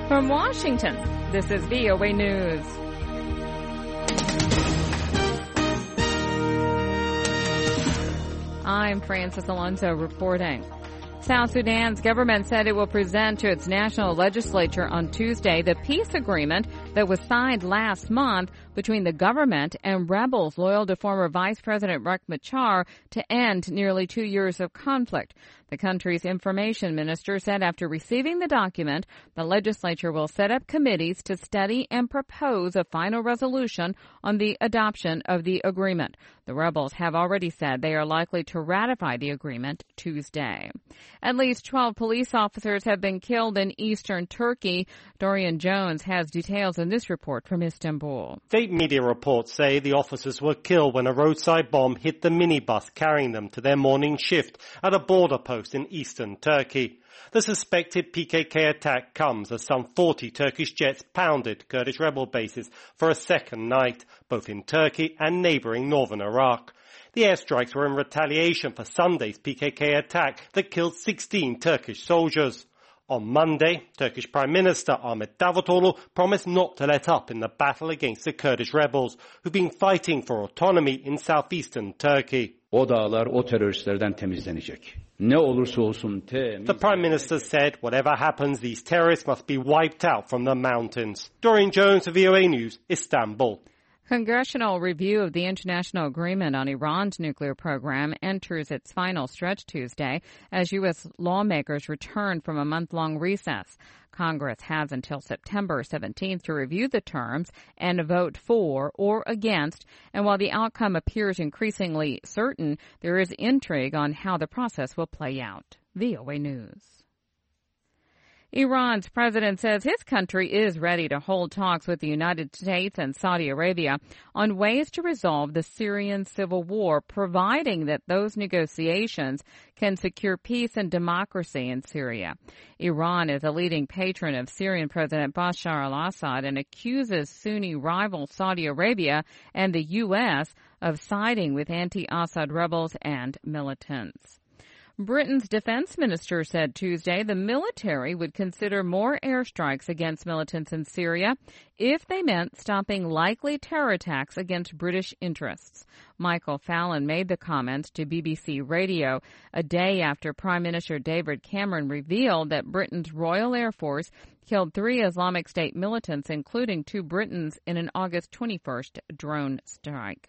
From Washington, this is VOA News. I'm Frances Alonso reporting. South Sudan's government said it will present to its national legislature on Tuesday the peace agreement that was signed last month between the government and rebels loyal to former Vice President Riek Machar to end nearly 2 years of conflict. The country's information minister said after receiving the document, the legislature will set up committees to study and propose a final resolution on the adoption of the agreement. The rebels have already said they are likely to ratify the agreement Tuesday. At least 12 police officers have been killed in eastern Turkey. Dorian Jones has details in this report from Istanbul. State media reports say the officers were killed when a roadside bomb hit the minibus carrying them to their morning shift at a border post in eastern Turkey. The suspected PKK attack comes as some 40 Turkish jets pounded Kurdish rebel bases for a second night, both in Turkey and neighbouring northern Iraq. The airstrikes were in retaliation for Sunday's PKK attack that killed 16 Turkish soldiers. On Monday, Turkish Prime Minister Ahmet Davutoglu promised not to let up in the battle against the Kurdish rebels, who've been fighting for autonomy in southeastern Turkey. O dağlar o teröristlerden temizlenecek. Ne olursa olsun The Prime Minister said whatever happens, these terrorists must be wiped out from the mountains. Dorian Jones of VOA News, Istanbul. Congressional review of the international agreement on Iran's nuclear program enters its final stretch Tuesday as U.S. lawmakers return from a month-long recess. Congress has until September 17th to review the terms and vote for or against. And while the outcome appears increasingly certain, there is intrigue on how the process will play out. VOA News. Iran's president says his country is ready to hold talks with the United States and Saudi Arabia on ways to resolve the Syrian civil war, providing that those negotiations can secure peace and democracy in Syria. Iran is a leading patron of Syrian President Bashar al-Assad and accuses Sunni rival Saudi Arabia and the U.S. of siding with anti-Assad rebels and militants. Britain's defense minister said Tuesday the military would consider more airstrikes against militants in Syria if they meant stopping likely terror attacks against British interests. Michael Fallon made the comments to BBC Radio a day after Prime Minister David Cameron revealed that Britain's Royal Air Force killed 3 Islamic State militants, including 2 Britons, in an August 21st drone strike.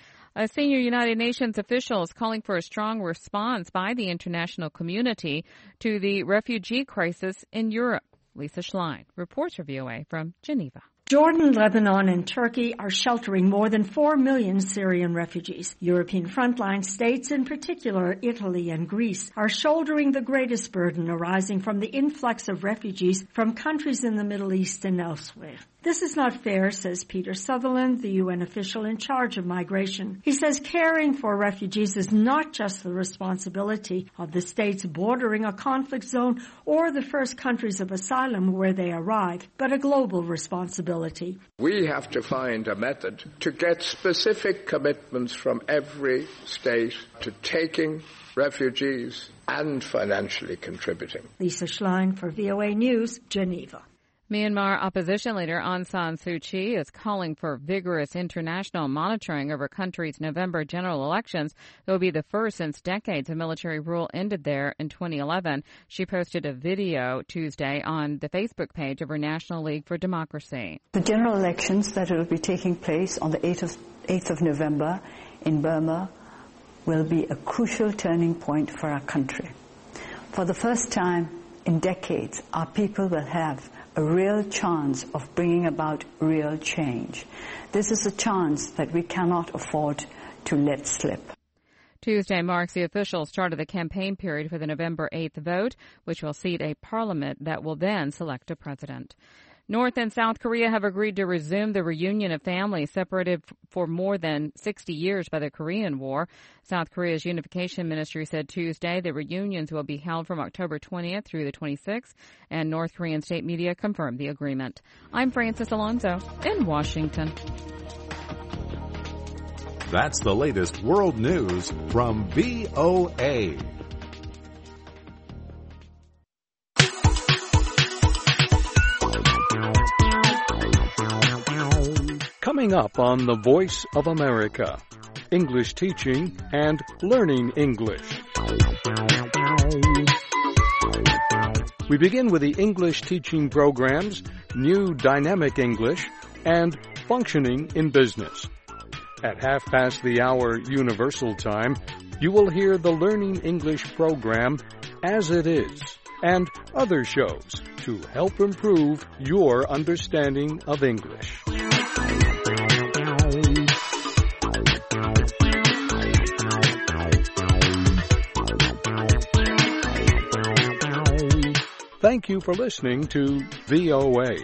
A senior United Nations official is calling for a strong response by the international community to the refugee crisis in Europe. Lisa Schlein reports for VOA from Geneva. Jordan, Lebanon, and Turkey are sheltering more than 4 million Syrian refugees. European frontline states, in particular Italy and Greece, are shouldering the greatest burden arising from the influx of refugees from countries in the Middle East and elsewhere. This is not fair, says Peter Sutherland, the UN official in charge of migration. He says caring for refugees is not just the responsibility of the states bordering a conflict zone or the first countries of asylum where they arrive, but a global responsibility. We have to find a method to get specific commitments from every state to taking refugees and financially contributing. Lisa Schlein for VOA News, Geneva. Myanmar opposition leader Aung San Suu Kyi is calling for vigorous international monitoring of her country's November general elections. It will be the first since decades of military rule ended there in 2011. She posted a video Tuesday on the Facebook page of her National League for Democracy. The general elections that will be taking place on the 8th of November in Burma will be a crucial turning point for our country. For the first time in decades, our people will have a real chance of bringing about real change. This is a chance that we cannot afford to let slip. Tuesday marks the official start of the campaign period for the November 8th vote, which will seat a parliament that will then select a president. North and South Korea have agreed to resume the reunion of families separated for more than 60 years by the Korean War. South Korea's Unification Ministry said Tuesday the reunions will be held from October 20th through the 26th, and North Korean state media confirmed the agreement. I'm Frances Alonso in Washington. That's the latest world news from VOA. Coming up on The Voice of America, English teaching and learning English. We begin with the English teaching programs, New Dynamic English, and Functioning in Business. At 1:30 Universal Time, you will hear the Learning English program As It Is and other shows to help improve your understanding of English. Thank you for listening to VOA.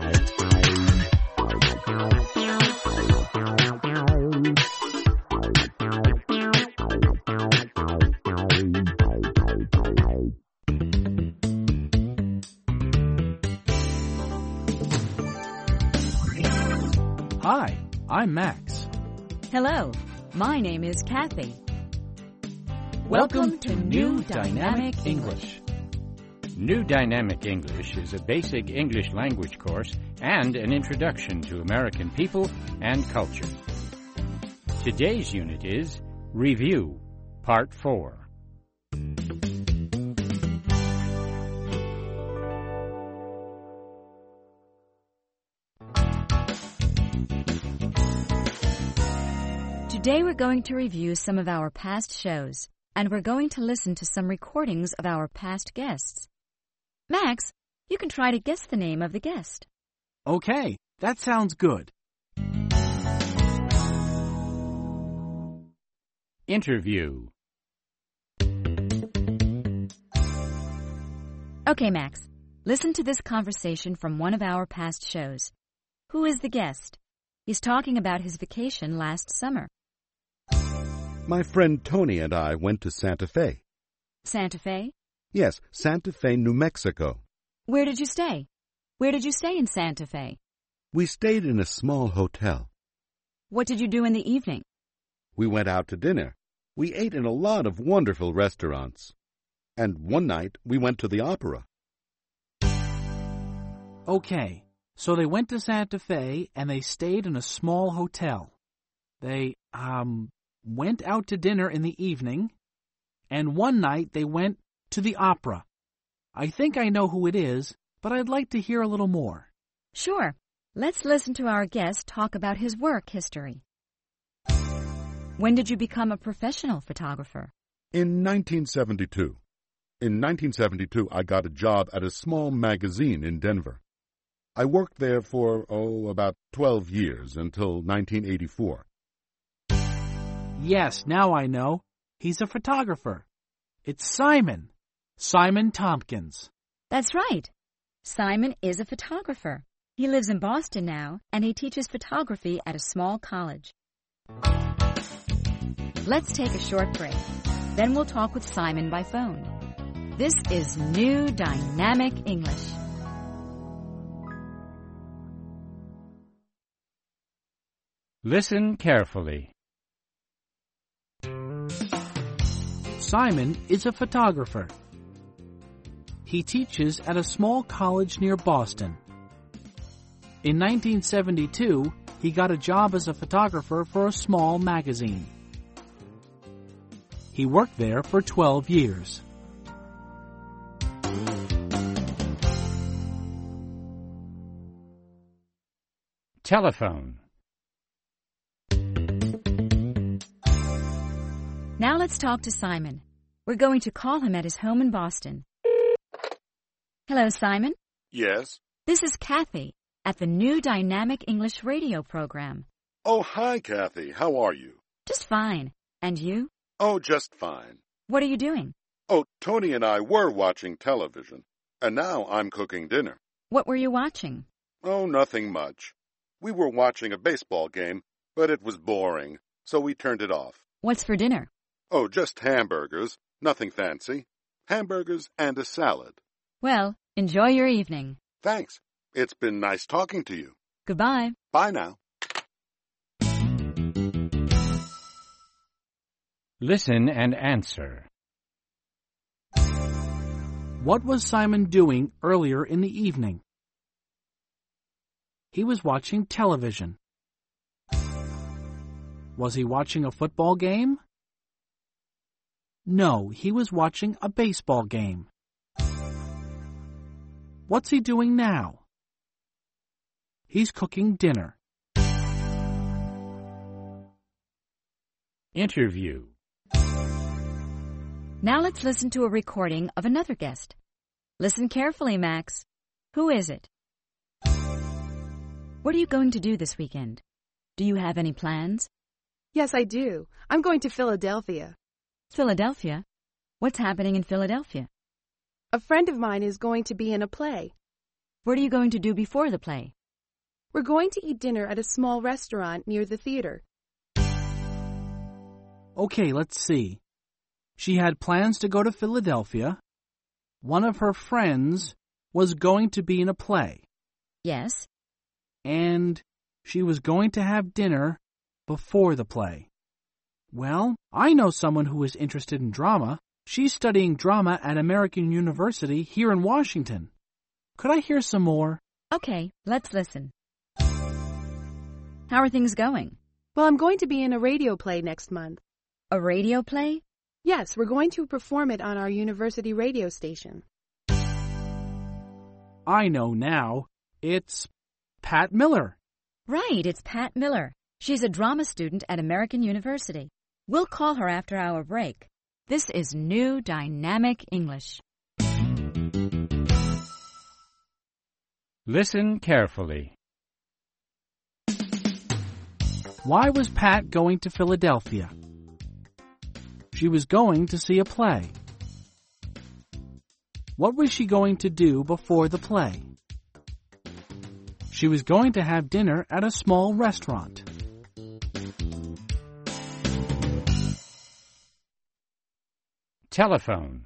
Hi, I'm Max. Hello, my name is Kathy. Welcome to New Dynamic English. New Dynamic English is a basic English language course and an introduction to American people and culture. Today's unit is Review, Part 4. Today we're going to review some of our past shows, and we're going to listen to some recordings of our past guests. Max, you can try to guess the name of the guest. Okay, that sounds good. Interview. Okay, Max, listen to this conversation from one of our past shows. Who is the guest? He's talking about his vacation last summer. My friend Tony and I went to Santa Fe. Santa Fe? Yes, Santa Fe, New Mexico. Where did you stay? Where did you stay in Santa Fe? We stayed in a small hotel. What did you do in the evening? We went out to dinner. We ate in a lot of wonderful restaurants. And one night we went to the opera. Okay, so they went to Santa Fe and they stayed in a small hotel. They, went out to dinner in the evening, and one night they went to the opera. I think I know who it is, but I'd like to hear a little more. Sure. Let's listen to our guest talk about his work history. When did you become a professional photographer? In 1972. In 1972, I got a job at a small magazine in Denver. I worked there for, about 12 years until 1984. Yes, now I know. He's a photographer. It's Simon. Simon Tompkins. That's right. Simon is a photographer. He lives in Boston now, and he teaches photography at a small college. Let's take a short break. Then we'll talk with Simon by phone. This is New Dynamic English. Listen carefully. Simon is a photographer. He teaches at a small college near Boston. In 1972, he got a job as a photographer for a small magazine. He worked there for 12 years. Telephone. Now let's talk to Simon. We're going to call him at his home in Boston. Hello, Simon. Yes? This is Kathy at the New Dynamic English radio program. Oh, hi, Kathy. How are you? Just fine. And you? Oh, just fine. What are you doing? Oh, Tony and I were watching television, and now I'm cooking dinner. What were you watching? Oh, nothing much. We were watching a baseball game, but it was boring, so we turned it off. What's for dinner? Oh, just hamburgers. Nothing fancy. Hamburgers and a salad. Well, enjoy your evening. Thanks. It's been nice talking to you. Goodbye. Bye now. Listen and answer. What was Simon doing earlier in the evening? He was watching television. Was he watching a football game? No, he was watching a baseball game. What's he doing now? He's cooking dinner. Interview. Now let's listen to a recording of another guest. Listen carefully, Max. Who is it? What are you going to do this weekend? Do you have any plans? Yes, I do. I'm going to Philadelphia. Philadelphia? What's happening in Philadelphia? A friend of mine is going to be in a play. What are you going to do before the play? We're going to eat dinner at a small restaurant near the theater. Okay, let's see. She had plans to go to Philadelphia. One of her friends was going to be in a play. Yes. And she was going to have dinner before the play. Well, I know someone who is interested in drama. She's studying drama at American University here in Washington. Could I hear some more? Okay, let's listen. How are things going? Well, I'm going to be in a radio play next month. A radio play? Yes, we're going to perform it on our university radio station. I know now. It's Pat Miller. Right, it's Pat Miller. She's a drama student at American University. We'll call her after our break. This is New Dynamic English. Listen carefully. Why was Pat going to Philadelphia? She was going to see a play. What was she going to do before the play? She was going to have dinner at a small restaurant. Telephone.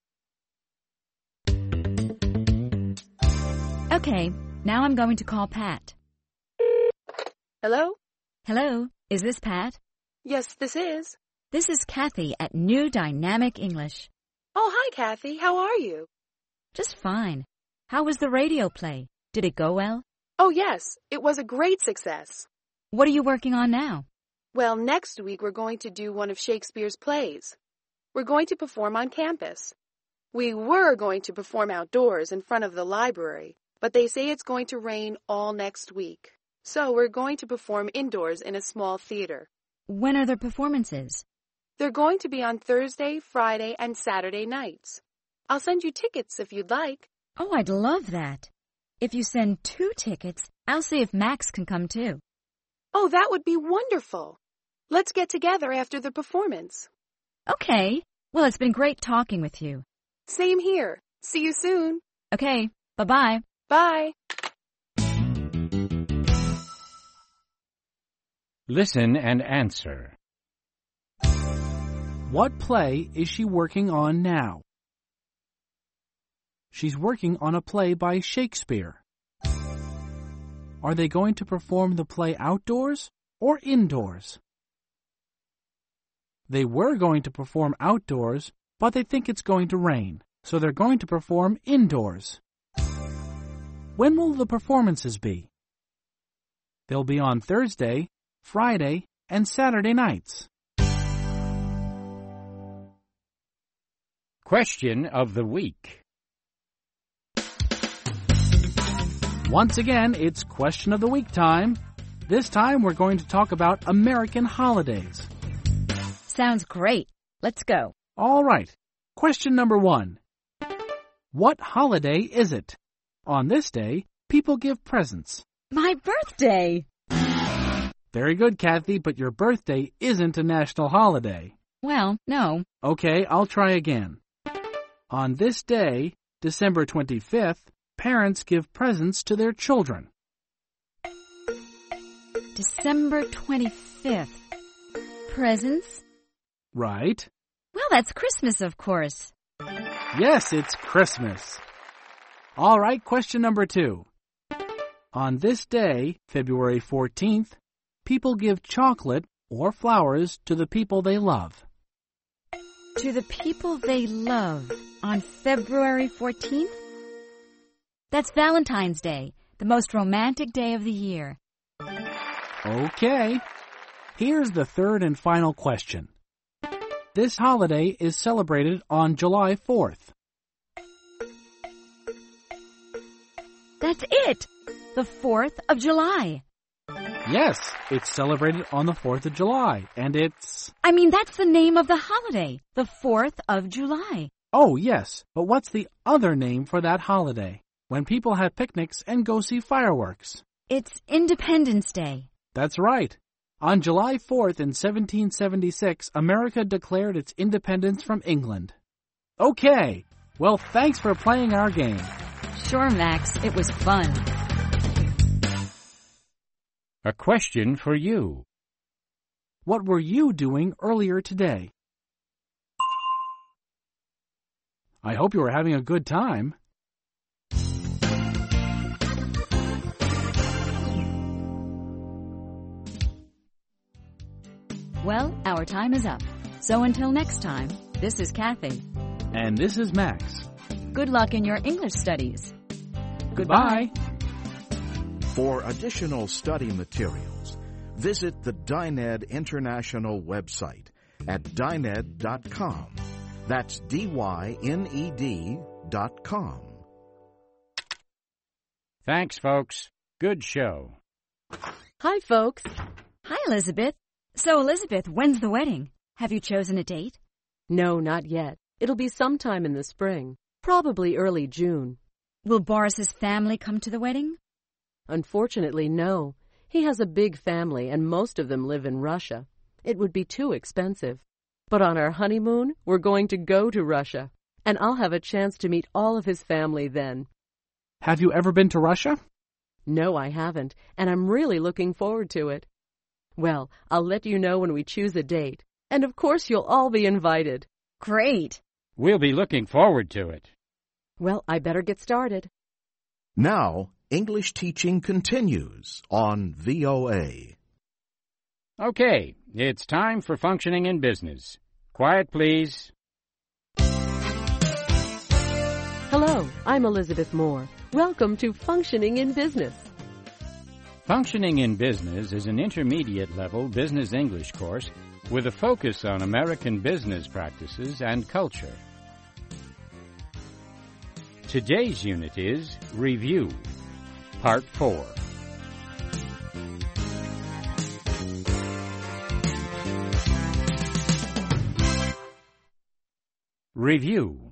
Okay, now I'm going to call Pat. Hello? Hello, is this Pat? Yes, this is. This is Kathy at New Dynamic English. Oh, hi, Kathy. How are you? Just fine. How was the radio play? Did it go well? Oh, yes. It was a great success. What are you working on now? Well, next week we're going to do one of Shakespeare's plays. We're going to perform on campus. We were going to perform outdoors in front of the library, but they say it's going to rain all next week. So we're going to perform indoors in a small theater. When are the performances? They're going to be on Thursday, Friday, and Saturday nights. I'll send you tickets if you'd like. Oh, I'd love that. If you send 2 tickets, I'll see if Max can come too. Oh, that would be wonderful. Let's get together after the performance. Okay. Well, it's been great talking with you. Same here. See you soon. Okay. Bye-bye. Bye. Listen and answer. What play is she working on now? She's working on a play by Shakespeare. Are they going to perform the play outdoors or indoors? They were going to perform outdoors, but they think it's going to rain, so they're going to perform indoors. When will the performances be? They'll be on Thursday, Friday, and Saturday nights. Question of the week. Once again, it's Question of the Week time. This time we're going to talk about American holidays. Sounds great. Let's go. All right. Question number 1. What holiday is it? On this day, people give presents. My birthday! Very good, Kathy, but your birthday isn't a national holiday. Well, no. Okay, I'll try again. On this day, December 25th, parents give presents to their children. December 25th. Presents? Right. Well, that's Christmas, of course. Yes, it's Christmas. All right, question number 2. On this day, February 14th, people give chocolate or flowers to the people they love. To the people they love on February 14th? That's Valentine's Day, the most romantic day of the year. Okay. Here's the third and final question. This holiday is celebrated on July 4th. That's it! The 4th of July. Yes, it's celebrated on the 4th of July, and it's... that's the name of the holiday, the 4th of July. Oh, yes, but what's the other name for that holiday, when people have picnics and go see fireworks? It's Independence Day. That's right. On July 4th in 1776, America declared its independence from England. Okay, well, thanks for playing our game. Sure, Max, it was fun. A question for you. What were you doing earlier today? I hope you were having a good time. Well, our time is up. So until next time, this is Kathy. And this is Max. Good luck in your English studies. Goodbye. For additional study materials, visit the Dyned International website at dyned.com. That's DYNED.com. Thanks, folks. Good show. Hi, folks. Hi, Elizabeth. So, Elizabeth, when's the wedding? Have you chosen a date? No, not yet. It'll be sometime in the spring, probably early June. Will Boris's family come to the wedding? Unfortunately, no. He has a big family, and most of them live in Russia. It would be too expensive. But on our honeymoon, we're going to go to Russia, and I'll have a chance to meet all of his family then. Have you ever been to Russia? No, I haven't, and I'm really looking forward to it. Well, I'll let you know when we choose a date, and of course you'll all be invited. Great. We'll be looking forward to it. Well, I better get started. Now, English teaching continues on VOA. Okay, it's time for Functioning in Business. Quiet, please. Hello, I'm Elizabeth Moore. Welcome to Functioning in Business. Functioning in Business is an intermediate-level business English course with a focus on American business practices and culture. Today's unit is Review, Part 4. Review.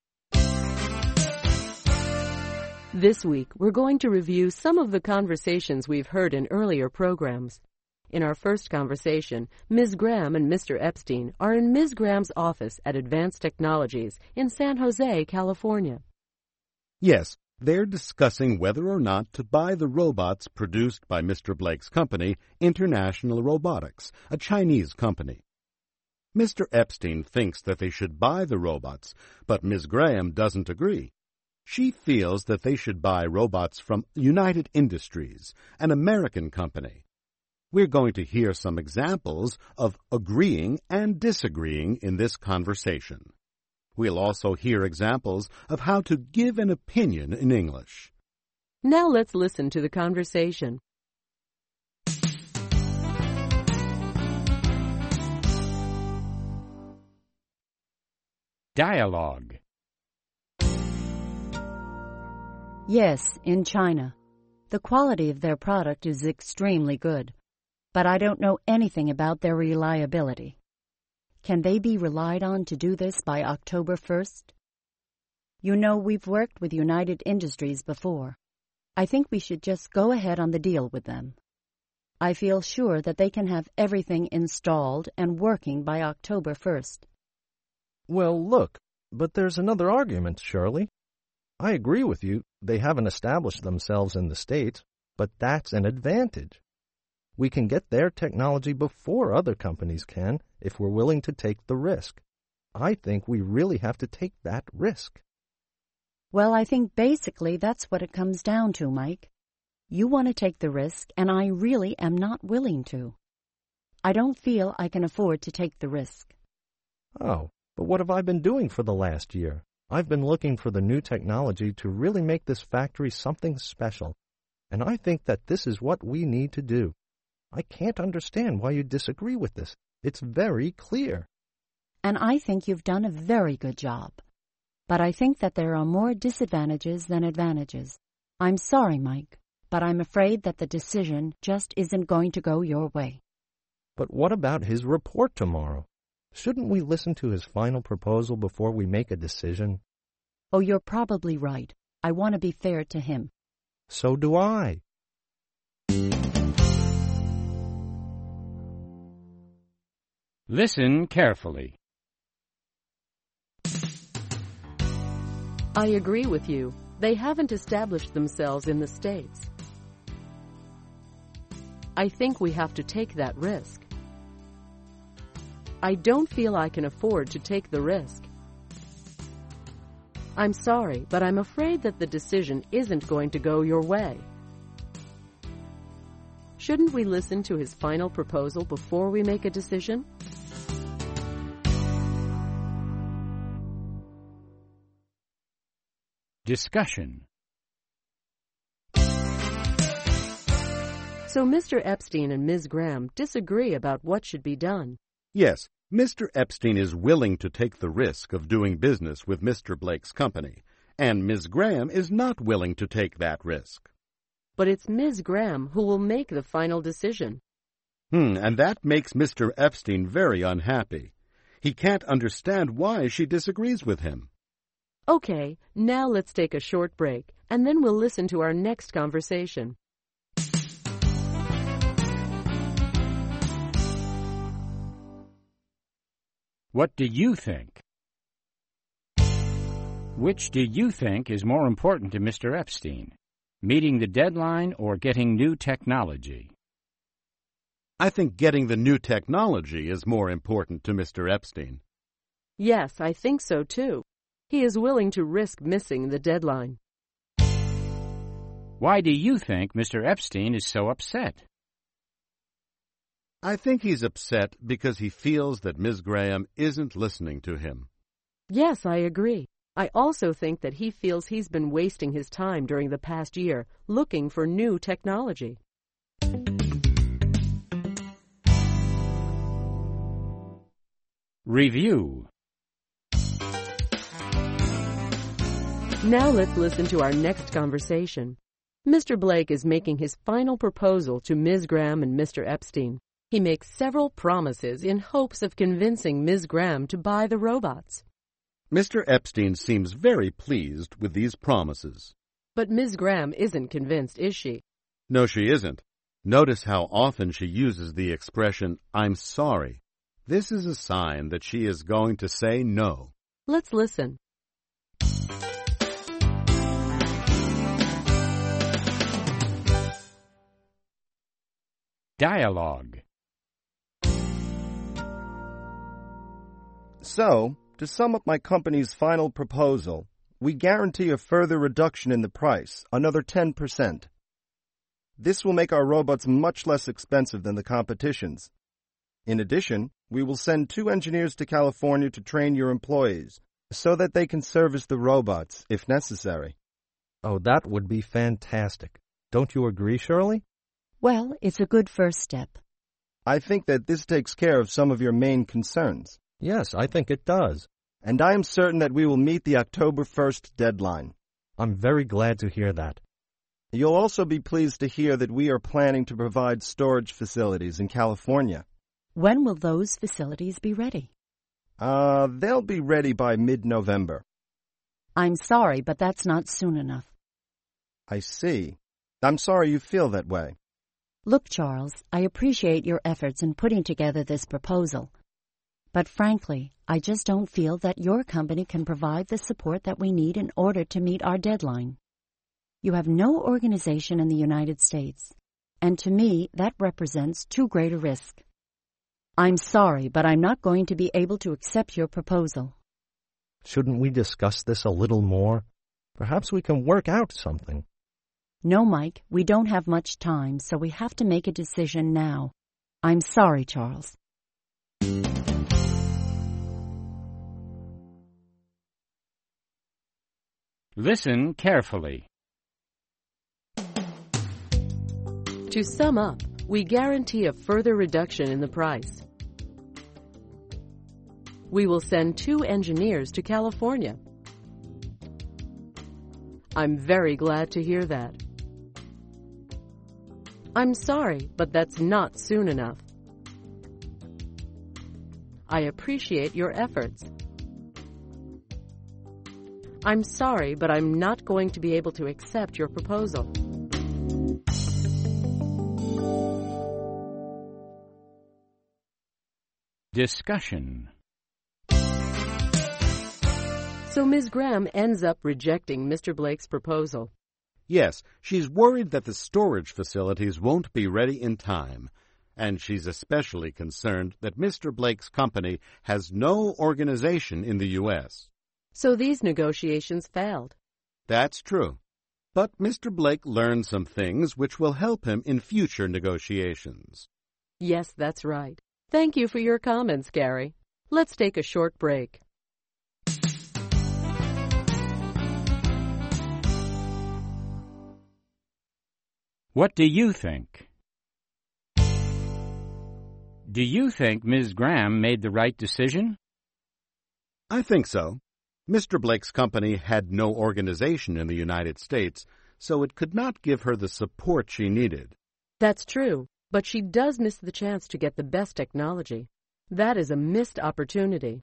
This week, we're going to review some of the conversations we've heard in earlier programs. In our first conversation, Ms. Graham and Mr. Epstein are in Ms. Graham's office at Advanced Technologies in San Jose, California. Yes, they're discussing whether or not to buy the robots produced by Mr. Blake's company, International Robotics, a Chinese company. Mr. Epstein thinks that they should buy the robots, but Ms. Graham doesn't agree. She feels that they should buy robots from United Industries, an American company. We're going to hear some examples of agreeing and disagreeing in this conversation. We'll also hear examples of how to give an opinion in English. Now let's listen to the conversation. Dialogue. Yes, in China. The quality of their product is extremely good, but I don't know anything about their reliability. Can they be relied on to do this by October 1st? You know, we've worked with United Industries before. I think we should just go ahead on the deal with them. I feel sure that they can have everything installed and working by October 1st. Well, look, but there's another argument, Shirley. I agree with you, they haven't established themselves in the States, but that's an advantage. We can get their technology before other companies can if we're willing to take the risk. I think we really have to take that risk. Well, I think basically that's what it comes down to, Mike. You want to take the risk, and I really am not willing to. I don't feel I can afford to take the risk. Oh, but what have I been doing for the last year? I've been looking for the new technology to really make this factory something special, and I think that this is what we need to do. I can't understand why you disagree with this. It's very clear. And I think you've done a very good job. But I think that there are more disadvantages than advantages. I'm sorry, Mike, but I'm afraid that the decision just isn't going to go your way. But what about his report tomorrow? Shouldn't we listen to his final proposal before we make a decision? Oh, you're probably right. I want to be fair to him. So do I. Listen carefully. I agree with you. They haven't established themselves in the States. I think we have to take that risk. I don't feel I can afford to take the risk. I'm sorry, but I'm afraid that the decision isn't going to go your way. Shouldn't we listen to his final proposal before we make a decision? Discussion. So Mr. Epstein and Ms. Graham disagree about what should be done. Yes, Mr. Epstein is willing to take the risk of doing business with Mr. Blake's company, and Ms. Graham is not willing to take that risk. But it's Ms. Graham who will make the final decision. And that makes Mr. Epstein very unhappy. He can't understand why she disagrees with him. Okay, now let's take a short break, and then we'll listen to our next conversation. What do you think? Which do you think is more important to Mr. Epstein? Meeting the deadline or getting new technology? I think getting the new technology is more important to Mr. Epstein. Yes, I think so too. He is willing to risk missing the deadline. Why do you think Mr. Epstein is so upset? I think he's upset because he feels that Ms. Graham isn't listening to him. Yes, I agree. I also think that he feels he's been wasting his time during the past year looking for new technology. Review. Now let's listen to our next conversation. Mr. Blake is making his final proposal to Ms. Graham and Mr. Epstein. He makes several promises in hopes of convincing Ms. Graham to buy the robots. Mr. Epstein seems very pleased with these promises. But Ms. Graham isn't convinced, is she? No, she isn't. Notice how often she uses the expression, "I'm sorry." This is a sign that she is going to say no. Let's listen. Dialogue. So, to sum up my company's final proposal, we guarantee a further reduction in the price, another 10%. This will make our robots much less expensive than the competition's. In addition, we will send 2 engineers to California to train your employees, so that they can service the robots if necessary. Oh, that would be fantastic. Don't you agree, Shirley? Well, it's a good first step. I think that this takes care of some of your main concerns. Yes, I think it does. And I am certain that we will meet the October 1st deadline. I'm very glad to hear that. You'll also be pleased to hear that we are planning to provide storage facilities in California. When will those facilities be ready? They'll be ready by mid-November. I'm sorry, but that's not soon enough. I see. I'm sorry you feel that way. Look, Charles, I appreciate your efforts in putting together this proposal. But frankly, I just don't feel that your company can provide the support that we need in order to meet our deadline. You have no organization in the United States, and to me, that represents too great a risk. I'm sorry, but I'm not going to be able to accept your proposal. Shouldn't we discuss this a little more? Perhaps we can work out something. No, Mike, we don't have much time, so we have to make a decision now. I'm sorry, Charles. Listen carefully. To sum up, We guarantee a further reduction in the price. We will send 2 engineers to California. I'm very glad to hear that. I'm sorry, but that's not soon enough. I appreciate your efforts. I'm sorry, but I'm not going to be able to accept your proposal. Discussion. So Ms. Graham ends up rejecting Mr. Blake's proposal. Yes, she's worried that the storage facilities won't be ready in time, and she's especially concerned that Mr. Blake's company has no organization in the U.S. So these negotiations failed. That's true. But Mr. Blake learned some things which will help him in future negotiations. Yes, that's right. Thank you for your comments, Gary. Let's take a short break. What do you think? Do you think Ms. Graham made the right decision? I think so. Mr. Blake's company had no organization in the United States, so it could not give her the support she needed. That's true, but she does miss the chance to get the best technology. That is a missed opportunity.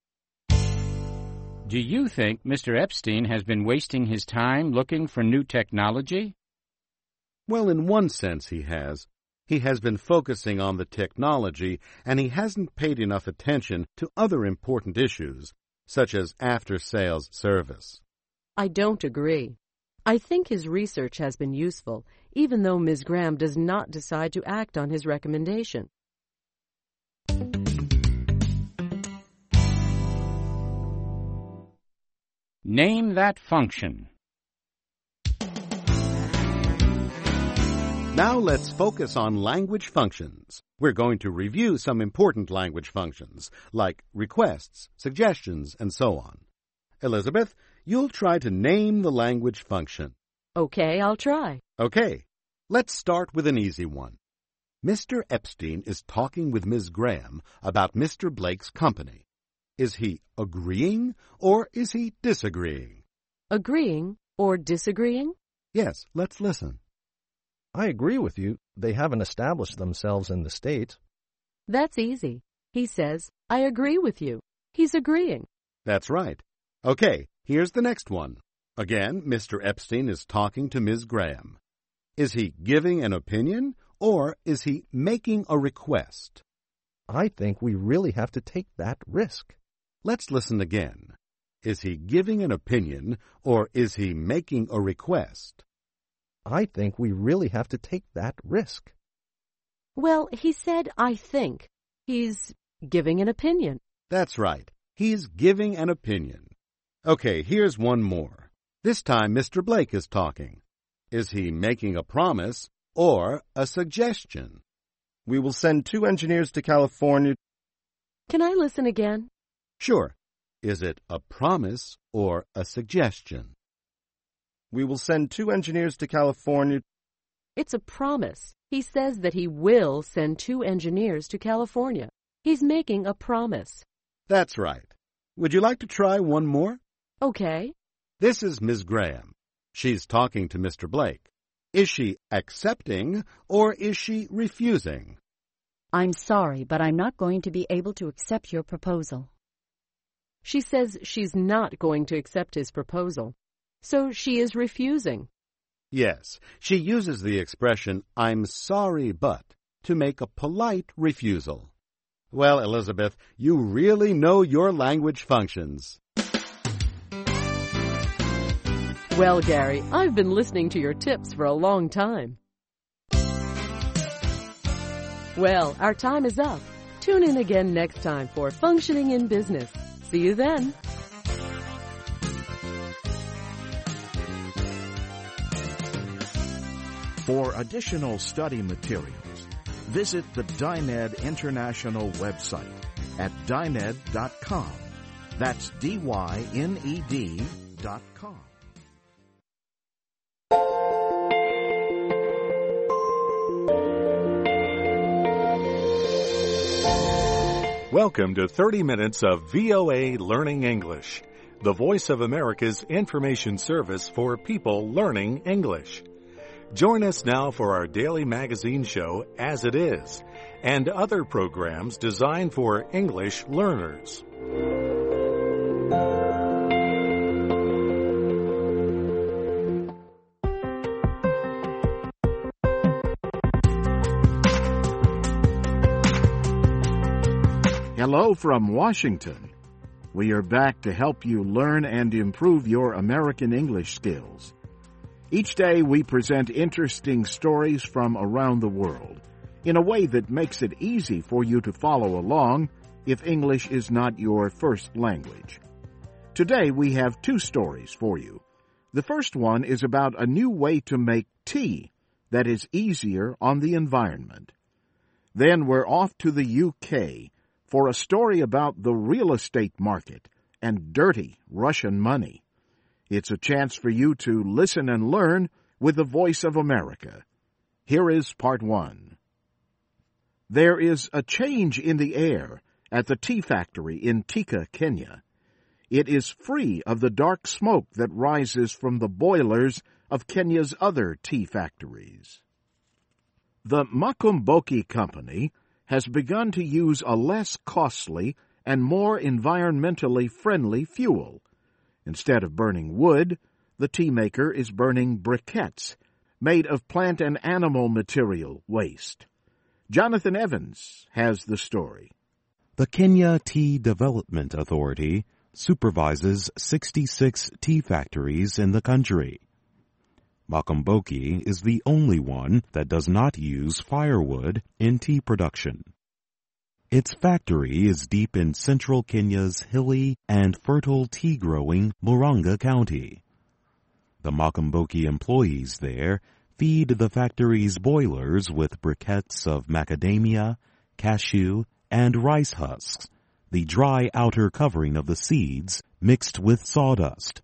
Do you think Mr. Epstein has been wasting his time looking for new technology? Well, in one sense he has. He has been focusing on the technology, and he hasn't paid enough attention to other important issues, such as after-sales service. I don't agree. I think his research has been useful, even though Ms. Graham does not decide to act on his recommendation. Name that function. Now let's focus on language functions. We're going to review some important language functions, like requests, suggestions, and so on. Elizabeth, you'll try to name the language function. Okay, I'll try. Okay, let's start with an easy one. Mr. Epstein is talking with Ms. Graham about Mr. Blake's company. Is he agreeing or is he disagreeing? Agreeing or disagreeing? Yes, let's listen. I agree with you. They haven't established themselves in the States. That's easy. He says, I agree with you. He's agreeing. That's right. Okay, here's the next one. Again, Mr. Epstein is talking to Ms. Graham. Is he giving an opinion or is he making a request? I think we really have to take that risk. Let's listen again. Is he giving an opinion or is he making a request? I think we really have to take that risk. Well, he said, I think. He's giving an opinion. That's right. He's giving an opinion. Okay, here's one more. This time Mr. Blake is talking. Is he making a promise or a suggestion? We will send 2 engineers to California. Can I listen again? Sure. Is it a promise or a suggestion? We will send 2 engineers to California. It's a promise. He says that he will send 2 engineers to California. He's making a promise. That's right. Would you like to try one more? Okay. This is Ms. Graham. She's talking to Mr. Blake. Is she accepting or is she refusing? I'm sorry, but I'm not going to be able to accept your proposal. She says she's not going to accept his proposal. So she is refusing. Yes, she uses the expression, I'm sorry, but, to make a polite refusal. Well, Elizabeth, you really know your language functions. Well, Gary, I've been listening to your tips for a long time. Well, our time is up. Tune in again next time for Functioning in Business. See you then. For additional study materials, visit the Dyned International website at dyned.com. That's DYNED.com. Welcome to 30 minutes of VOA Learning English, the Voice of America's information service for people learning English. Join us now for our daily magazine show, As It Is, and other programs designed for English learners. Hello from Washington. We are back to help you learn and improve your American English skills. Each day we present interesting stories from around the world in a way that makes it easy for you to follow along if English is not your first language. Today we have 2 stories for you. The first one is about a new way to make tea that is easier on the environment. Then we're off to the UK for a story about the real estate market and dirty Russian money. It's a chance for you to listen and learn with the Voice of America. Here is part 1. There is a change in the air at the tea factory in Thika, Kenya. It is free of the dark smoke that rises from the boilers of Kenya's other tea factories. The Makomboki Company has begun to use a less costly and more environmentally friendly fuel. Instead of burning wood, the tea maker is burning briquettes made of plant and animal material waste. Jonathan Evans has the story. The Kenya Tea Development Authority supervises 66 tea factories in the country. Makomboki is the only one that does not use firewood in tea production. Its factory is deep in central Kenya's hilly and fertile tea-growing Murang'a County. The Makomboki employees there feed the factory's boilers with briquettes of macadamia, cashew, and rice husks, the dry outer covering of the seeds mixed with sawdust.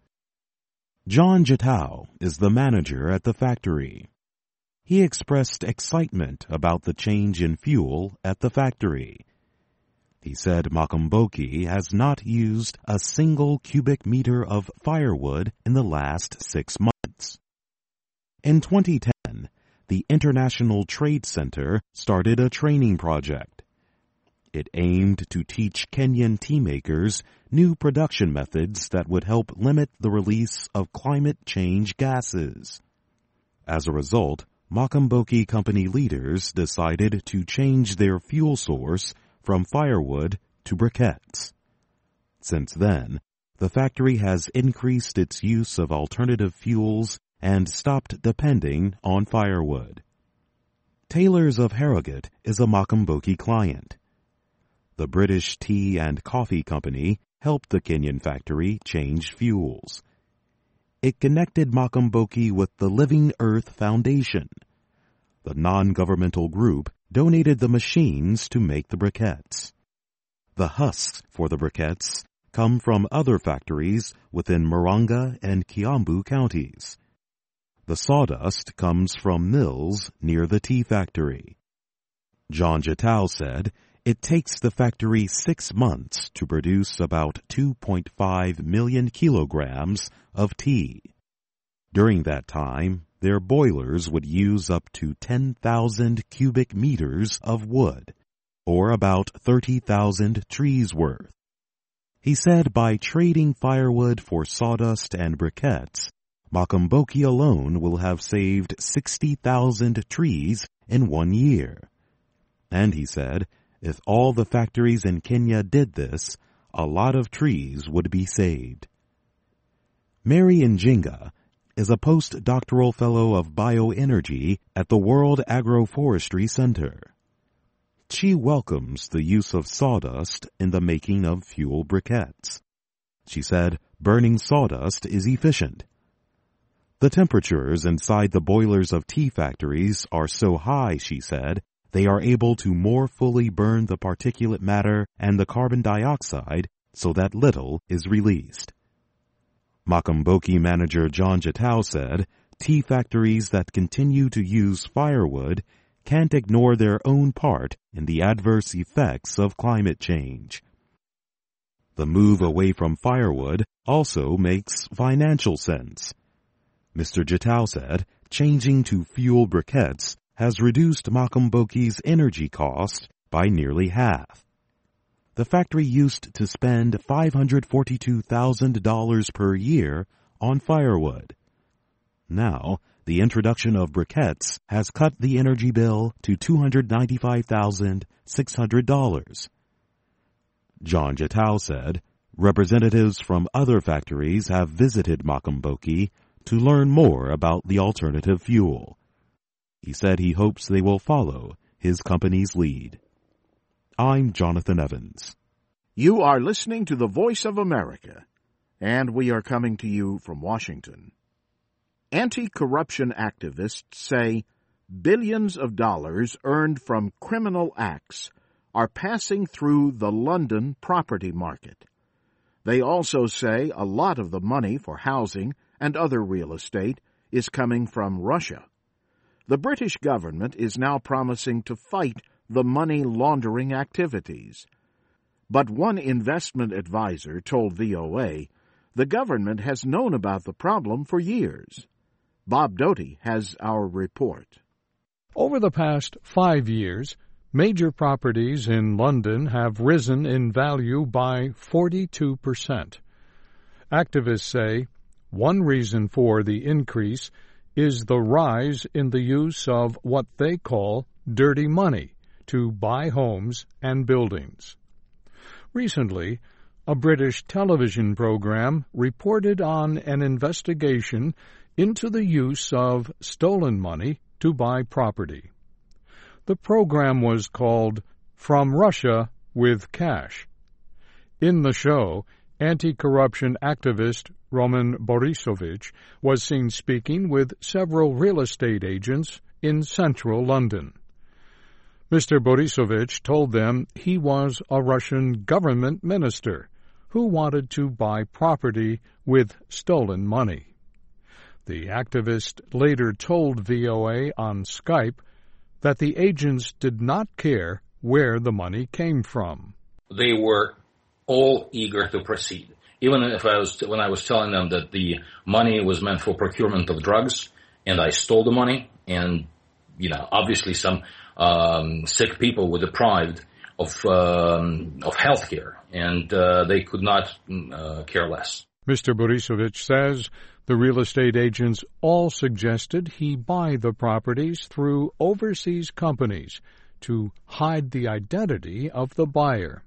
John Jatau is the manager at the factory. He expressed excitement about the change in fuel at the factory. He said Makomboki has not used a single cubic meter of firewood in the last 6 months. In 2010, the International Trade Center started a training project. It aimed to teach Kenyan tea makers new production methods that would help limit the release of climate change gases. As a result, Makomboki company leaders decided to change their fuel source from firewood to briquettes. Since then, the factory has increased its use of alternative fuels and stopped depending on firewood. Taylor's of Harrogate is a Makomboki client. The British Tea and Coffee Company helped the Kenyan factory change fuels. It connected Makomboki with the Living Earth Foundation. The non-governmental group donated the machines to make the briquettes. The husks for the briquettes come from other factories within Murang'a and Kiambu counties. The sawdust comes from mills near the tea factory. John Jatau said it takes the factory 6 months to produce about 2.5 million kilograms of tea. During that time, their boilers would use up to 10,000 cubic meters of wood, or about 30,000 trees worth. He said by trading firewood for sawdust and briquettes, Makomboki alone will have saved 60,000 trees in 1 year. And he said, if all the factories in Kenya did this, a lot of trees would be saved. Mary Njinga is a postdoctoral fellow of bioenergy at the World Agroforestry Center. She welcomes the use of sawdust in the making of fuel briquettes. She said burning sawdust is efficient. The temperatures inside the boilers of tea factories are so high, she said, they are able to more fully burn the particulate matter and the carbon dioxide so that little is released. Makomboki manager John Jatau said tea factories that continue to use firewood can't ignore their own part in the adverse effects of climate change. The move away from firewood also makes financial sense. Mr. Jitao said changing to fuel briquettes has reduced Makamboki's energy cost by nearly half. The factory used to spend $542,000 per year on firewood. Now, the introduction of briquettes has cut the energy bill to $295,600. John Jitao said representatives from other factories have visited Makamboki to learn more about the alternative fuel. He said he hopes they will follow his company's lead. I'm Jonathan Evans. You are listening to the Voice of America, and we are coming to you from Washington. Anti-corruption activists say billions of dollars earned from criminal acts are passing through the London property market. They also say a lot of the money for housing and other real estate is coming from Russia. The British government is now promising to fight the money laundering activities. But one investment advisor told VOA the government has known about the problem for years. Bob Doty has our report. Over the past 5 years, major properties in London have risen in value by 42%. Activists say one reason for the increase is the rise in the use of what they call dirty money to buy homes and buildings. Recently, a British television program reported on an investigation into the use of stolen money to buy property. The program was called From Russia with Cash. In the show, anti-corruption activist Roman Borisovich was seen speaking with several real estate agents in central London. Mr. Borisovich told them he was a Russian government minister who wanted to buy property with stolen money. The activist later told VOA on Skype that the agents did not care where the money came from. They were all eager to proceed. Even when I was telling them that the money was meant for procurement of drugs, and I stole the money, and obviously some sick people were deprived of health care, and they could not care less. Mr. Borisovich says the real estate agents all suggested he buy the properties through overseas companies to hide the identity of the buyer.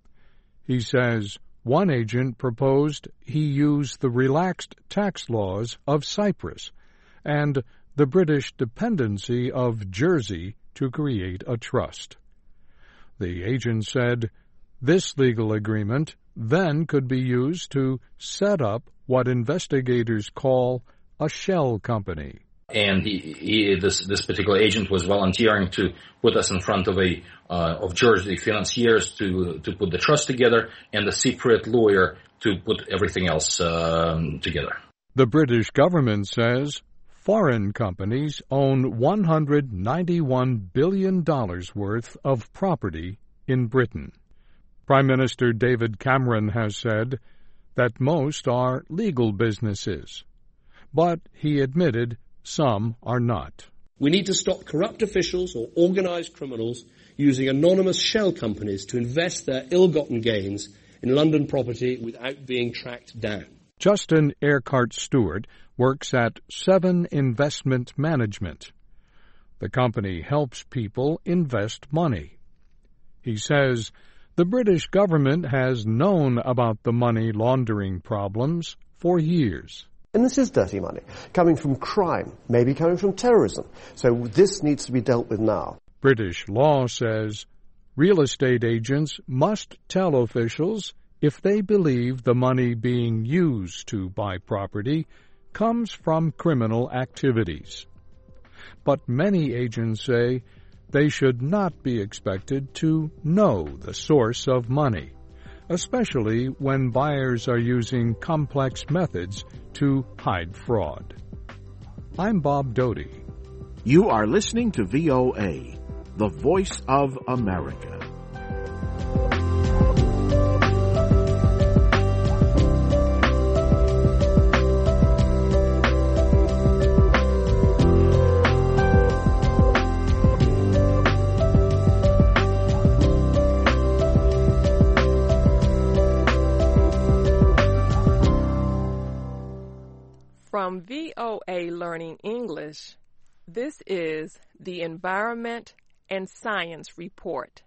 He says one agent proposed he use the relaxed tax laws of Cyprus and the British dependency of Jersey to create a trust. The agent said this legal agreement then could be used to set up what investigators call a shell company. And this particular agent was volunteering to put us in front of Jersey financiers to put the trust together, and a Cypriot lawyer to put everything else together. The British government says foreign companies own $191 billion worth of property in Britain. Prime Minister David Cameron has said that most are legal businesses, but he admitted some are not. We need to stop corrupt officials or organized criminals using anonymous shell companies to invest their ill-gotten gains in London property without being tracked down. Justin Urquhart Stewart works at Seven Investment Management. The company helps people invest money. He says the British government has known about the money laundering problems for years. And this is dirty money, coming from crime, maybe coming from terrorism. So this needs to be dealt with now. British law says real estate agents must tell officials if they believe the money being used to buy property comes from criminal activities. But many agents say they should not be expected to know the source of money, especially when buyers are using complex methods to hide fraud. I'm Bob Doty. You are listening to VOA, the voice of America. From VOA Learning English, this is the Environment and Science Report.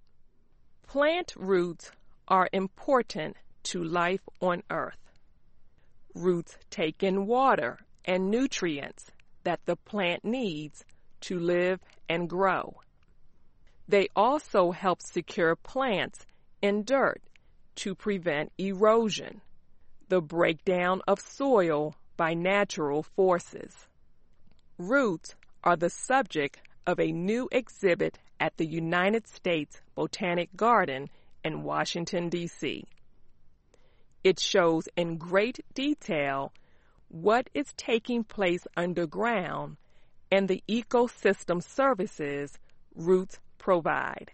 Plant roots are important to life on Earth. Roots take in water and nutrients that the plant needs to live and grow. They also help secure plants in dirt to prevent erosion, the breakdown of soil by natural forces. Roots are the subject of a new exhibit at the United States Botanic Garden in Washington, D.C. It shows in great detail what is taking place underground and the ecosystem services roots provide.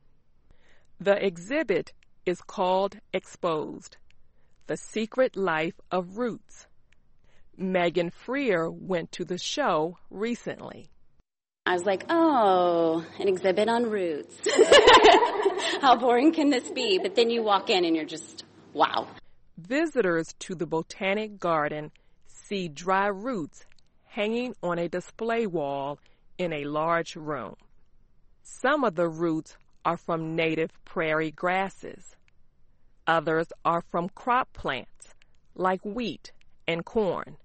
The exhibit is called Exposed: The Secret Life of Roots. Megan Freer went to the show recently. I was like, oh, an exhibit on roots. How boring can this be? But then you walk in and you're just, wow. Visitors to the Botanic Garden see dry roots hanging on a display wall in a large room. Some of the roots are from native prairie grasses. Others are from crop plants like wheat and corn.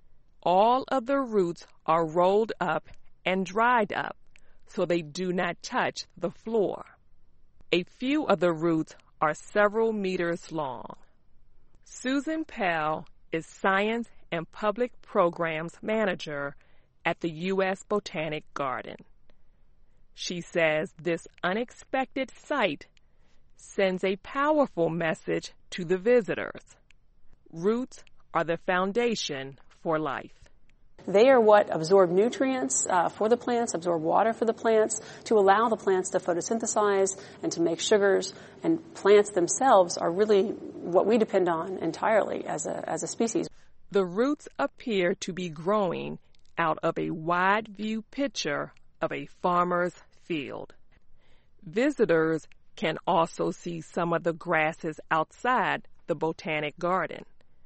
All of the roots are rolled up and dried up so they do not touch the floor. A few of the roots are several meters long. Susan Pell is Science and Public Programs Manager at the U.S. Botanic Garden. She says this unexpected sight sends a powerful message to the visitors. Roots are the foundation for life. They are what absorb nutrients for the plants, absorb water for the plants, to allow the plants to photosynthesize and to make sugars. And plants themselves are really what we depend on entirely as a species. The roots appear to be growing out of a wide view picture of a farmer's field. Visitors can also see some of the grasses outside the Botanic Garden.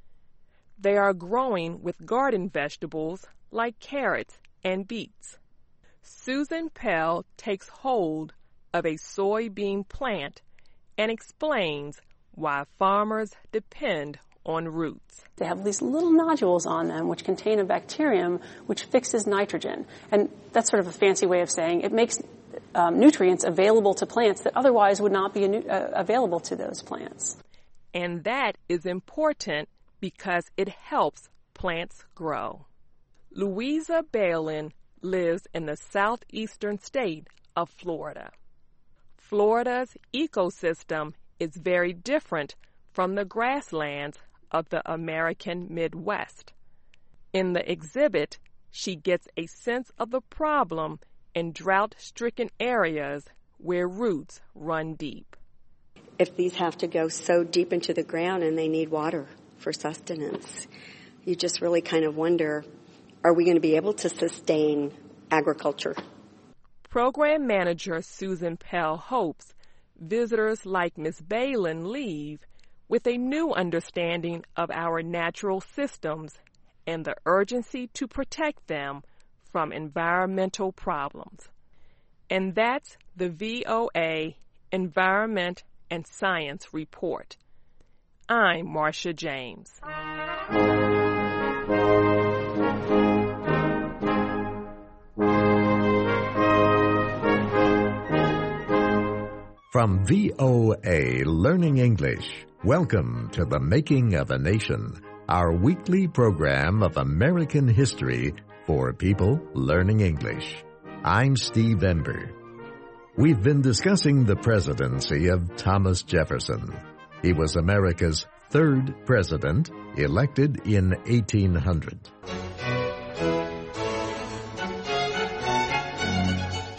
They are growing with garden vegetables like carrots and beets. Susan Pell takes hold of a soybean plant and explains why farmers depend on roots. They have these little nodules on them which contain a bacterium which fixes nitrogen. And that's sort of a fancy way of saying it makes nutrients available to plants that otherwise would not be available to those plants. And that is important because it helps plants grow. Louisa Balin lives in the southeastern state of Florida. Florida's ecosystem is very different from the grasslands of the American Midwest. In the exhibit, she gets a sense of the problem in drought-stricken areas where roots run deep. If these have to go so deep into the ground and they need water for sustenance, you just really kind of wonder, are we going to be able to sustain agriculture? Program Manager Susan Pell hopes visitors like Ms. Balin leave with a new understanding of our natural systems and the urgency to protect them from environmental problems. And that's the VOA Environment and Science Report. I'm Marcia James. From VOA Learning English, welcome to The Making of a Nation, our weekly program of American history for people learning English. I'm Steve Ember. We've been discussing the presidency of Thomas Jefferson. He was America's third president, elected in 1800.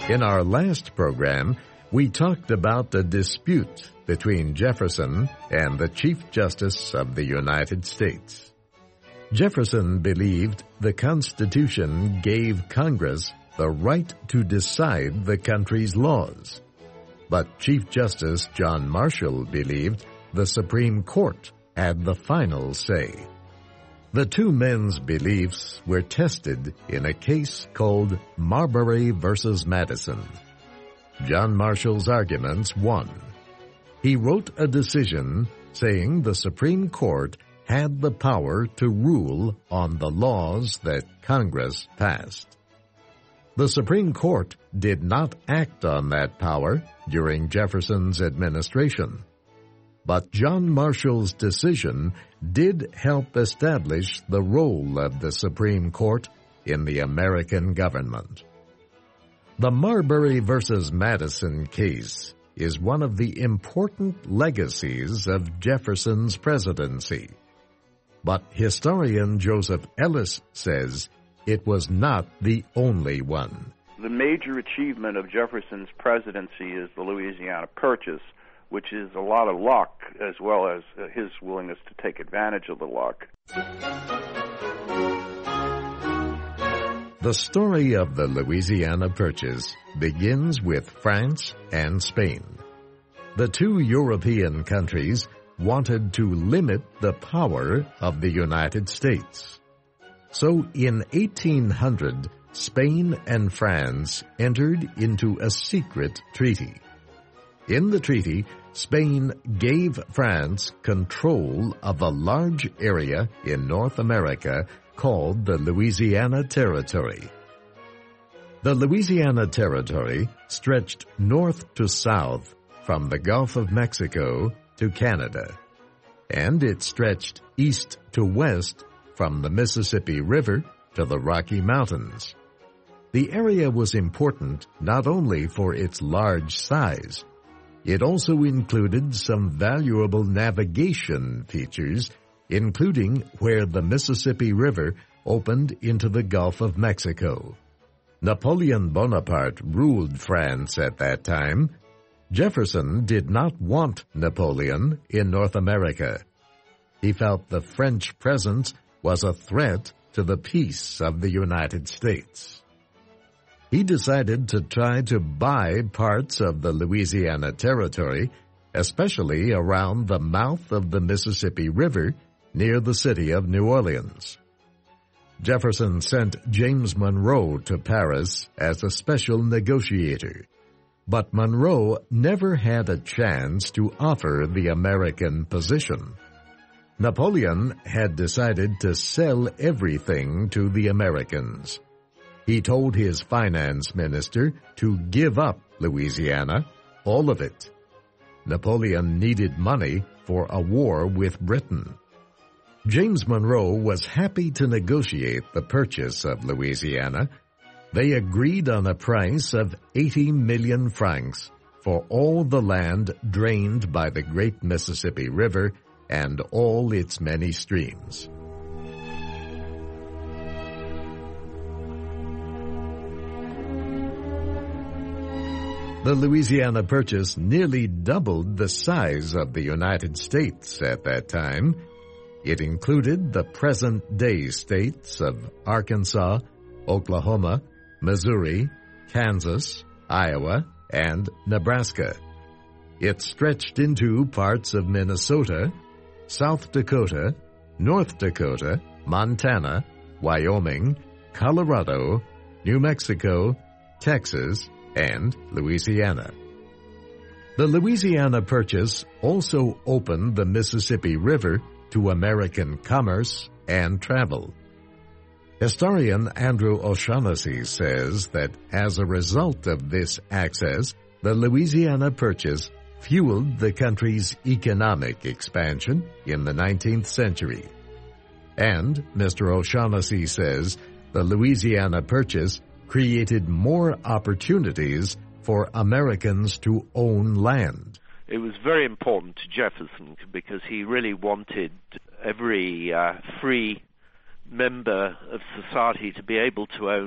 In our last program, we talked about the dispute between Jefferson and the Chief Justice of the United States. Jefferson believed the Constitution gave Congress the right to decide the country's laws. But Chief Justice John Marshall believed the Supreme Court had the final say. The two men's beliefs were tested in a case called Marbury versus Madison. John Marshall's arguments won. He wrote a decision saying the Supreme Court had the power to rule on the laws that Congress passed. The Supreme Court did not act on that power during Jefferson's administration. But John Marshall's decision did help establish the role of the Supreme Court in the American government. The Marbury versus Madison case is one of the important legacies of Jefferson's presidency. But historian Joseph Ellis says it was not the only one. The major achievement of Jefferson's presidency is the Louisiana Purchase, which is a lot of luck as well as his willingness to take advantage of the luck. The story of the Louisiana Purchase begins with France and Spain. The two European countries wanted to limit the power of the United States. So in 1800, Spain and France entered into a secret treaty. In the treaty, Spain gave France control of a large area in North America called the Louisiana Territory. The Louisiana Territory stretched north to south from the Gulf of Mexico to Canada, and it stretched east to west from the Mississippi River to the Rocky Mountains. The area was important not only for its large size, it also included some valuable navigation features, including where the Mississippi River opened into the Gulf of Mexico. Napoleon Bonaparte ruled France at that time. Jefferson did not want Napoleon in North America. He felt the French presence was a threat to the peace of the United States. He decided to try to buy parts of the Louisiana Territory, especially around the mouth of the Mississippi River near the city of New Orleans. Jefferson sent James Monroe to Paris as a special negotiator, but Monroe never had a chance to offer the American position. Napoleon had decided to sell everything to the Americans. He told his finance minister to give up Louisiana, all of it. Napoleon needed money for a war with Britain. James Monroe was happy to negotiate the purchase of Louisiana. They agreed on a price of 80 million francs for all the land drained by the great Mississippi River and all its many streams. The Louisiana Purchase nearly doubled the size of the United States at that time. It included the present-day states of Arkansas, Oklahoma, Missouri, Kansas, Iowa, and Nebraska. It stretched into parts of Minnesota, South Dakota, North Dakota, Montana, Wyoming, Colorado, New Mexico, Texas, and Louisiana. The Louisiana Purchase also opened the Mississippi River to American commerce and travel. Historian Andrew O'Shaughnessy says that as a result of this access, the Louisiana Purchase fueled the country's economic expansion in the 19th century. And Mr. O'Shaughnessy says the Louisiana Purchase created more opportunities for Americans to own land. It was very important to Jefferson because he really wanted every free member of society to be able to own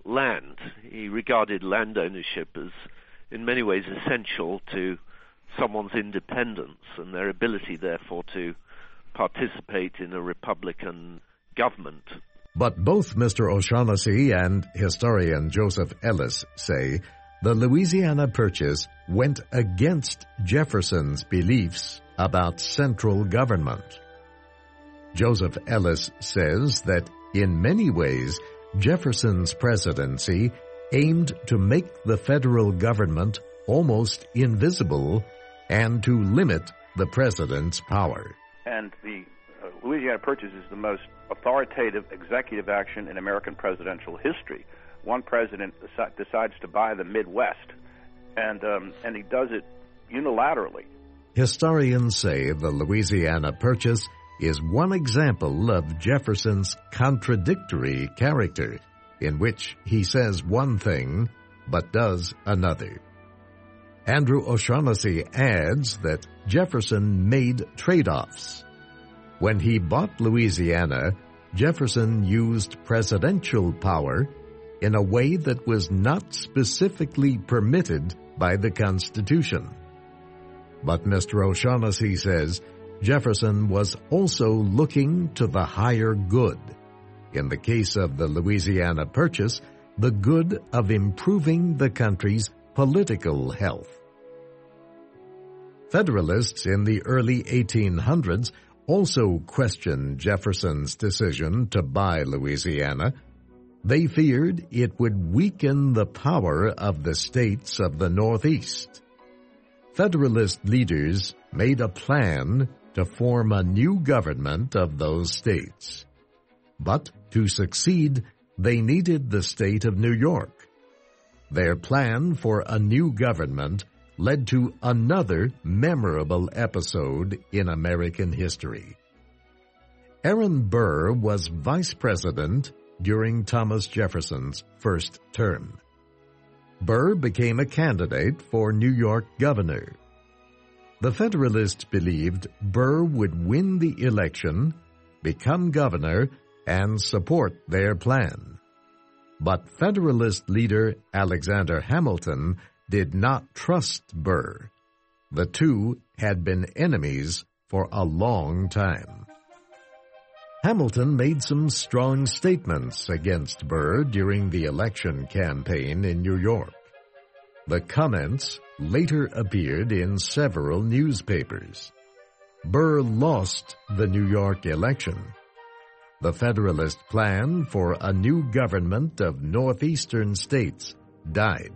land. He regarded land ownership as, in many ways, essential to someone's independence and their ability, therefore, to participate in a republican government. But both Mr. O'Shaughnessy and historian Joseph Ellis say the Louisiana Purchase went against Jefferson's beliefs about central government. Joseph Ellis says that in many ways, Jefferson's presidency aimed to make the federal government almost invisible and to limit the president's power. And the Louisiana Purchase is the most authoritative executive action in American presidential history. One president decides to buy the Midwest, and he does it unilaterally. Historians say the Louisiana Purchase is one example of Jefferson's contradictory character, in which he says one thing but does another. Andrew O'Shaughnessy adds that Jefferson made trade-offs. When he bought Louisiana, Jefferson used presidential power in a way that was not specifically permitted by the Constitution. But Mr. O'Shaughnessy says Jefferson was also looking to the higher good. In the case of the Louisiana Purchase, the good of improving the country's political health. Federalists in the early 1800s also questioned Jefferson's decision to buy Louisiana. They feared it would weaken the power of the states of the Northeast. Federalist leaders made a plan to form a new government of those states. But to succeed, they needed the state of New York. Their plan for a new government led to another memorable episode in American history. Aaron Burr was vice president during Thomas Jefferson's first term. Burr became a candidate for New York governor. The Federalists believed Burr would win the election, become governor, and support their plan. But Federalist leader Alexander Hamilton did not trust Burr. The two had been enemies for a long time. Hamilton made some strong statements against Burr during the election campaign in New York. The comments later appeared in several newspapers. Burr lost the New York election. The Federalist plan for a new government of northeastern states died.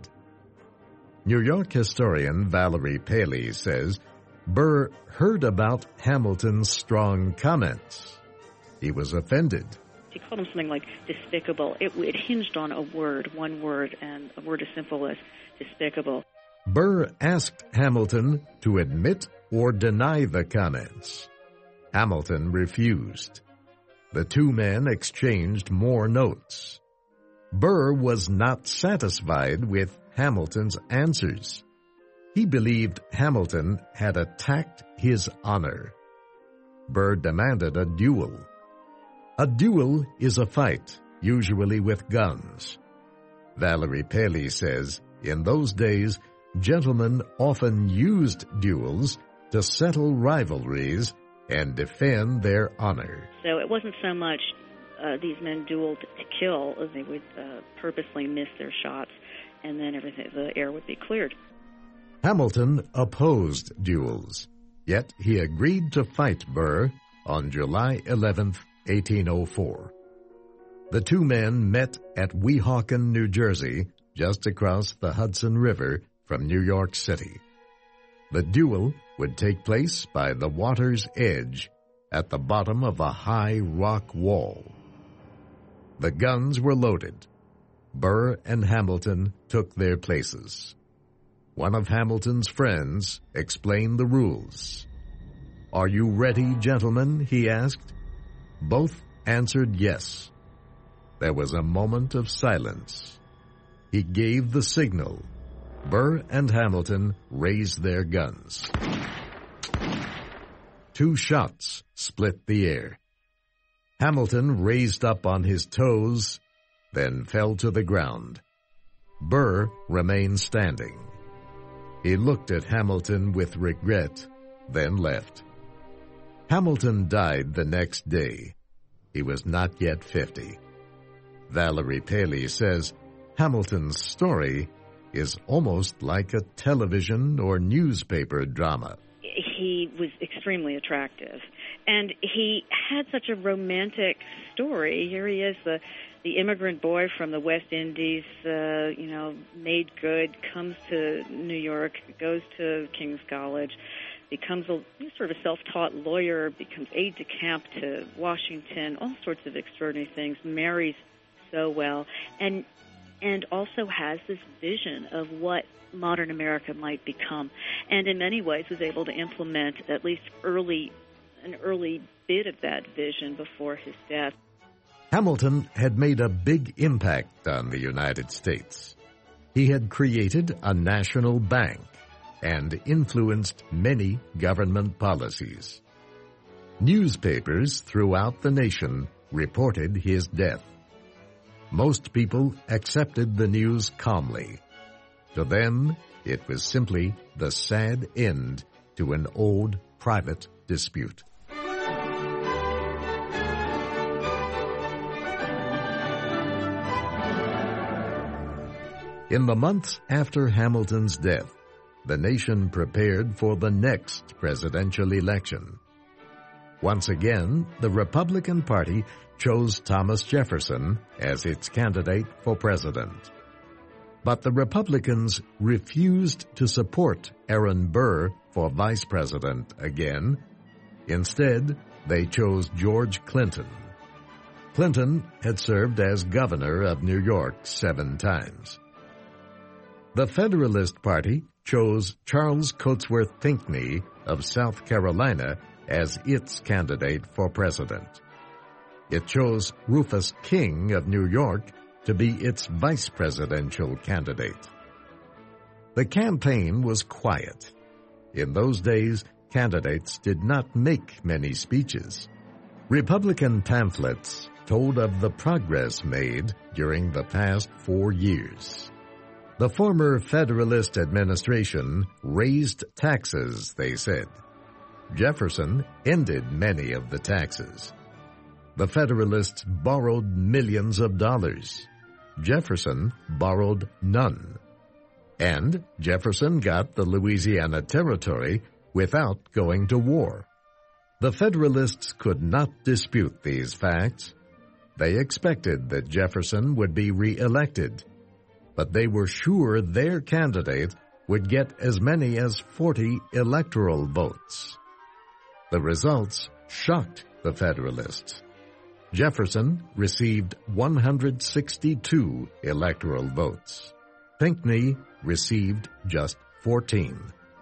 New York historian Valerie Paley says Burr heard about Hamilton's strong comments. He was offended. He called him something like despicable. It hinged on a word, one word, and a word as simple as despicable. Burr asked Hamilton to admit or deny the comments. Hamilton refused. The two men exchanged more notes. Burr was not satisfied with Hamilton's answers. He believed Hamilton had attacked his honor. Burr demanded a duel. A duel is a fight, usually with guns. Valerie Paley says, in those days, gentlemen often used duels to settle rivalries and defend their honor. So it wasn't so much these men dueled to kill, as they would purposely miss their shots, and then the air would be cleared. Hamilton opposed duels, yet he agreed to fight Burr on July 11th, 1804. The two men met at Weehawken, New Jersey, just across the Hudson River from New York City. The duel would take place by the water's edge at the bottom of a high rock wall. The guns were loaded. Burr and Hamilton took their places. One of Hamilton's friends explained the rules. "Are you ready, gentlemen?" he asked. Both answered yes. There was a moment of silence. He gave the signal. Burr and Hamilton raised their guns. 2 shots split the air. Hamilton raised up on his toes, then fell to the ground. Burr remained standing. He looked at Hamilton with regret, then left. Hamilton died the next day. He was not yet 50. Valerie Paley says Hamilton's story is almost like a television or newspaper drama. He was extremely attractive, and he had such a romantic story. Here he is, the immigrant boy from the West Indies, made good, comes to New York, goes to King's College, becomes a sort of a self-taught lawyer, becomes aide-de-camp to Washington, all sorts of extraordinary things, marries so well, and also has this vision of what modern America might become, and in many ways was able to implement at least an early bit of that vision before his death. Hamilton had made a big impact on the United States. He had created a national bank and influenced many government policies. Newspapers throughout the nation reported his death. Most people accepted the news calmly. To them, it was simply the sad end to an old private dispute. In the months after Hamilton's death, the nation prepared for the next presidential election. Once again, the Republican Party chose Thomas Jefferson as its candidate for president. But the Republicans refused to support Aaron Burr for vice president again. Instead, they chose George Clinton. Clinton had served as governor of New York 7 times. The Federalist Party chose Charles Cotesworth Pinckney of South Carolina as its candidate for president. It chose Rufus King of New York to be its vice presidential candidate. The campaign was quiet. In those days, candidates did not make many speeches. Republican pamphlets told of the progress made during the past 4 years. The former Federalist administration raised taxes, they said. Jefferson ended many of the taxes. The Federalists borrowed millions of dollars. Jefferson borrowed none. And Jefferson got the Louisiana Territory without going to war. The Federalists could not dispute these facts. They expected that Jefferson would be re-elected, but they were sure their candidate would get as many as 40 electoral votes. The results shocked the Federalists. Jefferson received 162 electoral votes. Pinckney received just 14.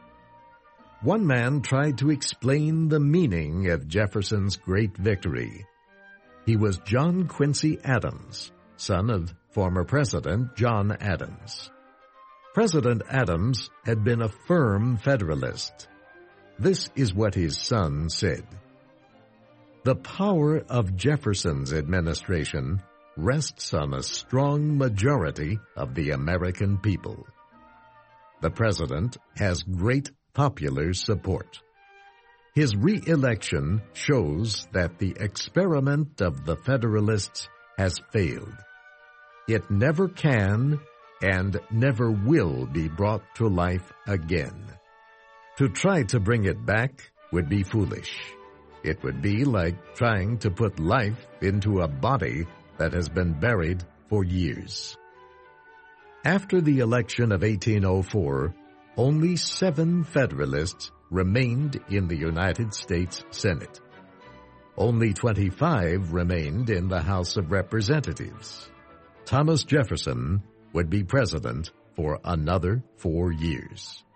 One man tried to explain the meaning of Jefferson's great victory. He was John Quincy Adams, son of former President John Adams. President Adams had been a firm Federalist. This is what his son said. The power of Jefferson's administration rests on a strong majority of the American people. The president has great popular support. His re-election shows that the experiment of the Federalists has failed. It never can and never will be brought to life again. To try to bring it back would be foolish. It would be like trying to put life into a body that has been buried for years. After the election of 1804, only 7 Federalists remained in the United States Senate. Only 25 remained in the House of Representatives. Thomas Jefferson would be president for another 4 years.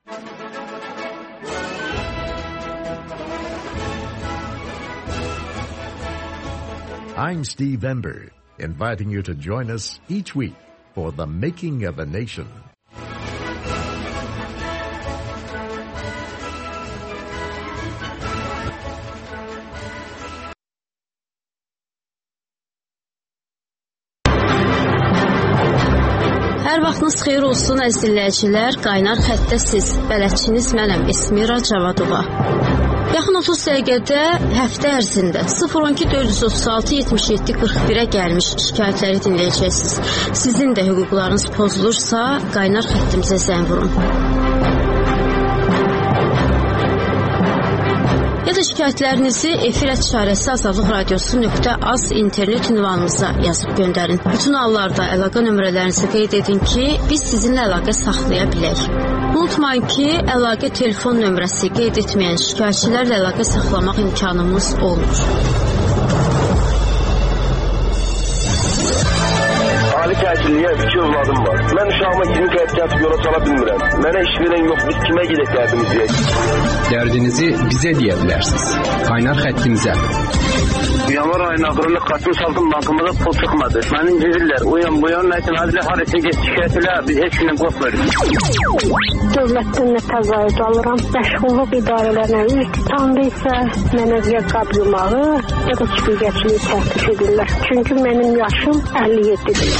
I'm Steve Ember, inviting you to join us each week for The Making of a Nation. Hər vaxtınız xeyir olsun əziz dinləyicilər. Qaynar xəttdə siz, bələdçiniz mənəm Esmira Cavadova. Yaxın 30 dəqiqədə həftə ərzində 012 436 77 41-ə gəlmiş şikayətləri dinləyəcəksiniz. Sizin də hüquqlarınız pozulursa, qaynar xəttimizə zəng vurun. Ya da şikayətlərinizi efir@azadlıqradiosu.az internet ünvanımıza yazıb göndərin. Bütün hallarda əlaqə nömrələrinizi qeyd edin ki, biz sizinlə əlaqə saxlaya bilək. Unutmayın ki, əlaqə telefon nömrəsi qeyd etməyən şikayətçilərlə əlaqə saxlamaq imkanımız olmur. Ali təhsilliyə 2 övladım var. Mən uşağıma 20 qəd gəlib yola sala bilmirəm. Mənə iş verən yox, biz kimə gedək dərdimizi deyək? Dərdinizi bizə deyə bilərsiniz. Qaynar xəttimizə. Yanvar ayının axırında Qasım Saltın bankımıza pul çıxmadı. Məni incirlər. Uyan nəsin, hadilə harəsin geç şikayət elə, biz heç gündən qorxmuyoruz. Dövlətdən nətəz aid alıram. Məşğulluq idarələrinə iltitamda isə mənə qəb yumağı ya da çiqigəçiliyi təklif edirlər. Çünki mənim yaşım 57-dir.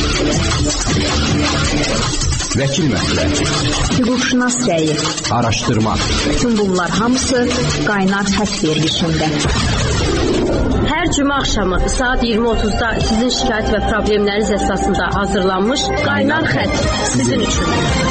Vəkil məsləhəti, hüquqşünas rəyi, araşdırma. Bütün bunlar hamısı qaynar xətt verilişində. Hər cümə axşamı saat 20:30-da sizin şikayət və problemləriniz əsasında hazırlanmış qaynar xətt sizin üçün.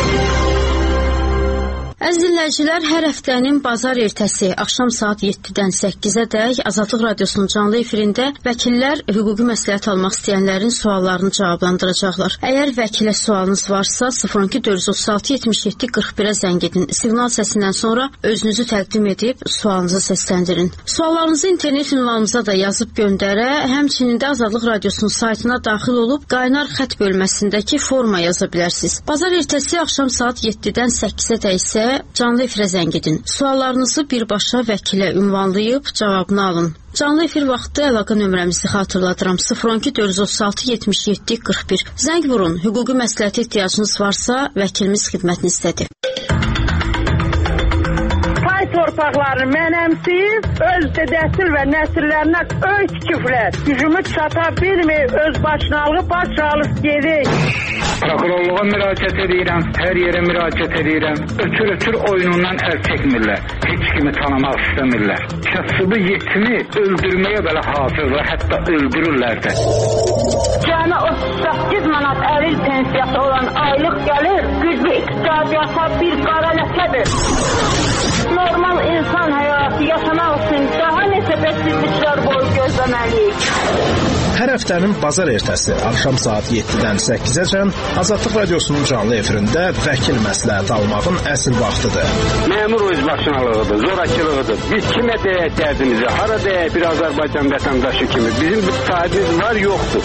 Əziz dinləyicilər, hər həftənin bazar ertəsi axşam saat 7-dən 8-ədək Azadlıq Radiosunun canlı efirində vəkillər hüquqi məsləhət almaq istəyənlərin suallarını cavablandıracaqlar. Əgər vəkilə sualınız varsa 012 436 77 41-ə zəng edin. Siqnal səsindən sonra özünüzü təqdim edib sualınızı səsləndirin. Suallarınızı internet ünvanımıza da yazıb göndərə, həmçinin də Azadlıq Radiosunun saytına daxil olub qaynar xətt bölməsindəki forma yaza bilərsiniz. Bazar ertəsi axşam saat 7-dən 8-ədək isə canlı efirə zəng edin. Suallarınızı birbaşa vəkilə ünvanlayıb cavabını alın. Canlı efir vaxtı əlaqə nömrəmizi xatırladıram. 012 436 77 41. Zəng vurun. Hüquqi məsləhətə ehtiyacınız varsa, vəkilimiz xidmətinizdədir. Pay torpaqlarını mənəmsiz, öz dədəsil və nəsillərinə öz küflər. Gücümü çata bilmir, öz başınalığı başalıb gedir. Prokurorluğa müraciət edirəm, hər yerə müraciət edirəm. Ötür oyunundan əl çəkmirlər. Heç kimi tanımaq istəmirlər. Kasıbı yetimi öldürməyə belə hazırlar, hətta öldürürlər də. Cəmi 38 manat əril pensiyası olan aylıq gəlir, güclü iqtisadiyyata bir qara ləkədir. Normal insan həyatı yaşamaq üçün daha neçə bədsizliklər boyu gözləməliyik. Hər həftənin bazar ertəsi axşam saat 7-dən 8-əcən Azadlıq Radiosunun canlı efirində vəkil məsləhət almağın əsl vaxtıdır. Məmur öz başınalığıdır, zorakılığıdır. Biz kimə deyək dərdimizi, hara deyək bir Azərbaycan vətəndaşı kimi. Bizim bir sahibimiz var, yoxdur.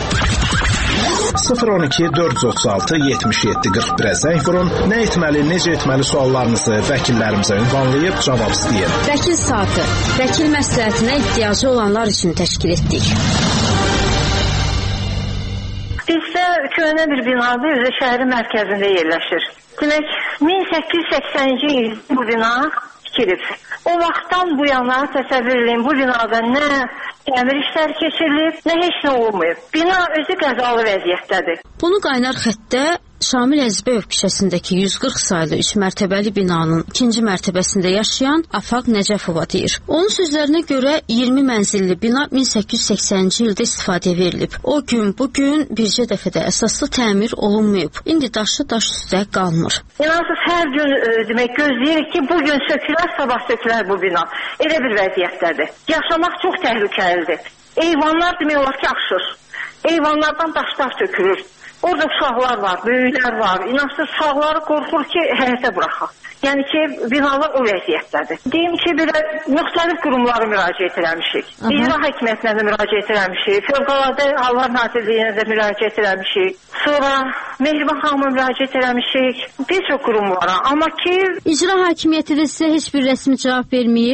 012 436 77 41-ə zəng vurun. Nə etməli, necə etməli suallarınızı vəkillərimizə ünvanlayıb cavab istəyin. Vəkil saatı, vəkil məsləhətinə ehtiyacı olanlar üçün təşkil etdik. Bizdə köhnə bir binadır, özü şəhərin mərkəzində yerləşir. Demək, 1880-ci il bu bina tikilib. O vaxtdan bu yana təsəvvür edin, bu binada nə təmir işləri keçirilib, nə heç nə olmayıb. Bina özü qəzalı vəziyyətdədir. Bunu qaynar xəttdə Şamil Əzbəyov küçəsindəki 140 saylı 3 mərtəbəli binanın 2-ci mərtəbəsində yaşayan Afaq Nəcəfova deyir. Onun sözlərinə görə 20 mənzilli bina 1880-ci ildə istifadəyə verilib. O gün, bugün bircə dəfədə əsaslı təmir olunmayıb. İndi daşı daş üstə qalmır. İnansız hər gün demək gözləyirik ki, bugün sökülər, sabah sökülər bu bina. Elə bir vəziyyətdədir. Yaşamaq çox təhlükəlidir. Eyvanlar demək olar ki, axşır. Eyvanlardan daşlar sökülür. Orada uşaqlar var, böyüklər var. İnansız uşaqları qorxur ki, həyətə buraxaq. Yəni ki, binalar o vəziyyətdədir. Deyim ki, belə müxtəlif qurumlara müraciət eləmişik. İcra hakimiyyətinə də müraciət eləmişik. Fövqəladə Hallar Nazirliyinə də müraciət eləmişik. Sonra Mehriban xanıma müraciət eləmişik. Bir çox qurumlara. Amma ki... İcra hakimiyyəti də sizə heç bir rəsmi cavab verməyib?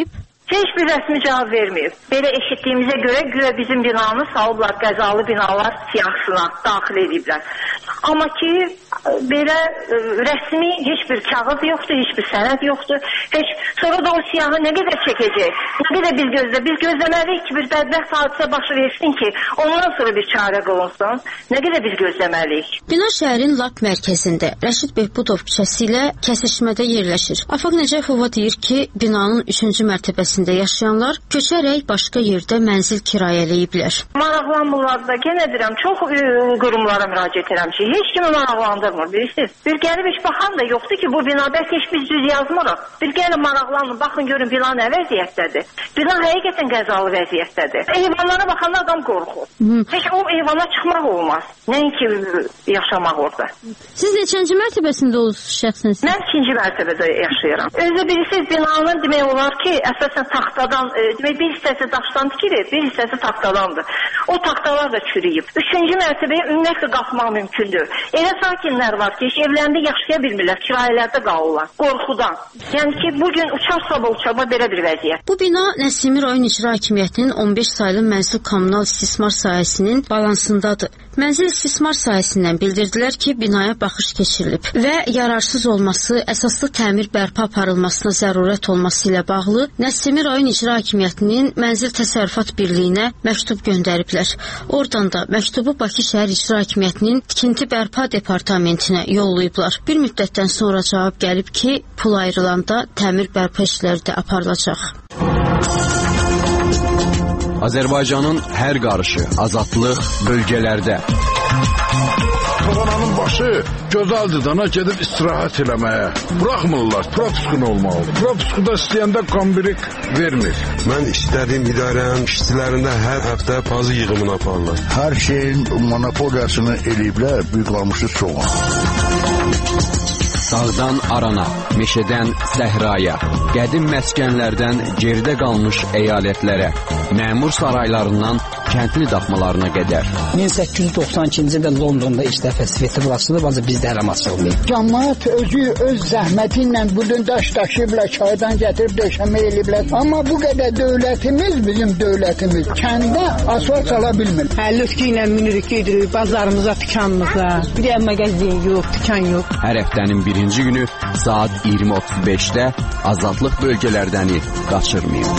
Heç bir rəsmi cavab verməyib. Belə eşitdiyimizə görə bizim binanı salıblar, qəzalı binalar siyahısına daxil ediblər. Amma ki, belə rəsmi heç bir kağız yoxdur, heç bir sənəd yoxdur. Sonra da o siyahı nə qədər çəkəcək? Nə qədər biz gözləməliyik ki, bir bədbəxt hadisə başı versin ki, ondan sonra bir çarə qılınsın. Nə qədər biz gözləməliyik? Bina şəhərin lap mərkəzində, Rəşid Behbudov küçəsi ilə kəsişmədə yerləşir. Afaq Nəcəfova deyir ki, binanın 3-cü mərtəbəsində yaşayanlar köçərək başqa yerdə mənzil kirayələyiblər. Maraqlanmırlar da, yenə deyirəm, çox qurumlara müraciət edirəm ki, heç kimi maraqlandırmır, bilirsiniz. Bir gəlib heç baxan da yoxdur ki, bu bina bəlkə heç biz düz yazmırıq. Bir gəlib maraqlanın, baxın görün bina nə vəziyyətdədir. Bina həqiqətən qəzalı vəziyyətdədir. Eyvanlara baxanda adam qorxur. Heç o eyvana çıxmaq olmaz. Nəinki yaşamaq orada. Siz neçənci mərtəbəsində olursunuz şəxsən? Mən 2-ci mərtəbədə yaşayıram. Özü bilirsiniz, binanın demək olar ki, əsasən taxtadan, demək bir hissəsi daşdan tikilir, bir hissəsi taxtadandır. O taxtalar da çürüyüb. 3-cü mərtəbəyə ümumiyyətlə qalxmaq mümkündür. Elə sakinlər var ki, heç evlərində yaşaya bilmirlər, kirayələrdə qalırlar, qorxudan. Yəni ki, bugün uçar-sabah uçarma belə bir vəziyyət. Bu bina Nəsimi rayon icra hakimiyyətinin 15 saylı mənzil kommunal istismar sahəsinin balansındadır. Mənzil istismar sahəsindən bildirdilər ki, binaya baxış keçirilib və yararsız olması, əsaslı təmir bərpa aparılmasına zərurət olması ilə bağlı Nəsimi rayon icra hakimiyyətinin Mənzil Təsərrüfat Birliyinə məktub göndəriblər. Oradan da məktubu Bakı şəhər icra hakimiyyətinin tikinti bərpa departamentinə yollayıblar. Bir müddətdən sonra cavab gəlib ki, pul ayrılanda təmir bərpa işləri də aparılacaq. Azərbaycanın hər qarışı, azadlıq bölgələrdə. Tavananın başı gözəldir dana gedib istirahət eləməyə. Buraxmırlar, propiskun olmalıdır. Propuskuda istəyəndə kombirik vermir. Mən istədiyim idarənin işçilərində hər həftə pazı yığımını aparırlar. Hər şeyin monopoliyasını eləyiblər, büyük qalmışı çox. Dağdan arana, meşədən səhraya, qədim məskənlərdən geridə qalmış əyalətlərə, məmur saraylarından kəndli daxmalarına qədər. 1892-ci ildə Londonda ilk dəfə Svetlana açılıb, ancaq bizdə hələ açılmayıb. Cəmaət özü öz zəhməti ilə budun daş daşıyıblar, çaydan gətirib döşəmə eləyiblər. Amma bu qədər dövlətimiz, bizim dövlətimiz kəndə asfalt çala bilmir. Lütki ilə minirik, gedirik bazarımıza, dükanımıza. Bir yer mağazin yox, dükan yox. Hər həftənin birinci günü saat 20:35-də azadlıq bölgələrdəni qaçırmayın.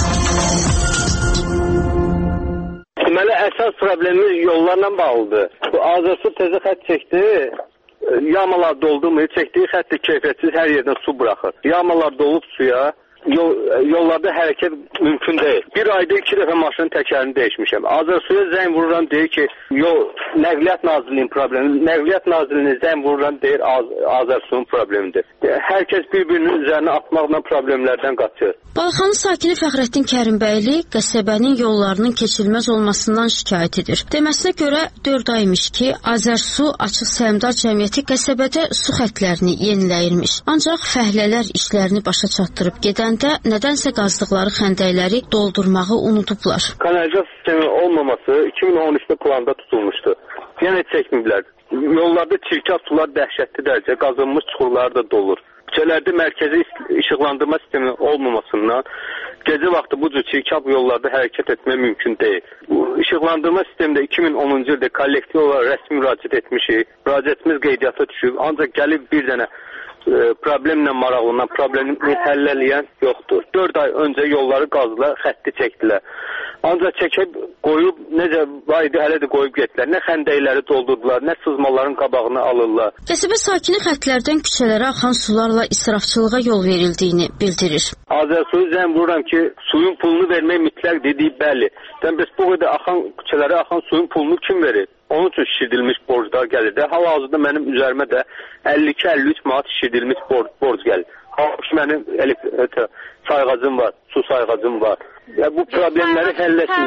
Deməli, əsas problemimiz yollarla bağlıdır. Bu Azərsu təzə xətt çəkdi, yamalar doldurmur, çəkdiyi xəttlə keyfiyyətsiz hər yerdən su buraxır. Yamalar dolub suya, yollarda hərəkət mümkün deyil. Bir ayda 2 dəfə maşının təkərini dəyişmişəm. Azərsuya zəng vururam, deyir ki, Nəqliyyat Nazirliyinin problemi. Nəqliyyat Nazirliyinin zəng vururam, deyir Azərsu'nun problemidir. Hər kəs bir-birinin üzərinə atmaqla problemlərdən qaçır. Balxanı sakini Fəxrəddin Kərimbəyli qəsəbənin yollarının keçilməz olmasından şikayət edir. Deməsinə görə 4 aymış ki, Azərsu Açıq Səhmdar Cəmiyyəti qəsəbədə su xəttlərini yeniləyirmiş. Ancaq fəhlələr işlərini başa çatdırıb gedəndə nədənsə qazdıqları xəndəkləri doldurmağı unudublar. Kanalizasiya sistemi olmaması 2013-də planda tutulmuşdu. Yəni çəkməyiblər. Yollarda çirkab sular dəhşətli dərəcə qazınmış çuxurlar da dolur. Küçələrdə mərkəzi işıqlandırma sistemi olmamasından gecə vaxtı bu cür çirkab yollarda hərəkət etmək mümkün deyil. Bu işıqlandırma sistemində 2010-cu ildə kollektiv olaraq rəsmi müraciət etmişik. Müraciətimiz qeydiyyata düşüb, ancaq gəlib bir dənə problemlə maraqlanan, problemi həll eləyən yoxdur. 4 ay öncə yolları qazdılar, xətti çəkdilər. Ancaq çəkib qoyub, necə var idi, hələ də qoyub getdilər. Nə xəndəkləri doldurdular, nə sızmaların qabağını alırlar. Qəsəbə sakini xəttlərdən küçələrə axan sularla israfçılığa yol verildiyini bildirir. Azərsuyu zəng vururam ki, suyun pulunu vermək mütləq dediyi bəli. Bəs bu qədər küçələrə axan suyun pulunu kim verir? Onun üçün şişirdilmiş borclar gəlir də. Hal-hazırda mənim üzərimə də 52-53 manat şişirdilmiş borc gəlir. Halbuki mənim sayğacım var, su sayğacım var. Bu problemləri həll etmirlər.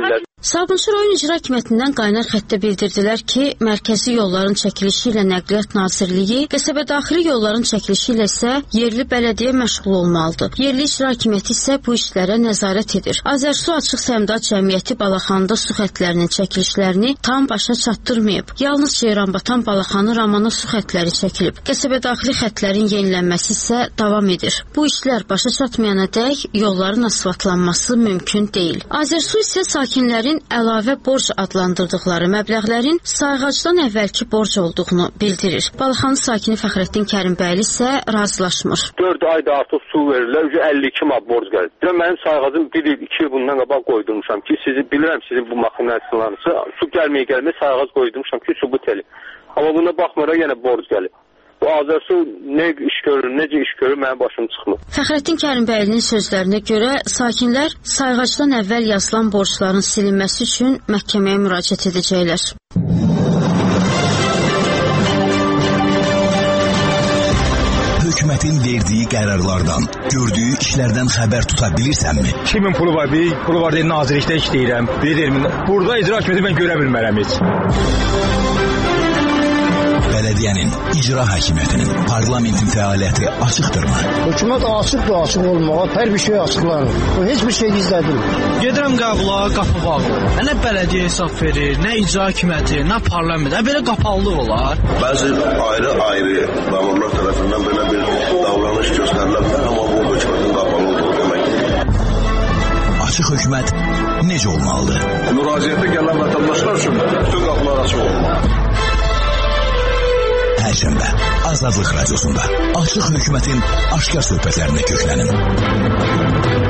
Sabunçu rayon icra hakimiyyətindən qaynar xəttə bildirdilər ki, mərkəzi yolların çəkilişi ilə Nəqliyyat Nazirliyi, qəsəbədaxili yolların çəkilişi ilə isə yerli bələdiyyə məşğul olmalıdır. Yerli icra hakimiyyəti isə bu işlərə nəzarət edir. Azərsu Açıq Səhmdar Cəmiyyəti Balaxanında su xəttlərinin çəkilişlərini tam başa çatdırmayıb. Yalnız Ceyranbatan Balaxanı Ramana su xəttləri çəkilib. Qəsəbədaxili xəttlərin yenilənməsi isə davam edir. Bu işlər başa çatmayana dək yolların asfaltlanması mümkün deyil. Azərsu isə sakinlərin əlavə borc adlandırdıqları məbləğlərin sayğacdan əvvəlki borc olduğunu bildirir. Balaxanı sakini Fəxrəddin Kərimbəyli isə razılaşmır. 4 ayda artıq su verirlər, 52 manat borc gəlir. Mənim sayğacım 1 il, 2 il bundan qabaq qoydurmuşam ki, sizi bilirəm, sizin bu maxinasınlarınızı su gəlməyə sayğac qoydurmuşam ki, sübut elin. Amma buna baxmıraq yenə borc gəlir. Bu Azərsu nə iş görür, necə iş görür, mənim başım çıxmır. Fəxrəddin Kərimbəylinin sözlərinə görə saykinlər sayğacdan əvvəl yazılan borcların silinməsi üçün məhkəməyə müraciət edəcəklər. Hökumətin verdiyi qərarlardan, gördüyü işlərdən xəbər tuta bilirsənmi? Kimin pulu var? Bir pulu var deyil, nazirlikdə işləyirəm. Burada icra hakimiyyəti mən görə bilmərəm heç. Belediyenin, icra hakimiyyətinin, parlamentin fəaliyyəti açıqdırmı? Hökumət açıqdır, açıq olmağa, hər bir şey açıqlanır. Heç bir şey gizlədilmir. Gedirəm qəbula, qapı bağlı. Nə bələdiyyə hesab verir, nə icra hakimiyyəti, nə parlament. Belə qapalılıq olar. Bəzi ayrı-ayrı məmurlar tərəfindən belə bir davranış göstərilə bilər, amma bu hökumətin qapalı olduğu deməkdir. Açıq hökumət necə olmalıdır? Müraciətə gələn vətəndaşlar üçün bütün qapılar açıq olmalıdır. Perşembe Azadlıq Radyosunda Açıq Hökumətin aşkar söhbətlərinə köklənin.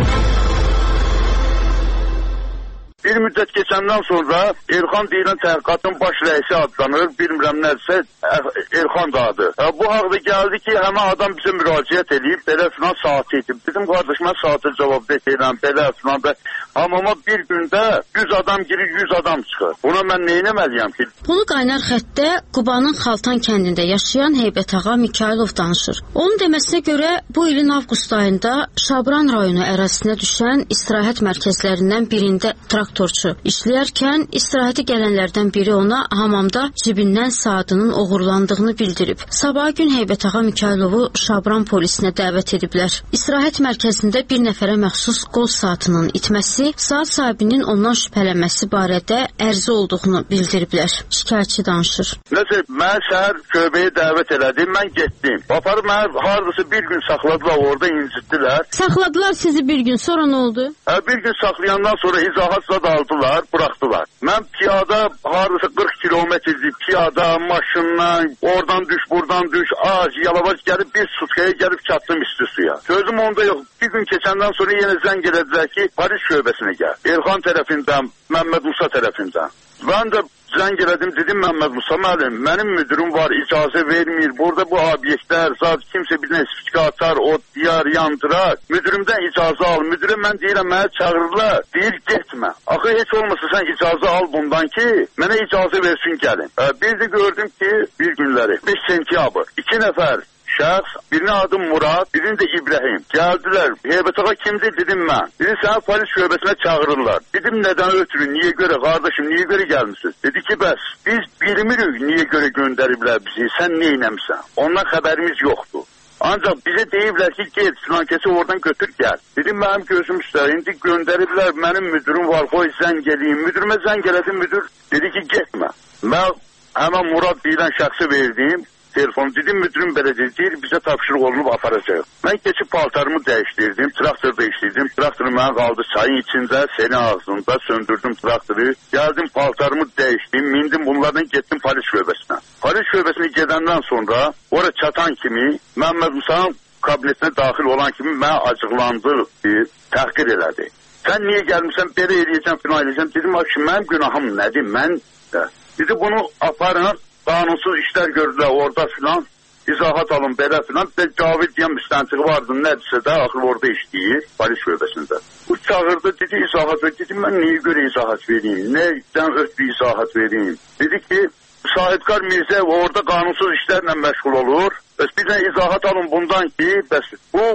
Bir müddət keçəndən sonra Elxan deyilən təhqiqatın baş rəisi adlanır, bilmirəm nədirsə Elxan da adı. Bu haqda gəldi ki, həmən adam bizə müraciət edib, belə filan saat edib. Dedim, qardaş, mən saatı cavab verirəm, belə filan da. Amma bir gündə 100 adam girir, 100 adam çıxır. Buna mən nə etməliyəm ki? Bunu qaynar xəttdə Qubanın Xaltan kəndində yaşayan Heybət ağa Mikailov danışır. Onun deməsinə görə bu ilin avqust ayında Şabran rayonu ərazisinə düşən istirahət mərkəzlərindən birində traktorçu işləyərkən istirahətə gələnlərdən biri ona hamamda cibindən saatının oğurlandığını bildirib. Sabahı gün Heybət ağa Mikailovu Şabran polisinə dəvət ediblər. İstirahət mərkəzində bir nəfərə məxsus qol saatının itməsi, saat sahibinin ondan şübhələnməsi barədə ərizə olduğunu bildiriblər. Şikayətçi danışır. Nəsə, mən səhər köbəyə dəvət elədim, mən getdim. Aparıb mənə hardasa bir gün saxladılar, orada incitdilər. Saxladılar sizi bir gün, sonra nə oldu? Bir gün saxlayandan sonra izahatla aldılar, bıraktılar. Mən piyada hardasa 40 kilometrlik piyada maşınla oradan düş, buradan düş, ağac, yalavac gəlib bir sutkaya gəlib çatdım isti suya. Sözüm onda yox. Bir gün keçəndən sonra yenə zəng elədilər ki, Paris şöbəsinə gəl. Elxan tərəfindən, Məmməd Musa tərəfindən. Mən də zəng elədim, dedim Məmməd Musa müəllim, mənim müdürüm var, icazə vermir. Burada bu obyektlər, zat kimsə bir nəsifikə atar, o diyar yandırar. Müdürümdən icazə al. Müdürə mən deyirəm, mənə çağırırlar. Deyir, getmə. Axı heç olmasa sən icazə al bundan ki, mənə icazə versin gəlin. Bir də gördüm ki, bir günləri 5 sentyabr 2 nəfər şəxs, birinin adı Murad, birinin də İbrahim. Gəldilər. Heybət ağa kimdir? Dedim mən. Dedi, səni polis şöbəsinə çağırırlar. Dedim, nədən ötürü? Niyə görə? Qardaşım, niyə görə gəlmişsiniz? Dedi ki, bəs, biz bilmirik niyə görə göndəriblər bizi. Sən nə eləmişsən? Ondan xəbərimiz yoxdur. Ancaq bizə deyiblər ki, get, filankəsi oradan götür, gəl. Dedim, mənim gözüm üstə. İndi göndəriblər, mənim müdürüm var, qoy zəng eləyim. Müdürümə zəng elədim, müdür dedi ki, getmə. Mən həmən Murad deyilən şəxsi verdim. Telefon dedim, müdürüm belə deyir, bizə tapşırıq olunub aparacaq. Mən keçib paltarımı dəyişdirdim, traktorda işləyirdim. Traktorum mənə qaldı çayın içində, senin ağzında, söndürdüm traktoru. Gəldim, paltarımı dəyişdim, mindim bunlardan getdim polis şöbəsinə. Polis şöbəsinə gedəndən sonra, oraya çatan kimi, Məmməd Musa'nın kabinetinə daxil olan kimi mənə acıqlandı, təhqir elədi. Sən niyə gəlmişsən, belə eləyəcəm, filan eləyəcəm. Dedim, mənim günahım nədir, mən dedi, bunu aparın. Qanunsuz işlər gördülər orada filan, izahat alın belə filan. Cavid deyən müstəntiqi vardı, nədirsə də axır orada işləyir, polis şöbəsində. Bu çağırdı, dedi izahat ver. Dedim, mən niyə görə izahat vereyim, nədən ötürü izahat vereyim? Dedi ki, Sahibkar Mirzəyev orada qanunsuz işlərlə məşğul olur. Bəs bir də izahat alın bundan ki, bəs bu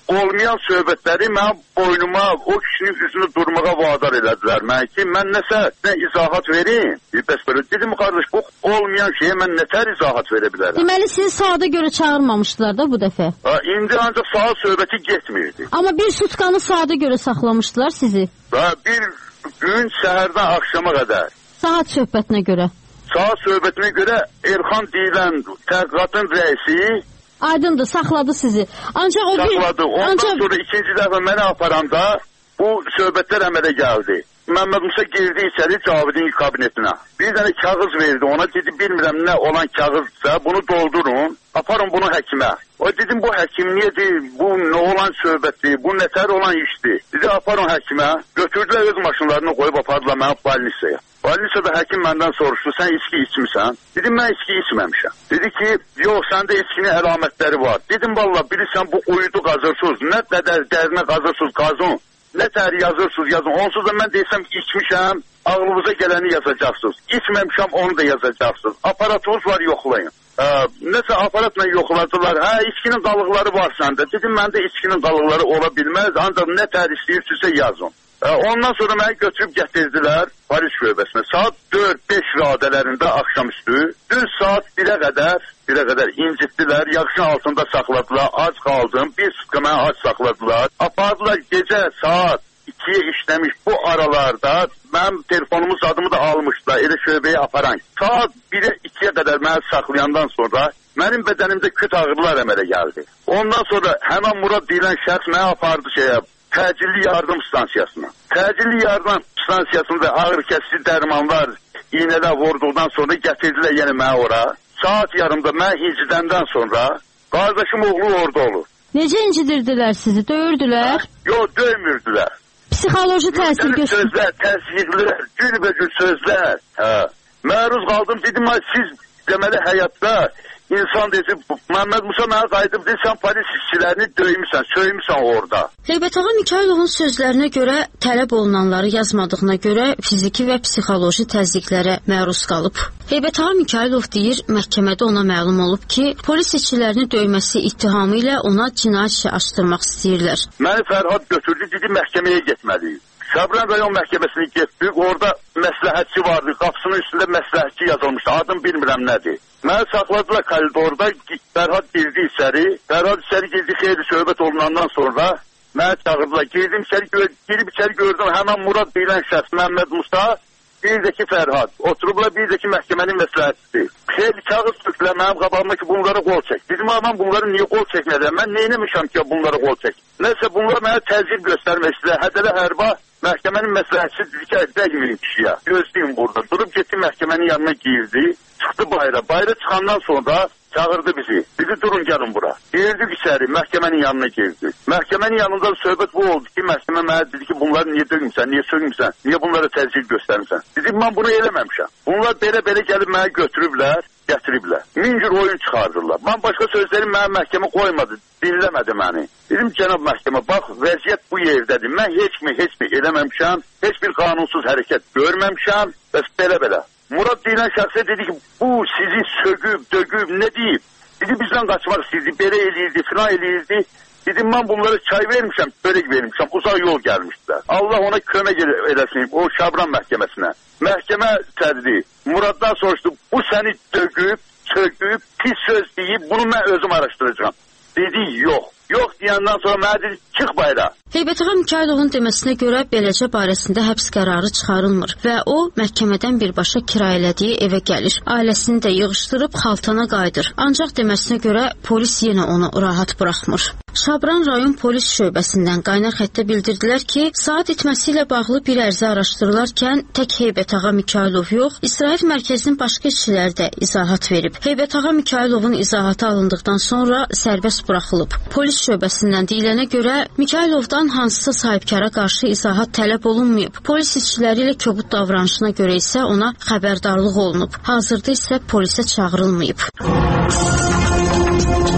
olmayan söhbətləri mənim boynuma, o kişinin üzünü durmağa vadar elədilər mənə ki, mən nə izahat verim. Bəs belə dedim, qardaş, bu olmayan şeyə mən nətər izahat verə bilərəm? Deməli, sizi saata görə çağırmamışdılar da bu dəfə? İndi ancaq saat söhbəti getmirdi. Amma bir sutkanı saata görə saxlamışdılar sizi? Bir gün səhərdən axşama qədər. Saat söhbətinə görə? Saat söhbətinə görə Erxan deyilən tədqiqatın rəisi aydındır, saxladı sizi. Ancaq o saxladı. Ondan sonra ikinci dəfə mənə aparanda bu söhbətlər əmələ gəldi. Məmməd Musa girdi içəri Cavidin kabinetinə. Bir dənə kağız verdi ona, dedi bilmirəm nə olan kağızsa bunu doldurun, aparın bunu həkimə. O dedim bu həkim niyedir, bu nə olan söhbətdir, bu nətər olan işdir. Dedi aparın həkimə, götürdülər öz maşınlarını qoyub apardılar mənə balnisaya. Balnisada həkim məndən soruşdu, sən içki içmirsən? Dedim mən içki içməmişəm. Dedi ki yox səndə içkinin əlamətləri var. Dedim valla bilirsən bu uyudu qazırsız, nə qədər dərinə qazırsız qazın. Nə tər yazırsınız yazın. Onsuz da mən desəm içmişəm, ağlınıza gələni yazacaqsınız. İçməmişəm onu da yazacaqsınız. Aparatınız var yoxlayın. Nəsə aparatla yoxladılar. İçkinin qalıqları var səndə. Dedim məndə içkinin qalıqları ola bilməz. Ancaq nə tər istəyirsinizsə yazın. Ondan sonra məni götürüb gətirdilər Paris şöbəsinə. Saat 4-5 radələrində axşamüstü. Düz saat 1-ə qədər incitdilər. Yaxşın altında saxladılar. Ac qaldım. Bir sıqqı mənə ac saxladılar. Apardılar gecə saat 2-yə işləmiş bu aralarda. Mənim telefonumun adımı da almışdılar. Elə şöbəyə aparan. Saat 1-ə 2-yə qədər məni saxlayandan sonra mənim bədənimdə küt ağrılar əmələ gəldi. Ondan sonra həmən Murad deyilən şəxs mənə apardı təcilli yardım stansiyasına. Təcilli yardım stansiyasında ağır kəsici dərmanlar iynələr vurduqdan sonra gətirdilər yenə mənə ora. Saat yarımda mən incidəndən sonra qardaşım oğlu orada olur. Necə incidirdilər sizi? Döyürdülər? Yox, döymürdülər. Psixoloji təsir göstərir. Sözlər, təsdiqlər, günbəgün sözlər. Məruz qaldım, dedim, siz deməli həyatda İnsan dedi, Məmməd Musa mənə qayıdıb dedi, sən polis işçilərini döymüsən, söymüsən orada. Heybətağa Mikayılovun sözlərinə görə tələb olunanları yazmadığına görə fiziki və psixoloji təzyiqlərə məruz qalıb. Heybətağa Mikayılov deyir, məhkəmədə ona məlum olub ki, polis işçilərini döyməsi ittihamı ilə ona cinayət işi açdırmaq istəyirlər. Məni Fərhad götürdü, dedi, məhkəməyə getməliyik. Şabran rayon məhkəməsinə getdik, orada məsləhətçi vardı, qapısının üstündə məsləhətçi yazılmışdı, adım bilmirəm nədir. Məni saxladılar koridorda, Fərhad girdi içəri, girdi, xeyli söhbət olunandan sonra məni çağırdılar, girdim içəri gördüm, həmən Murad deyilən şəxs, Məmməd Musa, bir də ki Fərhad, oturublar bir də ki məhkəmənin məsləhətçisi. Xeyli kağız tökülər mənim qabağımda ki bunlara qol çək. Dedim, mən bunları niyə qol çəkmədən, mən neynəmişəm ki bunlara qol çək. Nəsə bunlar mənə təzyiq göstərmək istəyir, hədələ hərba. Məhkəmənin məsləhətçisi dedi ki, dəyməyin kişiyə, gözləyin burada. Durub getdi məhkəmənin yanına girdi, çıxdı bayra. Bayra çıxandan sonra çağırdı bizi. Dedi, durun gəlin bura. Girdik içəri, məhkəmənin yanına girdi. Məhkəmənin yanında söhbət bu oldu ki, məhkəmə mənə dedi ki, bunları niyə döymüsən, niyə söymüsən, niyə bunlara təzyiq göstərmişsən. Dedim, mən bunu eləməmişəm. Bunlar belə gəlib mənə götürüblər, gətiriblər. Min cür oyun çıxardırlar. Mən başqa sözlərim mənə məhkəmə qoymadı, dinləmədi məni. Dedim, cənab məhkəmə, bax, vəziyyət bu yerdədir. Mən heç mi eləməmişəm, heç bir qanunsuz hərəkət görməmişəm, bəs belə. Murad deyilən şəxsə dedi ki, bu sizi sögüb, dögüb, nə deyib? Dedi, bizdən qaçmaq istəyirdi, belə eləyirdi, filan eləyirdi. Dedim, mən bunlara çay vermişəm, börək vermişəm, uzaq yol gəlmişdilər. Allah ona kömək eləsin, o Şabran məhkəməsinə. Məhkəmə səddi, Muraddan soruşdu, bu səni dögüb, sögüb, pis söz deyib, bunu mən özüm araşdıracağım. Dedi, yox. Yox deyəndən sonra mənə dedi, çıx bayra. Heybətağa Mikayılovun deməsinə görə beləcə barəsində həbs qərarı çıxarılmır və o məhkəmədən birbaşa kirayələdiyi evə gəlir. Ailəsini də yığışdırıb Xaltana qayıdır. Ancaq deməsinə görə polis yenə onu rahat buraxmır. Şabran rayon polis şöbəsindən qaynar xəttə bildirdilər ki, saat itməsi ilə bağlı bir ərizə araşdırılarkən tək Heybətağa Mikayılov yox, İstirahət mərkəzinin başqa işçiləri də izahat verib. Heybətağa Mikayılovun izahatı alındıqdan sonra sərbəst buraxılıb. Polis şöbəsindən deyilənə görə Mikayılovdan hansısa sahibkara qarşı izahat tələb olunmayıb. Polis işçiləri ilə kobud davranışına görə isə ona xəbərdarlıq olunub. Hazırda isə polisə çağırılmayıb.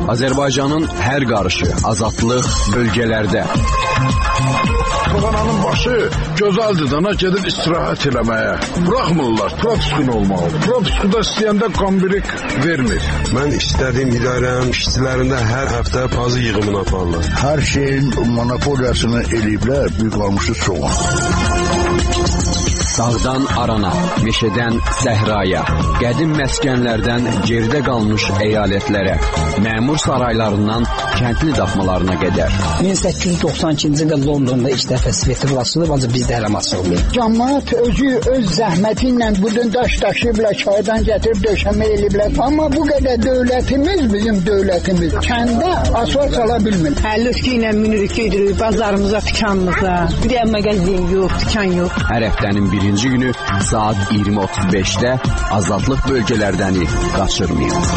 Azərbaycanın hər qarışı, azadlıq bölgələrdə. Soğananın başı gözəldir dana gedib istirahət eləməyə. Buraxmırlar, propiskun olmalıdır. Propiskuda istəyəndə kombirik vermir. Mən istədiyim idarənin işçilərində hər həftə pazı yığımını aparırlar. Hər şeyin monopoliyasını eləyiblər, büyük almışı soğan. Dağdan arana, meşədən səhraya, qədim məskənlərdən geridə qalmış əyalətlərə, məmur saraylarından kəndli daxmalarına qədər. 1892-ci ildə Londonda ilk dəfə sveti açılıb, ancaq bizdə hələ açılmıyor. Cəmaət özü öz zəhməti ilə budun daş daşıyıblar, çaydan gətirib döşəmə eləyiblər. Amma bu qədər dövlətimiz, bizim dövlətimiz kəndə asfalt sala bilmir. Həllüskü ilə minirik, gedirik bazarımıza, dükanımıza. Bir də mağazin yox, dükan yox. Hər həftənin birinci günü saat 20:35-də azadlıq bölgələrdəni qaçırmayın.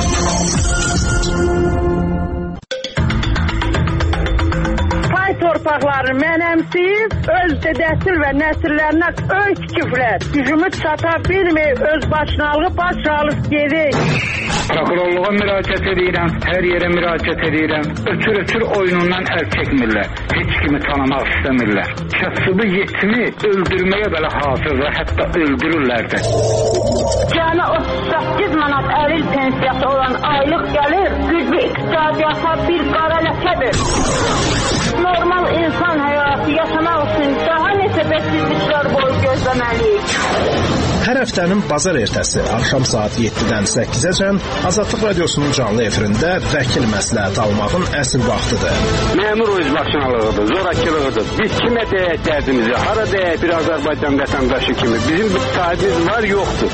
Torpaqları mənəmsiyib, öz dədəsil və nəsillərinə öy tikiblər. Gücümü çata bilməyib, öz başınalığı baş alıb gedik. Prokurorluğa müraciət edirəm, hər yerə müraciət edirəm. Ötür oyunundan əl çəkmirlər. Heç kimi tanımaq istəmirlər. Kasıbı yetimi öldürməyə belə hazırlar, hətta öldürürlər də. Cəmi 38 manat əril pensiyası olan aylıq gəlir, güclü iqtisadiyyata bir qara ləkədir. Normal insan həyatı yaşamaq üçün daha neçə bəsizliklər boyu gözləməliyik. Hər həftənin bazar ertəsi axşam saat 7-dən 8-əcən Azadlıq Radiosunun canlı efirində vəkil məsləhət almağın əsl vaxtıdır. Məmur özbaşınalığıdır, zorakılığıdır. Biz kimə deyək dərdimizi, hara deyək bir Azərbaycan vətəndaşı kimi. Bizim bir sahibimiz var, yoxdur.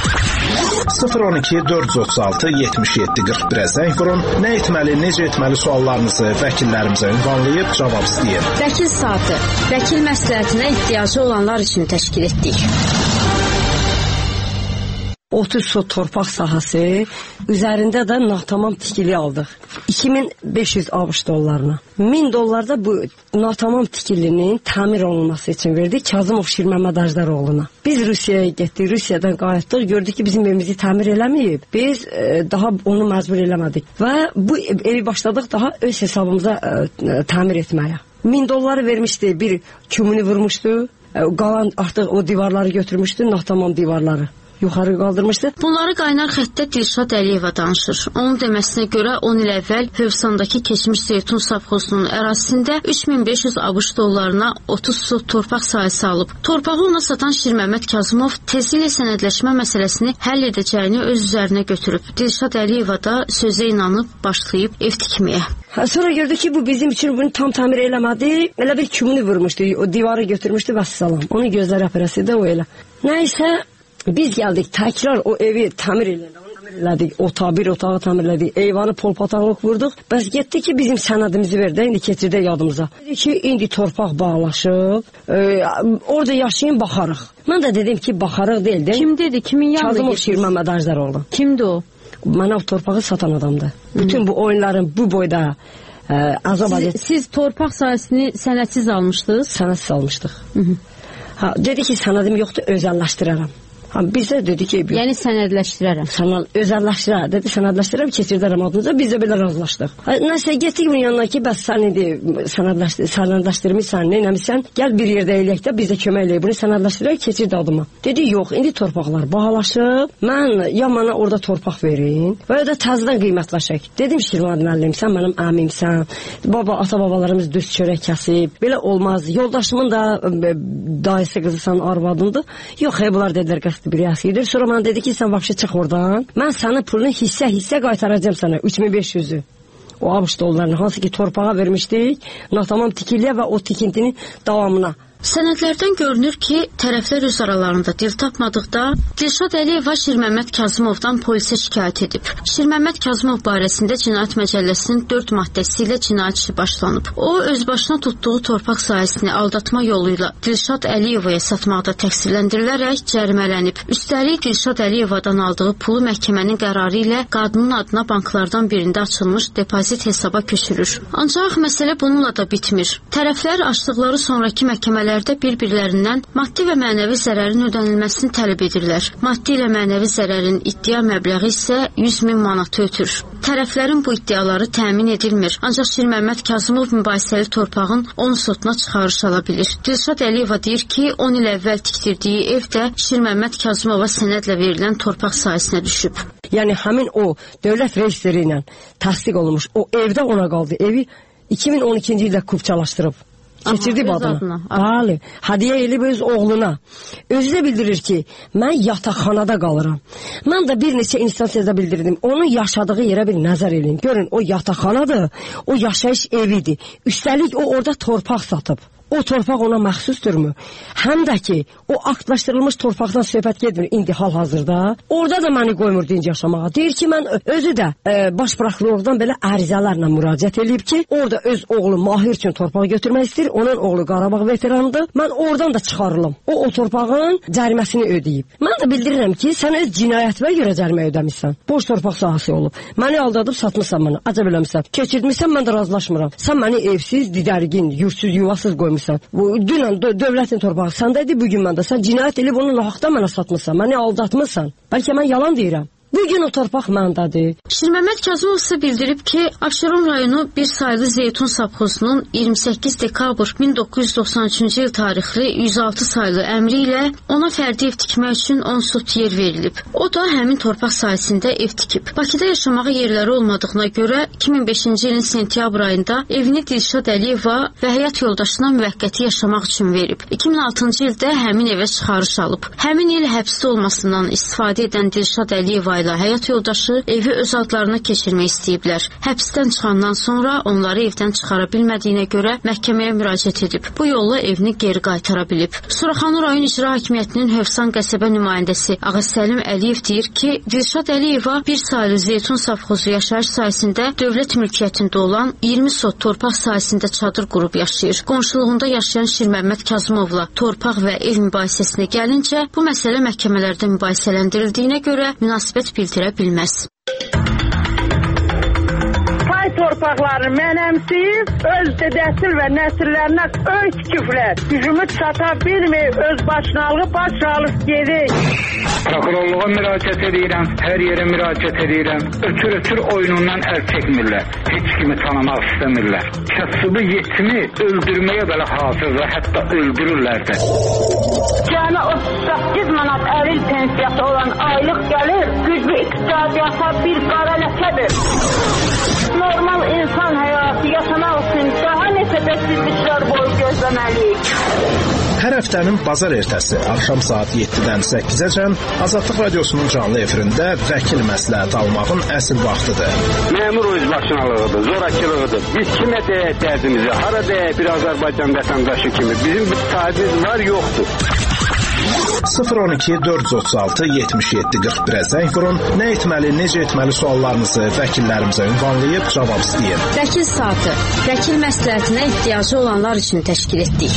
012-436-77-41-ə zəng vurun. Nə etməli, necə etməli suallarınızı vəkillərimizə ünvanlayıb cavab istəyin. Vəkil saatı, vəkil məsləhətinə ehtiyacı olanlar üçün təşkil etdik. 30 sot torpaq sahəsi, üzərində də natamam tikili aldıq. 2500 ABŞ dollarına. 1000 dollar da bu natamam tikilinin təmir olunması üçün verdik Kazımov Şirməməd Ajdaroğluna. Biz Rusiyaya getdik, Rusiyadan qayıtdıq, gördük ki bizim evimizi təmir eləməyib. Biz daha onu məcbur eləmədik və bu evi başladıq daha öz hesabımıza təmir etməyə. 1000 dolları vermişdi, bir kümünü vurmuşdu, qalan artıq o divarları götürmüşdü, natamam divarları yuxarı qaldırmışdı. Bunları qaynar xəttdə Dilşad Əliyeva danışır. Onun deməsinə görə 10 il əvvəl Hövsandakı keçmiş Zeytun Savxozunun ərazisində 3500 ABŞ dollarına 30 sot torpaq sahəsi alıb. Torpağı ona satan Şirməməd Kazımov tezliklə sənədləşmə məsələsini həll edəcəyini öz üzərinə götürüb. Dilşad Əliyeva da sözə inanıb başlayıb ev tikməyə. Sonra gördük ki bu bizim üçün bunu tam təmir eləmədi. Elə bir kümünü vurmuşdu, o divarı götürmüşdü və salam. Onun gözləri aparası da o elə. Nəysə biz gəldik, təkrar o evi təmir elədik, bir otağı təmir elədik, eyvanı polpataqlıq vurduq. Bəs getdi ki, bizim sənədimizi verdi, indi keçirdə yadımıza. Dedi ki, indi torpaq bağlaşıb, orada yaşayın, baxarıq. Mən də dedim ki, baxarıq deyil. Kim dedi, kimin yanında Kazımov Şirməməd Ajdaroğlu. Kimdir o? Mənə o torpağı satan adamdır. Bütün bu oyunların bu boyda Siz torpaq sahəsini sənədsiz almışdınız? Sənədsiz almışdıq. Dedi ki, sənədim yoxdur, özəlləşdirərəm. Bizə dedi ki... Yəni sənədləşdirərəm. Özəlləşdirərəm. Dedi, sənədləşdirərəm, keçirdərəm adınıza. Biz də belə razılaşdıq. Nəsə, getdik bunun yanına ki, bəs sən indi sənədləşdirmişsən, neynəmişsən, gəl bir yerdə eləyək də, biz də kömək eləyək. Bunu sənədləşdirək, keçirdə adıma. Dedi, yox, indi torpaqlar bağlaşıb. Mən ya mənə orada torpaq verin və ya da təzədən qiymətləşək. Dedim, Şirvan müəllim, sən mənim əmimsən. Ata-babalarımız düz çörək kəsib. Belə olmaz. Yoldaşımın da dayısı qızısan, arvadındır. Yox, bunlar dedilər, bir yaxşıdır. Sonra mənə dedi ki, sən vapşı çıx oradan. Mən sənin pulunu hissə qaytaracağım sənə, 3500-ü. O ABŞ dollarını, hansı ki torpağa vermişdik, natamam tikiliyə və o tikintinin davamına. Sənədlərdən görünür ki, tərəflər öz aralarında dil tapmadıqda Dilşad Əliyeva Şirməməd Kazımovdan polisə şikayət edib. Şirməməd Kazımov barəsində Cinayət Məcəlləsinin 4 maddəsi ilə cinayət işi başlanıb. O, özbaşına tutduğu torpaq sahəsini aldatma yolu ilə Dilşad Əliyevaya satmaqda təqsirləndirilərək cərimələnib. Üstəlik, Dilşad Əliyevadan aldığı pulu məhkəmənin qərarı ilə qadının adına banklardan birində açılmış depozit hesaba köçürür. Ancaq məsələ bununla da bitmir. Tərəflər açdıqları sonraki məhkəmələr bir-birlərindən maddi və mənəvi zərərin ödənilməsini tələb edirlər. Maddi ilə mənəvi zərərin iddia məbləği isə 100.000 manatı ötür. Tərəflərin bu iddiaları təmin edilmir. Ancaq Şirməmməd Kazımov mübahisəli torpağın onun sotuna çıxarış ala bilir. Dilşad Əliyeva deyir ki, 10 il əvvəl tikdirdiyi ev də Şirməmməd Kazımova sənədlə verilən torpaq sahəsinə düşüb. Yəni həmin o dövlət rejistri ilə təsdiq olunmuş o evdə ona qaldı. Evi 2012-ci ildə kupçalaşdırıb. Keçirdi adına. Bəli. Hədiyyə elib öz oğluna. Özü də bildirir ki, mən yataqxanada qalıram. Mən də bir neçə instansiyada bildirdim. Onun yaşadığı yerə bir nəzər eləyin. Görün, o yataqxanadır, o yaşayış evidir. Üstəlik o orada torpaq satıb. O torpaq ona məxsusdurmu? Həm də ki, o aktlaşdırılmış torpaqdan söhbət getmir indi hal-hazırda. Orada da məni qoymur dinc yaşamağa. Deyir ki, mən özü də baş prokurordan belə ərizələrlə müraciət edib ki, orada öz oğlu Mahir üçün torpaq götürmək istəyir. Onun oğlu Qarabağ veteranıdır. Mən oradan da çıxarılım. O torpağın cəriməsini ödəyib. Mən də bildirirəm ki, sən öz cinayətinə görə cərimə ödəmişsən. Boş torpaq sahəsi olub. Məni aldadıb satmışsan mənə. Acab eləmişsən. Keçirtmişsən, mən də razılaşmıram. Sən məni evsiz, didərgin, yursuz, yuvasız qoymuşsan. Bu dünən dövlətin torpağı səndədir, bugün məndə. Sən cinayət edib onu nahaqdan mənə satmışsan, məni aldatmışsan. Bəlkə mən yalan deyirəm. Bugün o torpaq məndədir. Şirməmməd Kazımov isə bildirib ki, Abşeron rayonu bir saylı Zeytun savxozunun 28 dekabr 1993-cü il tarixli 106 saylı əmri ilə ona fərdi ev tikmək üçün 10 sot yer verilib. O da həmin torpaq sahəsində ev tikib. Bakıda yaşamağa yerləri olmadığına görə 2005-ci ilin sentyabr ayında evini Dilşad Əliyeva və həyat yoldaşına müvəqqəti yaşamaq üçün verib. 2006-cı ildə həmin evə çıxarış alıb. Həmin il həbsdə olmasından istifadə edən Dilşad Əliyeva ilə həyat yoldaşı evi öz adlarına keçirmək istəyiblər. Həbsdən çıxandan sonra onları evdən çıxara bilmədiyinə görə məhkəməyə müraciət edib. Bu yolla evini geri qaytara bilib. Suraxanı rayon icra hakimiyyətinin Hövsan qəsəbə nümayəndəsi Ağasəlim Əliyev deyir ki, Dilşad Əliyeva bir saylı Zeytun savxozu yaşayış sahəsində dövlət mülkiyyətində olan 20 sot torpaq sahəsində çadır qurub yaşayır. Qonşuluğunda yaşayan Şirməmməd Kazımovla torpaq və ev mübahisəsinə gəlincə, bu məsələ məhkəmələrdə mübahisələndirildiyinə görə münasibət bildirə bilməz. Pay torpaqlarını mənəmsiyib, öz dədəsil və nəsillərinə öz küfrət, gücümü çata bilməyib, öz başınalığı başalıb gedir. Prokurorluğa müraciət edirəm, hər yerə müraciət edirəm. Ötür oyunundan əl çəkmirlər, heç kimi tanımaq istəmirlər. Kasıbı yetimi öldürməyə belə hazırlar, hətta öldürürlər də. Cəmi 38 manat əril pensiyası olan aylıq gəlir, güclü iqtisadiyyata bir qara ləkədir. Normal insan həyatı yaşamaq üçün daha neçə bəksizliklər boyu gözləməliyik. Hər həftənin bazar ertəsi axşam saat 7-dən 8-əcən Azadlıq Radiosunun canlı efirində vəkil məsləhəti almağın əsl vaxtıdır. Məmur özbaşınalığıdır, zorakılığıdır. Biz kimə deyək dərdimizi, hara deyək bir Azərbaycan vətəndaşı kimi. Bizim bir sahibimiz var, yoxdur. 012 436 77 41-ə zəng vurun. Nə etməli, necə etməli suallarınızı vəkillərimizə ünvanlayıb cavab istəyin. Vəkil saatı, vəkil məsləhətinə ehtiyacı olanlar üçün təşkil etdik.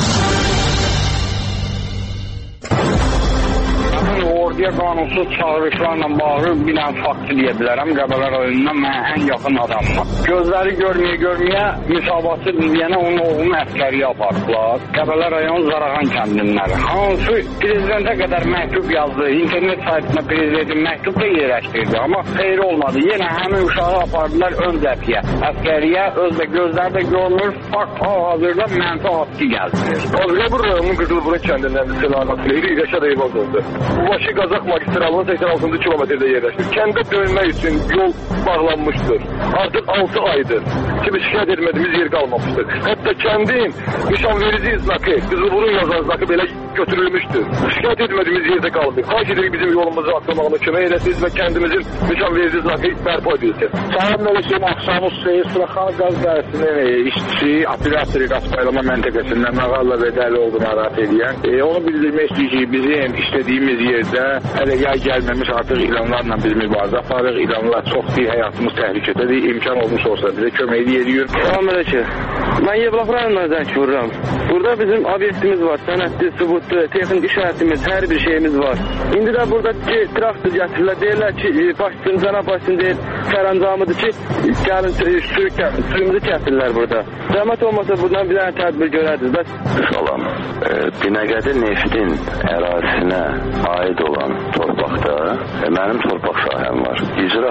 Orduya qanunsuz çağırışlarla bağlı bir dənə fakt deyə bilərəm. Qəbələ rayonundan mən ən yaxın adamım. Gözləri görməyə müsabatı deyənə onun oğlunu əskəriyə apardılar. Qəbələ rayon Zarağan kəndindən. Hansı prezidentə qədər məktub yazdı. İnternet saytına prezidentin məktub da yerləşdirdi. Amma xeyri olmadı. Yenə həmin uşağı apardılar ön cəbhəyə. Əskəriyə özdə gözlərdə görünür. Fakt hal-hazırda mənfi atki gəldirir. Qəbələ rayonunun Qızılburun kəndindən Selamat Leyli Rəşad Eyvazovdur. Bu başı Qazaq magistralının 86-cı kilometrdə yerləşir. Kəndə dönmək üçün yol bağlanmışdır. Artıq 6 aydır ki, biz şikayət etmədiyimiz yer qalmamışdır. Hətta kəndin nişanverici znakı, Qızılburun yazan znakı belə götürülmüşdür. Şikayət etmədiyimiz yerdə qalıb. Xahiş edirik bizim yolumuzu açılmağına kömək edəsiniz və kəndimizin nişanverici znakı bərpa edilsin. Sağım Mələkəyin Axşamı Seyir Suraxan Qaz Dərəsinin işçisi, operatori qaz paylama məntəqəsindən Məğalla Vədəli olduğunu narahat edən. Onu bildirmək istəyir ki, bizim istədiyimiz yerdə hələ yay gəlməmiş artıq ilanlarla biz mübarizə aparırıq. İlanlar çoxdur, həyatımız təhlükədədir. İmkan olmuş olsa bizə kömək edirik. Salam Mələkə. Mən Yevlax rayonundan zəng vururam. Burada bizim obyektimiz var, sənədli, sübutlu, texnik işarətimiz, hər bir şeyimiz var. İndi də burada traktor gətirirlər, deyirlər ki, başçın, cənab başçın deyil, sərəncamıdır ki, gəlin suyumuzu kəsilirlər burada. Zəhmət olmasa buradan bir dənə tədbir görərdiniz. Salam. Binəqədi Neftin ərazisinə aid olan torpaqda mənim torpaq sahəm var. İcra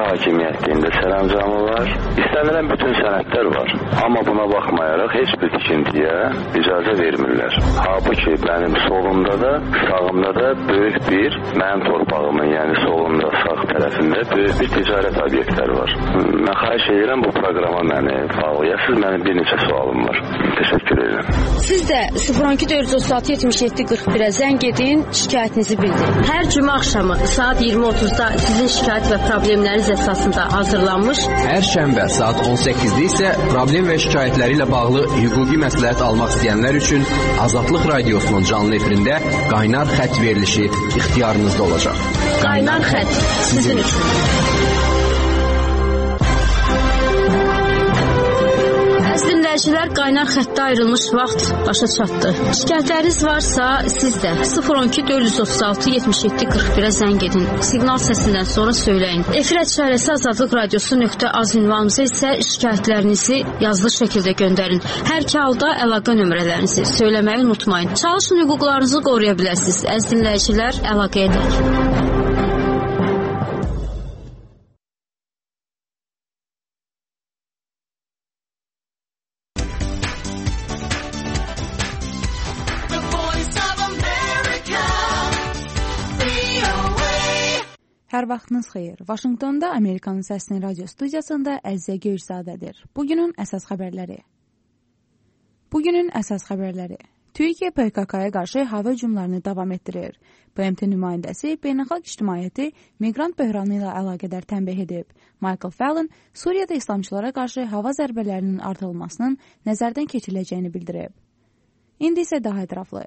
hakimiyyətində sərəncamı var. İstənilən bütün sənədlər var. Amma buna baxmayaraq heç bir tikintiyə icazə vermirlər. Halbuki mənim solumda da, sağımda da böyük bir, mənim torpağımın, yəni solumda, sağ tərəfində böyük bir ticarət obyektləri var. Mən xahiş edirəm bu proqrama məni bağlayasınız. Mənim bir neçə sualım var. Təşəkkür edirəm. Siz də 012-436-77-41-ə zəng edin, şikayətinizi bildirin. Hər cümə axşamı saat 20:30-da sizin şikayət və problemləriniz əsasında hazırlanmış. Hər şənbə saat 18-də isə problem və şikayətləri ilə bağlı hüquqi məsləhət almaq istəyənlər üçün Azadlıq Radiosunun canlı efirində qaynar xətt verilişi ixtiyarınızda olacaq. Qaynar xətt sizin üçün. Dinləyicilər, qaynar xəttə ayrılmış vaxt başa çatdı. Şikayətləriniz varsa siz də 012-436-77-41-ə zəng edin. Siqnal səsindən sonra söyləyin. Efir @çarəsi azadlıqradiosu.az ünvanımıza isə şikayətlərinizi yazılı şəkildə göndərin. Hər iki halda əlaqə nömrələrinizi söyləməyi unutmayın. Çalışın, hüquqlarınızı qoruya biləsiniz. Əziz dinləyicilər, əlaqə edək. Hər vaxtınız xeyir. Vaşinqtonda Amerikanın Səsinin radio studiyasında Əzizə Göyçadədir. Bugünün əsas xəbərləri. Türkiyə PKK-ya qarşı hava hücumlarını davam etdirir. BMT nümayəndəsi beynəlxalq ictimaiyyəti miqrant böhranı ilə əlaqədar tənbih edib. Michael Fallon Suriyada islamçılara qarşı hava zərbələrinin artırılmasının nəzərdən keçiriləcəyini bildirib. İndi isə daha ətraflı.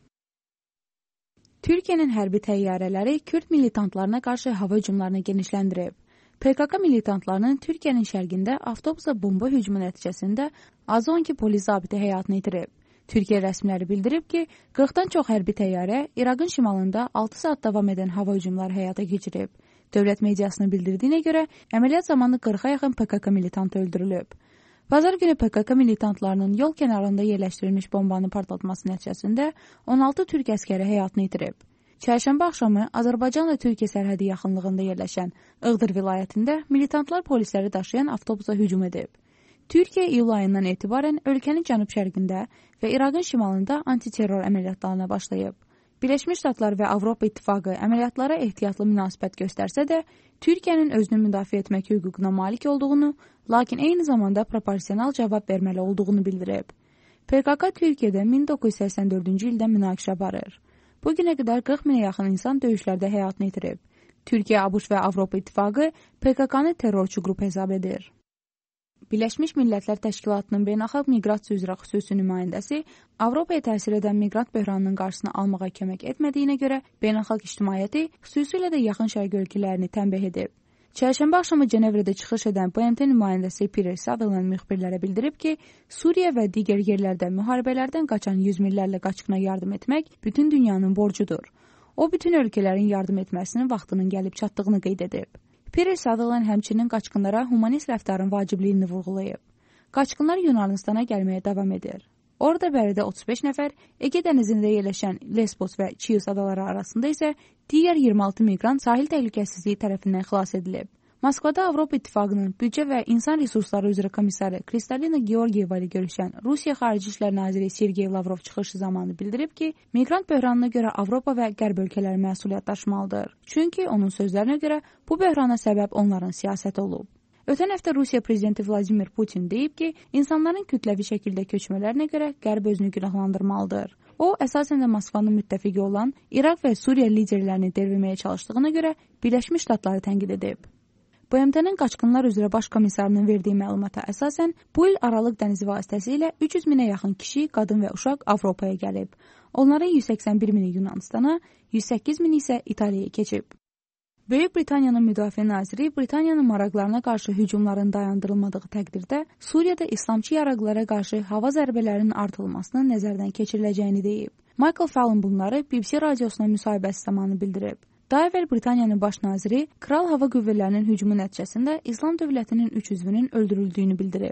Türkiyənin hərbi təyyarələri Kürd militantlarına qarşı hava hücumlarını genişləndirib. PKK militantlarının Türkiyənin şərqində avtobusa bomba hücumu nəticəsində azı 12 polis zabiti həyatını itirib. Türkiyə rəsmiləri bildirib ki, 40-dan çox hərbi təyyarə İraqın şimalında 6 saat davam edən hava hücumları həyata keçirib. Dövlət mediasının bildirdiyinə görə əməliyyat zamanı 40-a yaxın PKK militantı öldürülüb. Bazar günü PKK militantlarının yol kənarında yerləşdirilmiş bombanın partlatması nəticəsində 16 türk əskəri həyatını itirib. Çərşənbə axşamı Azərbaycanla Türkiyə sərhədi yaxınlığında yerləşən Iğdır vilayətində militantlar polisləri daşıyan avtobusa hücum edib. Türkiyə iyul ayından etibarən ölkənin cənub-şərqində və İraqın şimalında antiterror əməliyyatlarına başlayıb. Birləşmiş Ştatlar və Avropa İttifaqı əməliyyatlara ehtiyatlı münasibət göstərsə də, Türkiyənin özünü müdafiə etmək hüququna malik olduğunu, lakin eyni zamanda proporsional cavab verməli olduğunu bildirib. PKK Türkiyədə 1984-cü ildə münaqişə aparır. Bugünə qədər 40 minə yaxın insan döyüşlərdə həyatını itirib. Türkiyə, ABŞ və Avropa İttifaqı PKK-nı terrorçu qrup hesab edir. Birləşmiş Millətlər Təşkilatının beynəlxalq miqrasiya üzrə xüsusi nümayəndəsi Avropaya təsir edən miqrant böhranının qarşısını almağa kömək etmədiyinə görə beynəlxalq ictimaiyyəti, xüsusilə də yaxın şərq ölkələrini tənbih edib. Çərşənbə axşamı Cenevrədə çıxış edən BMT nümayəndəsi Peter Sutherland müxbirlərə bildirib ki, Suriya və digər yerlərdə müharibələrdən qaçan yüz minlərlə qaçqına yardım etmək bütün dünyanın borcudur. O, bütün ölkələrin yardım etməsinin vaxtının gəlib çatdığını qeyd edib. Peter Sutherland həmçinin qaçqınlara humanist rəftarın vacibliyini vurğulayıb. Qaçqınlar Yunanistana gəlməyə davam edir. Orada bəridə 35 nəfər, Ege dənizində yerləşən Lesbos və Chios adaları arasında isə digər 26 miqrant sahil təhlükəsizliyi tərəfindən xilas edilib. Moskvada Avropa İttifaqının büdcə və insan resursları üzrə komissarı Kristalina Georgieva ilə görüşən Rusiya Xarici İşlər naziri Sergey Lavrov çıxışı zamanı bildirib ki, miqrant böhranına görə Avropa və Qərb ölkələri məsuliyyət daşımalıdır. Çünki onun sözlərinə görə bu böhrana səbəb onların siyasəti olub. Ötən həftə Rusiya prezidenti Vladimir Putin deyib ki, insanların kütləvi şəkildə köçmələrinə görə Qərb özünü günahlandırmalıdır. O, əsasən də Moskvanın müttəfiqi olan İraq və Suriya liderlərini devirməyə çalışdığına görə Birləşmiş Ştatları tənqid edib. BMT-nin qaçqınlar üzrə baş komissarının verdiyi məlumata əsasən, bu il Aralıq dənizi vasitəsilə 300 minə yaxın kişi, qadın və uşaq Avropaya gəlib. Onların 181 mini Yunanistana, 108 mini isə İtaliyaya keçib. Böyük Britaniyanın müdafiə naziri Britaniyanın maraqlarına qarşı hücumların dayandırılmadığı təqdirdə Suriyada islamçı yaraqlara qarşı hava zərbələrinin artırılmasının nəzərdən keçiriləcəyini deyib. Michael Fallon bunları BBC radiosuna müsahibəsi zamanı bildirib. Daha əvvəl Britaniyanın baş naziri Kral Hava Qüvvələrinin hücumu nəticəsində İslam dövlətinin 3 üzvünün öldürüldüyünü bildirib.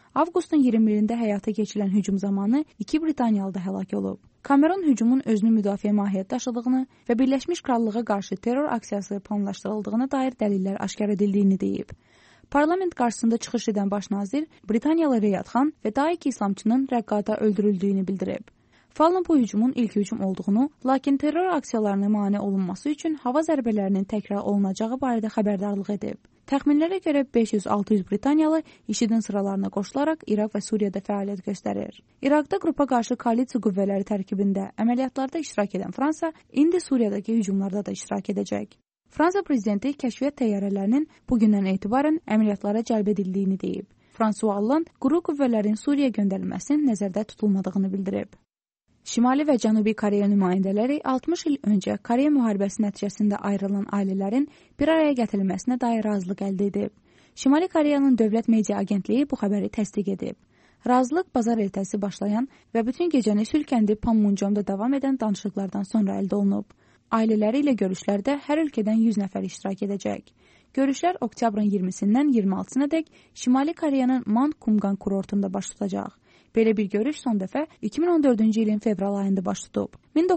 Avqustun 21-də həyata keçirilən hücum zamanı 2 Britaniyalı da həlak olub. Kamerun hücumun özünü müdafiə mahiyyət daşıdığını və Birləşmiş Krallığa qarşı terror aksiyası planlaşdırıldığına dair dəlillər aşkar edildiyini deyib. Parlament qarşısında çıxış edən baş nazir Britaniyalı Riyad Xan və Daik İslamçının Rəqqada öldürüldüyünü bildirib. Fallon bu hücumun ilk hücum olduğunu, lakin terror aksiyalarına mane olunması üçün hava zərbələrinin təkrar olunacağı barədə xəbərdarlıq edib. Təxminlərə görə 500-600 Britaniyalı IŞİD-in sıralarına qoşularaq İraq və Suriyada fəaliyyət göstərir. İraqda qrupa qarşı koalisiya qüvvələri tərkibində əməliyyatlarda iştirak edən Fransa, indi Suriyadakı hücumlarda da iştirak edəcək. Fransa prezidenti kəşfiyyat təyyarələrinin bugündən etibarən əməliyyatlara cəlb edildiyini deyib. François Hollande quru qüvvələrin Suriyaya göndərilməsinin nəzərdə tutulmadığını bildirib. Şimali və Cənubi Koreya nümayəndələri 60 il öncə Koreya müharibəsi nəticəsində ayrılan ailələrin bir araya gətirilməsinə dair razılıq əldə edib. Şimali Koreyanın dövlət media agentliyi bu xəbəri təsdiq edib. Razılıq bazar ertəsi başlayan və bütün gecəni Sülkəndi Panmunjomda davam edən danışıqlardan sonra əldə olunub. Ailələri ilə görüşlərdə hər ölkədən 100 nəfər iştirak edəcək. Görüşlər oktyabrın 20-dən 26-sınadək Şimali Koreyanın Mankumgan kurortunda baş tutacaq. Belə bir görüş son dəfə 2014-cü ilin fevral ayında baş tutub.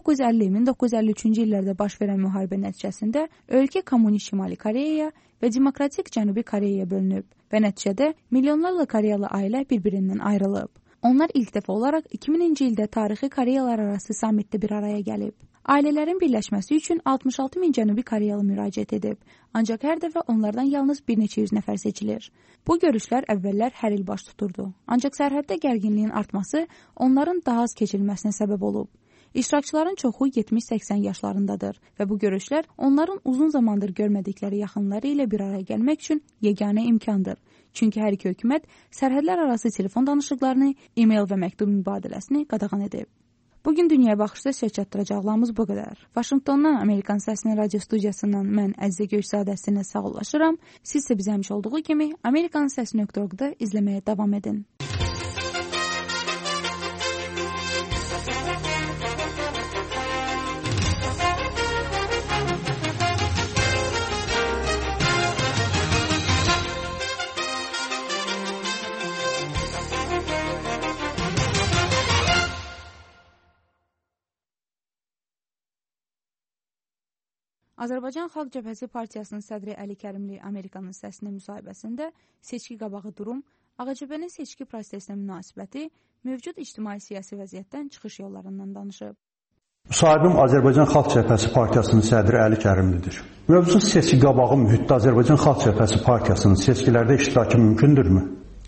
1950-1953-cü illərdə baş verən müharibə nəticəsində ölkə kommunist Şimali Koreyaya və demokratik Cənubi Koreyaya bölünüb və nəticədə milyonlarla Koreyalı ailə bir-birindən ayrılıb. Onlar ilk dəfə olaraq 2000-ci ildə tarixi Koreyalar arası sammitdə bir araya gəlib. Ailələrin birləşməsi üçün 66 min Cənubi Koreyalı müraciət edib, ancaq hər dəfə onlardan yalnız bir neçə yüz nəfər seçilir. Bu görüşlər əvvəllər hər il baş tuturdu, ancaq sərhəddə gərginliyin artması onların daha az keçirilməsinə səbəb olub. İştirakçıların çoxu 70-80 yaşlarındadır və bu görüşlər onların uzun zamandır görmədikləri yaxınları ilə bir araya gəlmək üçün yeganə imkandır. Çünki hər iki hökumət sərhədlər arası telefon danışıqlarını, e-mail və məktub mübadiləsini qadağan edib. Bugün Dünyaya Baxışda söz çatdıracaqlarımız bu qədər. Vaşinqtondan Amerikan Səsinin radio studiyasından mən Əzizə Göyçadə sizinlə sağollaşıram. Siz isə bizə həmişə olduğu kimi amerikansəsi.org-da izləməyə davam edin. Azərbaycan Xalq Cəbhəsi Partiyasının sədri Əli Kərimli Amerikanın Səsinə müsahibəsində seçki qabağı durum, AXCB'nin seçki prosesinə münasibəti, mövcud ictimai-siyasi vəziyyətdən çıxış yollarından danışıb. Müsahibim Azərbaycan Xalq Cəbhəsi Partiyasının sədri Əli Kərimlidir. Mövcud seçki qabağı mühitdə Azərbaycan Xalq Cəbhəsi Partiyasının seçkilərdə iştirakı mümkündürmü?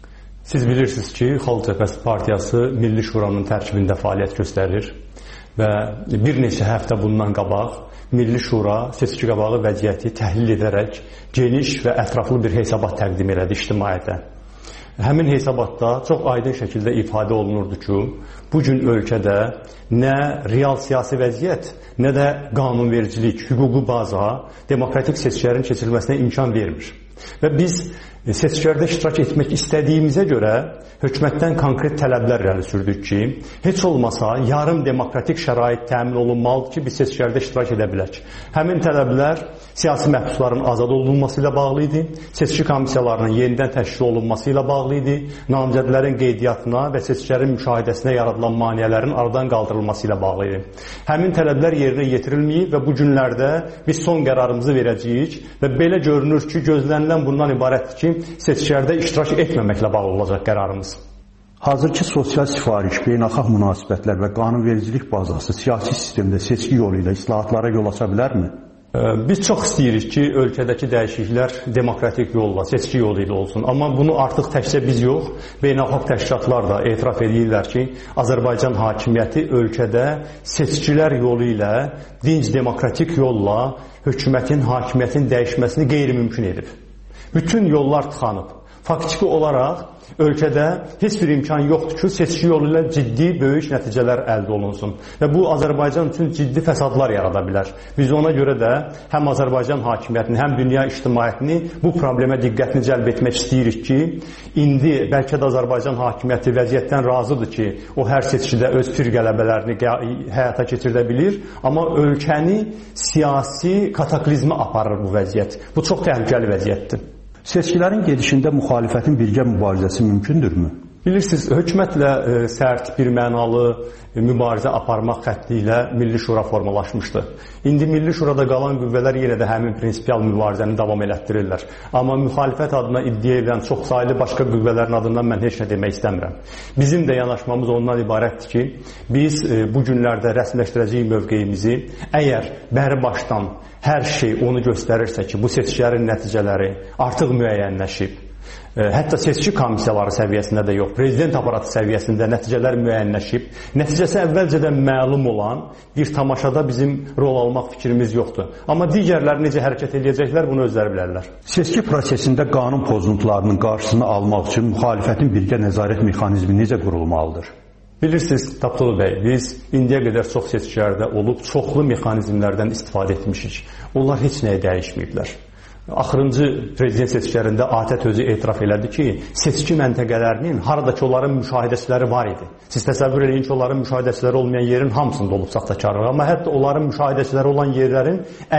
Siz bilirsiniz ki, Xalq Cəbhəsi Partiyası Milli Şuranın tərkibində fəaliyyət göstərir və bir neçə həftə bundan qabaq Milli Şura seçki qabağı vəziyyəti təhlil edərək geniş və ətraflı bir hesabat təqdim elədi ictimaiyyətə. Həmin hesabatda çox aydın şəkildə ifadə olunurdu ki, bugün ölkədə nə real siyasi vəziyyət, nə də qanunvericilik, hüquqi baza demokratik seçkilərin keçirilməsinə imkan vermir. Və biz seçkilərdə iştirak etmək istədiyimizə görə hökumətdən konkret tələblər irəli sürdük ki, heç olmasa yarım demokratik şərait təmin olunmalıdır ki, biz seçkilərdə iştirak edə bilək. Həmin tələblər siyasi məhbusların azad olunması ilə bağlı idi, seçki komissiyalarının yenidən təşkil olunması ilə bağlı idi, namizədlərin qeydiyyatına və seçkilərin müşahidəsinə yaradılan maneələrin aradan qaldırılması ilə bağlı idi. Həmin tələblər yerinə yetirilməyib və bu günlərdə biz son qərarımızı verəcəyik və belə görünür ki, gözlənilən bundan ibarətdir ki, seçkilərdə iştirak etməməklə bağlı olacaq qərarımız. Hazırki sosial sifariş, beynəlxalq münasibətlər və qanunvericilik bazası siyasi sistemdə seçki yolu ilə islahatlara yol aça bilərmi? Biz çox istəyirik ki, ölkədəki dəyişikliklər demokratik yolla, seçki yolu ilə olsun. Amma bunu artıq təkcə biz yox, beynəlxalq təşkilatlar da etiraf edirlər ki, Azərbaycan hakimiyyəti ölkədə seçkilər yolu ilə, dinc demokratik yolla hökumətin, hakimiyyətin dəyişməsini qeyri-mümkün edib. Bütün yollar tıxanıb. Faktiki olaraq ölkədə heç bir imkan yoxdur ki, seçki yolu ilə ciddi, böyük nəticələr əldə olunsun. Və bu, Azərbaycan üçün ciddi fəsadlar yarada bilər. Biz ona görə də həm Azərbaycan hakimiyyətini, həm dünya ictimaiyyətini bu problemə diqqətini cəlb etmək istəyirik ki, indi bəlkə də Azərbaycan hakimiyyəti vəziyyətdən razıdır ki, o hər seçkidə öz pir qələbələrini həyata keçirdə bilir, amma ölkəni siyasi kataklizmə aparır bu vəziyyət. Bu çox təhlükəli vəziyyətdir. Seçkilərin gedişində müxalifətin birgə mübarizəsi mümkündürmü? Bilirsiniz, hökumətlə sərt, birmənalı mübarizə aparmaq xətti ilə Milli Şura formalaşmışdı. İndi Milli Şurada qalan qüvvələr yenə də həmin prinsipial mübarizəni davam elətdirirlər. Amma müxalifət adına iddia edən çoxsaylı başqa qüvvələrin adından mən heç nə demək istəmirəm. Bizim də yanaşmamız ondan ibarətdir ki, biz bu günlərdə rəsmiləşdirəcəyik mövqeyimizi, əgər bəri başdan hər şey onu göstərirsə ki, bu seçkilərin nəticələri artıq müəyyənləşib, hətta seçki komissiyaları səviyyəsində də yox, prezident aparatı səviyyəsində nəticələr müəyyənləşib, nəticəsi əvvəlcədən məlum olan bir tamaşada bizim rol almaq fikrimiz yoxdur. Amma digərləri necə hərəkət edəcəklər, bunu özləri bilərlər. Seçki prosesində qanun pozuntularının qarşısını almaq üçün müxalifətin birgə nəzarət mexanizmi necə qurulmalıdır? Bilirsiniz, Tapdulu bəy, biz indiyə qədər çox seçkilərdə olub, çoxlu mexanizmlərdən istifadə etmişik. Onlar heç nəyə dəyişməyiblər. Axırıncı prezident seçkilərində ATƏT özü etiraf elədi ki, seçki məntəqələrinin haradakı onların müşahidəçiləri var idi. Siz təsəvvür edin ki, onların müşahidəçiləri olmayan yerin hamısında olub saxtakarlıq. Amma hətta onların müşahidəçiləri olan yerlərin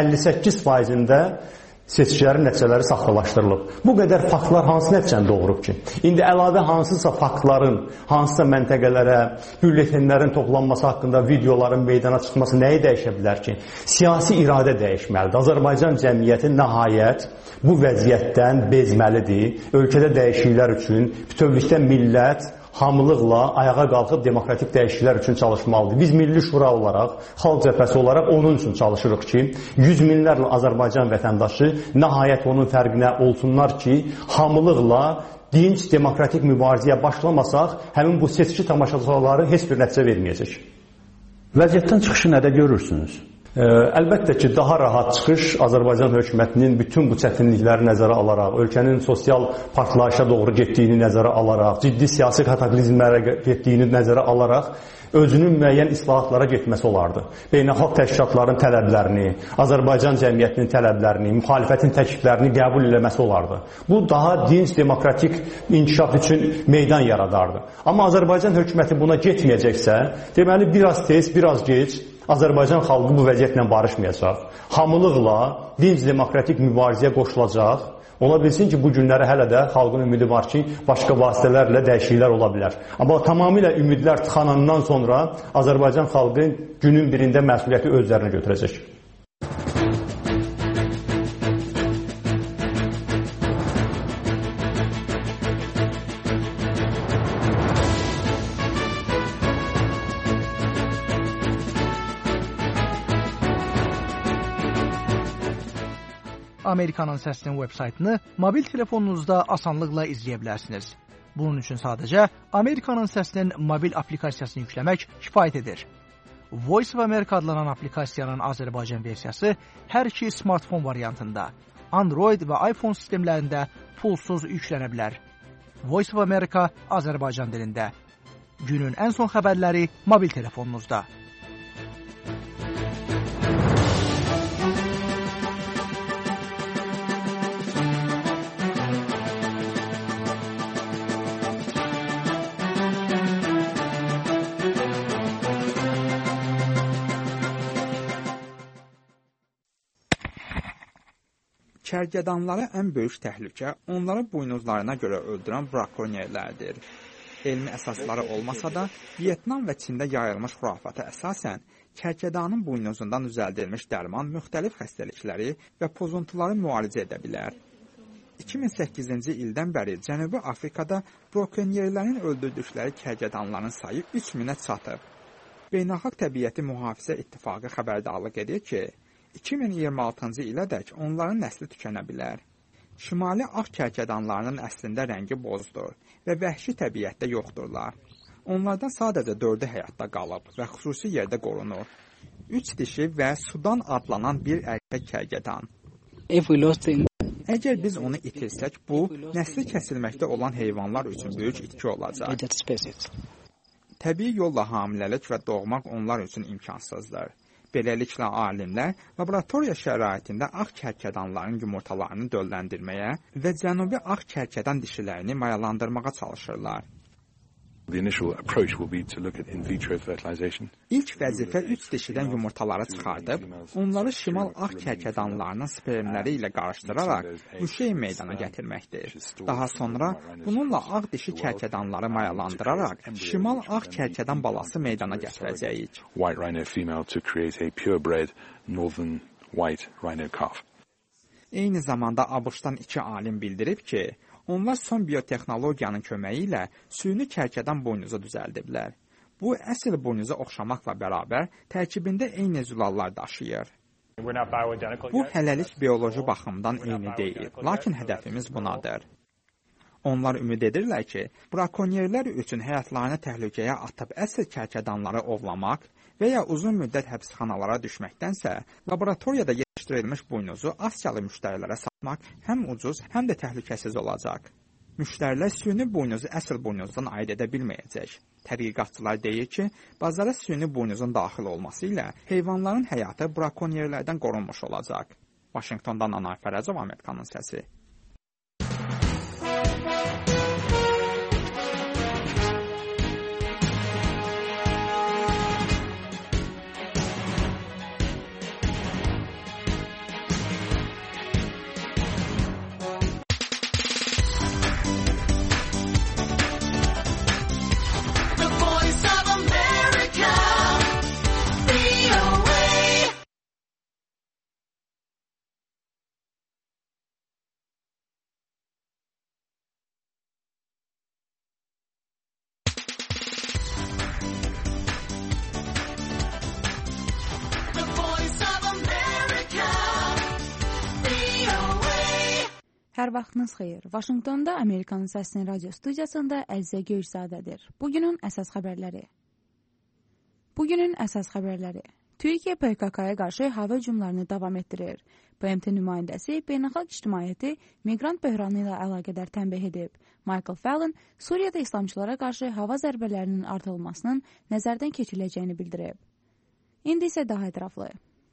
58%-ində seçkilərin nəticələri saxtalaşdırılıb. Bu qədər faktlar hansı nəticəni doğurub ki? İndi əlavə hansısa faktların, hansısa məntəqələrə, bülletenlərin toplanması haqqında videoların meydana çıxması nəyi dəyişə bilər ki? Siyasi iradə dəyişməlidir. Azərbaycan cəmiyyəti nəhayət bu vəziyyətdən bezməlidir. Ölkədə dəyişikliklər üçün bütövlükdə millət hamılıqla ayağa qalxıb demokratik dəyişikliklər üçün çalışmalıdır. Biz Milli Şura olaraq, Xalq Cəbhəsi olaraq onun üçün çalışırıq ki, yüz minlərlə Azərbaycan vətəndaşı nəhayət onun fərqinə olsunlar ki, hamılıqla dinc demokratik mübarizəyə başlamasaq, həmin bu seçki tamaşaçıları heç bir nəticə verməyəcək. Vəziyyətdən çıxışı nədə görürsünüz? Əlbəttə ki, daha rahat çıxış Azərbaycan hökumətinin bütün bu çətinlikləri nəzərə alaraq, ölkənin sosial partlayışa doğru getdiyini nəzərə alaraq, ciddi siyasi kataklizmlərə getdiyini nəzərə alaraq, özünün müəyyən islahatlara getməsi olardı. Beynəlxalq təşkilatların tələblərini, Azərbaycan cəmiyyətinin tələblərini, müxalifətin təkliflərini qəbul eləməsi olardı. Bu, daha dinc, demokratik inkişaf üçün meydan yaradardı. Amma Azərbaycan hökuməti buna getməyəcəksə, deməli, biraz tez, biraz gec, Azərbaycan xalqı bu vəziyyətlə barışmayacaq. Hamılıqla dinc demokratik mübarizəyə qoşulacaq. Ola bilsin ki, bu günlərə hələ də xalqın ümidi var ki, başqa vasitələrlə dəyişikliklər ola bilər. Amma tamamilə ümidlər tıxanandan sonra Azərbaycan xalqı günün birində məsuliyyəti özlərinə götürəcək. Amerikanın Səsinin web-saytını mobil telefonunuzda asanlıqla izləyə bilərsiniz. Bunun üçün sadəcə Amerikanın Səsinin mobil aplikasiyasını yükləmək kifayət edir. Voice of America adlanan aplikasiyanın Azərbaycan versiyası hər iki smartfon variantında, Android və iPhone sistemlərində pulsuz yüklənə bilər. Voice of America Azərbaycan dilində. Günün ən son xəbərləri mobil telefonunuzda. Kərgədanlara ən böyük təhlükə onları buynuzlarına görə öldürən brakonyerlərdir. Elmi əsasları olmasa da, Vyetnam və Çində yayılmış xurafata əsasən, kərgədanın buynuzundan düzəldilmiş dərman müxtəlif xəstəlikləri və pozuntuları müalicə edə bilər. 2008-ci ildən bəri Cənubi Afrikada brakonyerlərin öldürdükləri kərgədanların sayı 3000-ə çatıb. Beynəlxalq Təbiəti Mühafizə İttifaqı xəbərdarlıq edir ki, 2026-cı ilədək onların nəsli tükənə bilər. Şimali ağ kərgədanlarının əslində rəngi bozdur və vəhşi təbiətdə yoxdurlar. Onlardan sadəcə 4-ü həyatda qalıb və xüsusi yerdə qorunur. 3 dişi və Sudan adlanan bir erkək kərgədan. Əgər biz onu itirsək, bu, nəsli kəsilməkdə olan heyvanlar üçün böyük itki olacaq. Təbii yolla hamiləlik və doğmaq onlar üçün imkansızdır. Beləliklə, alimlər laboratoriya şəraitində ağ kərkədanların yumurtalarını dölləndirməyə və cənubi ağ kərkədan dişilərini mayalandırmağa çalışırlar. İlk vəzifə 3 dişidən yumurtaları çıxardıb, onları şimal ağ kərkədanlarının spermləri ilə qarışdıraraq müşey meydana gətirməkdir. Daha sonra bununla ağ dişi kərkədanları mayalandıraraq şimal ağ kərkədan balası meydana gətirəcəyik. Eyni zamanda ABŞ-dan 2 alim bildirib ki, onlar son biotexnologiyanın köməyi ilə süni kərkədan boynuzu düzəldiblər. Bu, əsl boynuza oxşamaqla bərabər tərkibində eyni zülallar daşıyır. Bu, hələlik bioloji baxımdan eyni deyil, lakin hədəfimiz bunadır. Onlar ümid edirlər ki, brakonyerlər üçün həyatlarını təhlükəyə atıb əsl kərkədanları ovlamaq və ya uzun müddət həbsxanalara düşməkdənsə, laboratoriyada yetişdirilmiş boynuzu Asiyalı müştərilərə satmaq həm ucuz, həm də təhlükəsiz olacaq. Müştərilər süni boynuzu əsl boynuzdan ayırt edə bilməyəcək. Tədqiqatçılar deyir ki, bazara süni boynuzun daxil olması ilə heyvanların həyatı brakonyerlərdən qorunmuş olacaq. Vaşinqtondan Anar Fərəcov, Amerikanın səsi. Hər vaxtınız xeyir. Vaşinqtonda Amerikanın Səsinin radio studiyasında Əzizə Göyçzadədir. Bugünün əsas xəbərləri. Türkiyə PKK-ya qarşı hava hücumlarını davam etdirir. BMT nümayəndəsi beynəlxalq ictimaiyyəti miqrant böhranı ilə əlaqədar tənbih edib. Michael Fallon Suriyada islamçılara qarşı hava zərbələrinin artırılmasının nəzərdən keçiriləcəyini bildirib. İndi isə daha ətraflı.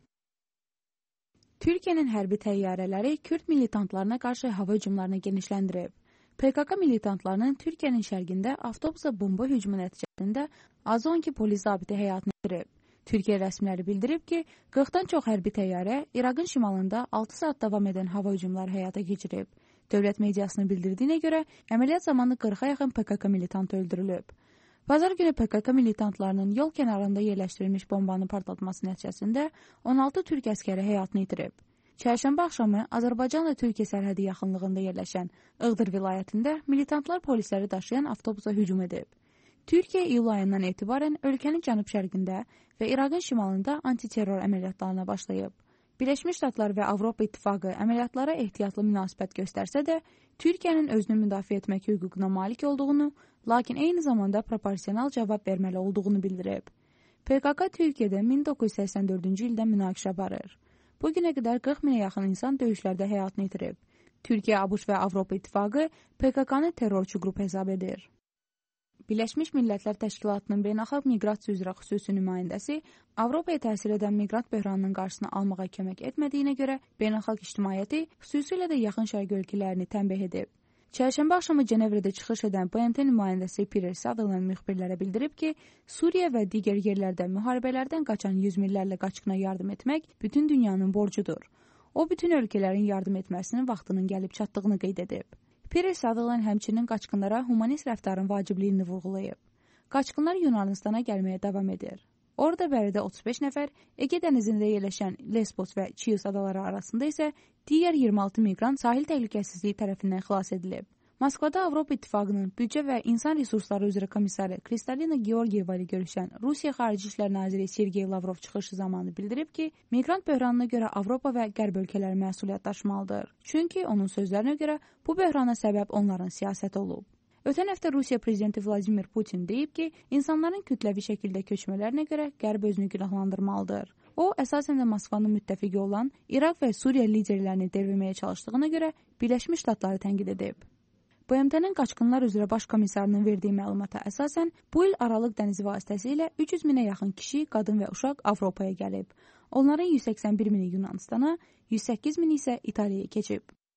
Türkiyənin hərbi təyyarələri Kürd militantlarına qarşı hava hücumlarını genişləndirib. PKK militantlarının Türkiyənin şərqində avtobusa bomba hücumu nəticəsində azı 12 polis zabiti həyatını itirib. Türkiyə rəsmiləri bildirib ki, 40-dan çox hərbi təyyarə İraqın şimalında 6 saat davam edən hava hücumları həyata keçirib. Dövlət mediasının bildirdiyinə görə, əməliyyat zamanı 40-a yaxın PKK militantı öldürülüb. Bazar günü PKK militantlarının yol kənarında yerləşdirilmiş bombanın partlatması nəticəsində 16 türk əskəri həyatını itirib. Çərşənbə axşamı Azərbaycanla Türkiyə sərhədi yaxınlığında yerləşən Iğdır vilayətində militantlar polisləri daşıyan avtobusa hücum edib. Türkiyə iyul ayından etibarən ölkənin cənub-şərqində və İraqın şimalında antiterror əməliyyatlarına başlayıb. Birləşmiş Ştatlar və Avropa İttifaqı əməliyyatlara ehtiyatlı münasibət göstərsə də, Türkiyənin özünü müdafiə etmək hüququna malik olduğunu, lakin eyni zamanda proporsional cavab verməli olduğunu bildirib. PKK Türkiyədə 1984-cü ildən münaqişə aparır. Bugünə qədər 40 minə yaxın insan döyüşlərdə həyatını itirib. Türkiyə, ABŞ və Avropa İttifaqı PKK-nı terrorçu qrup hesab edir. Birləşmiş Millətlər Təşkilatının beynəlxalq miqrasiya üzrə xüsusi nümayəndəsi Avropaya təsir edən miqrant böhranının qarşısını almağa kömək etmədiyinə görə beynəlxalq ictimaiyyəti, xüsusilə də yaxın şərq ölkələrini tənbih edib. Çərşənbə axşamı Cenevrədə çıxış edən BMT nümayəndəsi Peter Sutherland müxbirlərə bildirib ki, Suriya və digər yerlərdə müharibələrdən qaçan yüz minlərlə qaçqına yardım etmək bütün dünyanın borcudur. O, bütün ölkələrin yardım etməsinin vaxtının gəlib çatdığını qeyd edib. Peter Sutherland həmçinin qaçqınlara humanist rəftarın vacibliyini vurğulayıb. Qaçqınlar Yunanistana gəlməyə davam edir. Orada bəridə 35 nəfər, Ege dənizində yerləşən Lesbos və Chios adaları arasında isə digər 26 miqrant sahil təhlükəsizliyi tərəfindən xilas edilib. Moskvada Avropa İttifaqının büdcə və insan resursları üzrə komissarı Kristalina Georgieva ilə görüşən Rusiya Xarici İşlər naziri Sergey Lavrov çıxışı zamanı bildirib ki, miqrant böhranına görə Avropa və Qərb ölkələri məsuliyyət daşımalıdır. Çünki onun sözlərinə görə bu böhrana səbəb onların siyasəti olub. Ötən həftə Rusiya prezidenti Vladimir Putin deyib ki, insanların kütləvi şəkildə köçmələrinə görə Qərb özünü günahlandırmalıdır. O, əsasən də Moskvanın müttəfiqi olan İraq və Suriya liderlərini devirməyə çalışdığına görə Birləşmiş Ştatları tənqid edib. BMT-nin qaçqınlar üzrə baş komissarının verdiyi məlumata əsasən, bu il Aralıq dənizi vasitəsilə 300 minə yaxın kişi, qadın və uşaq Avropaya gəlib. Onların 181 mini Yunanistana, 108 mini isə İtaliyaya keçib.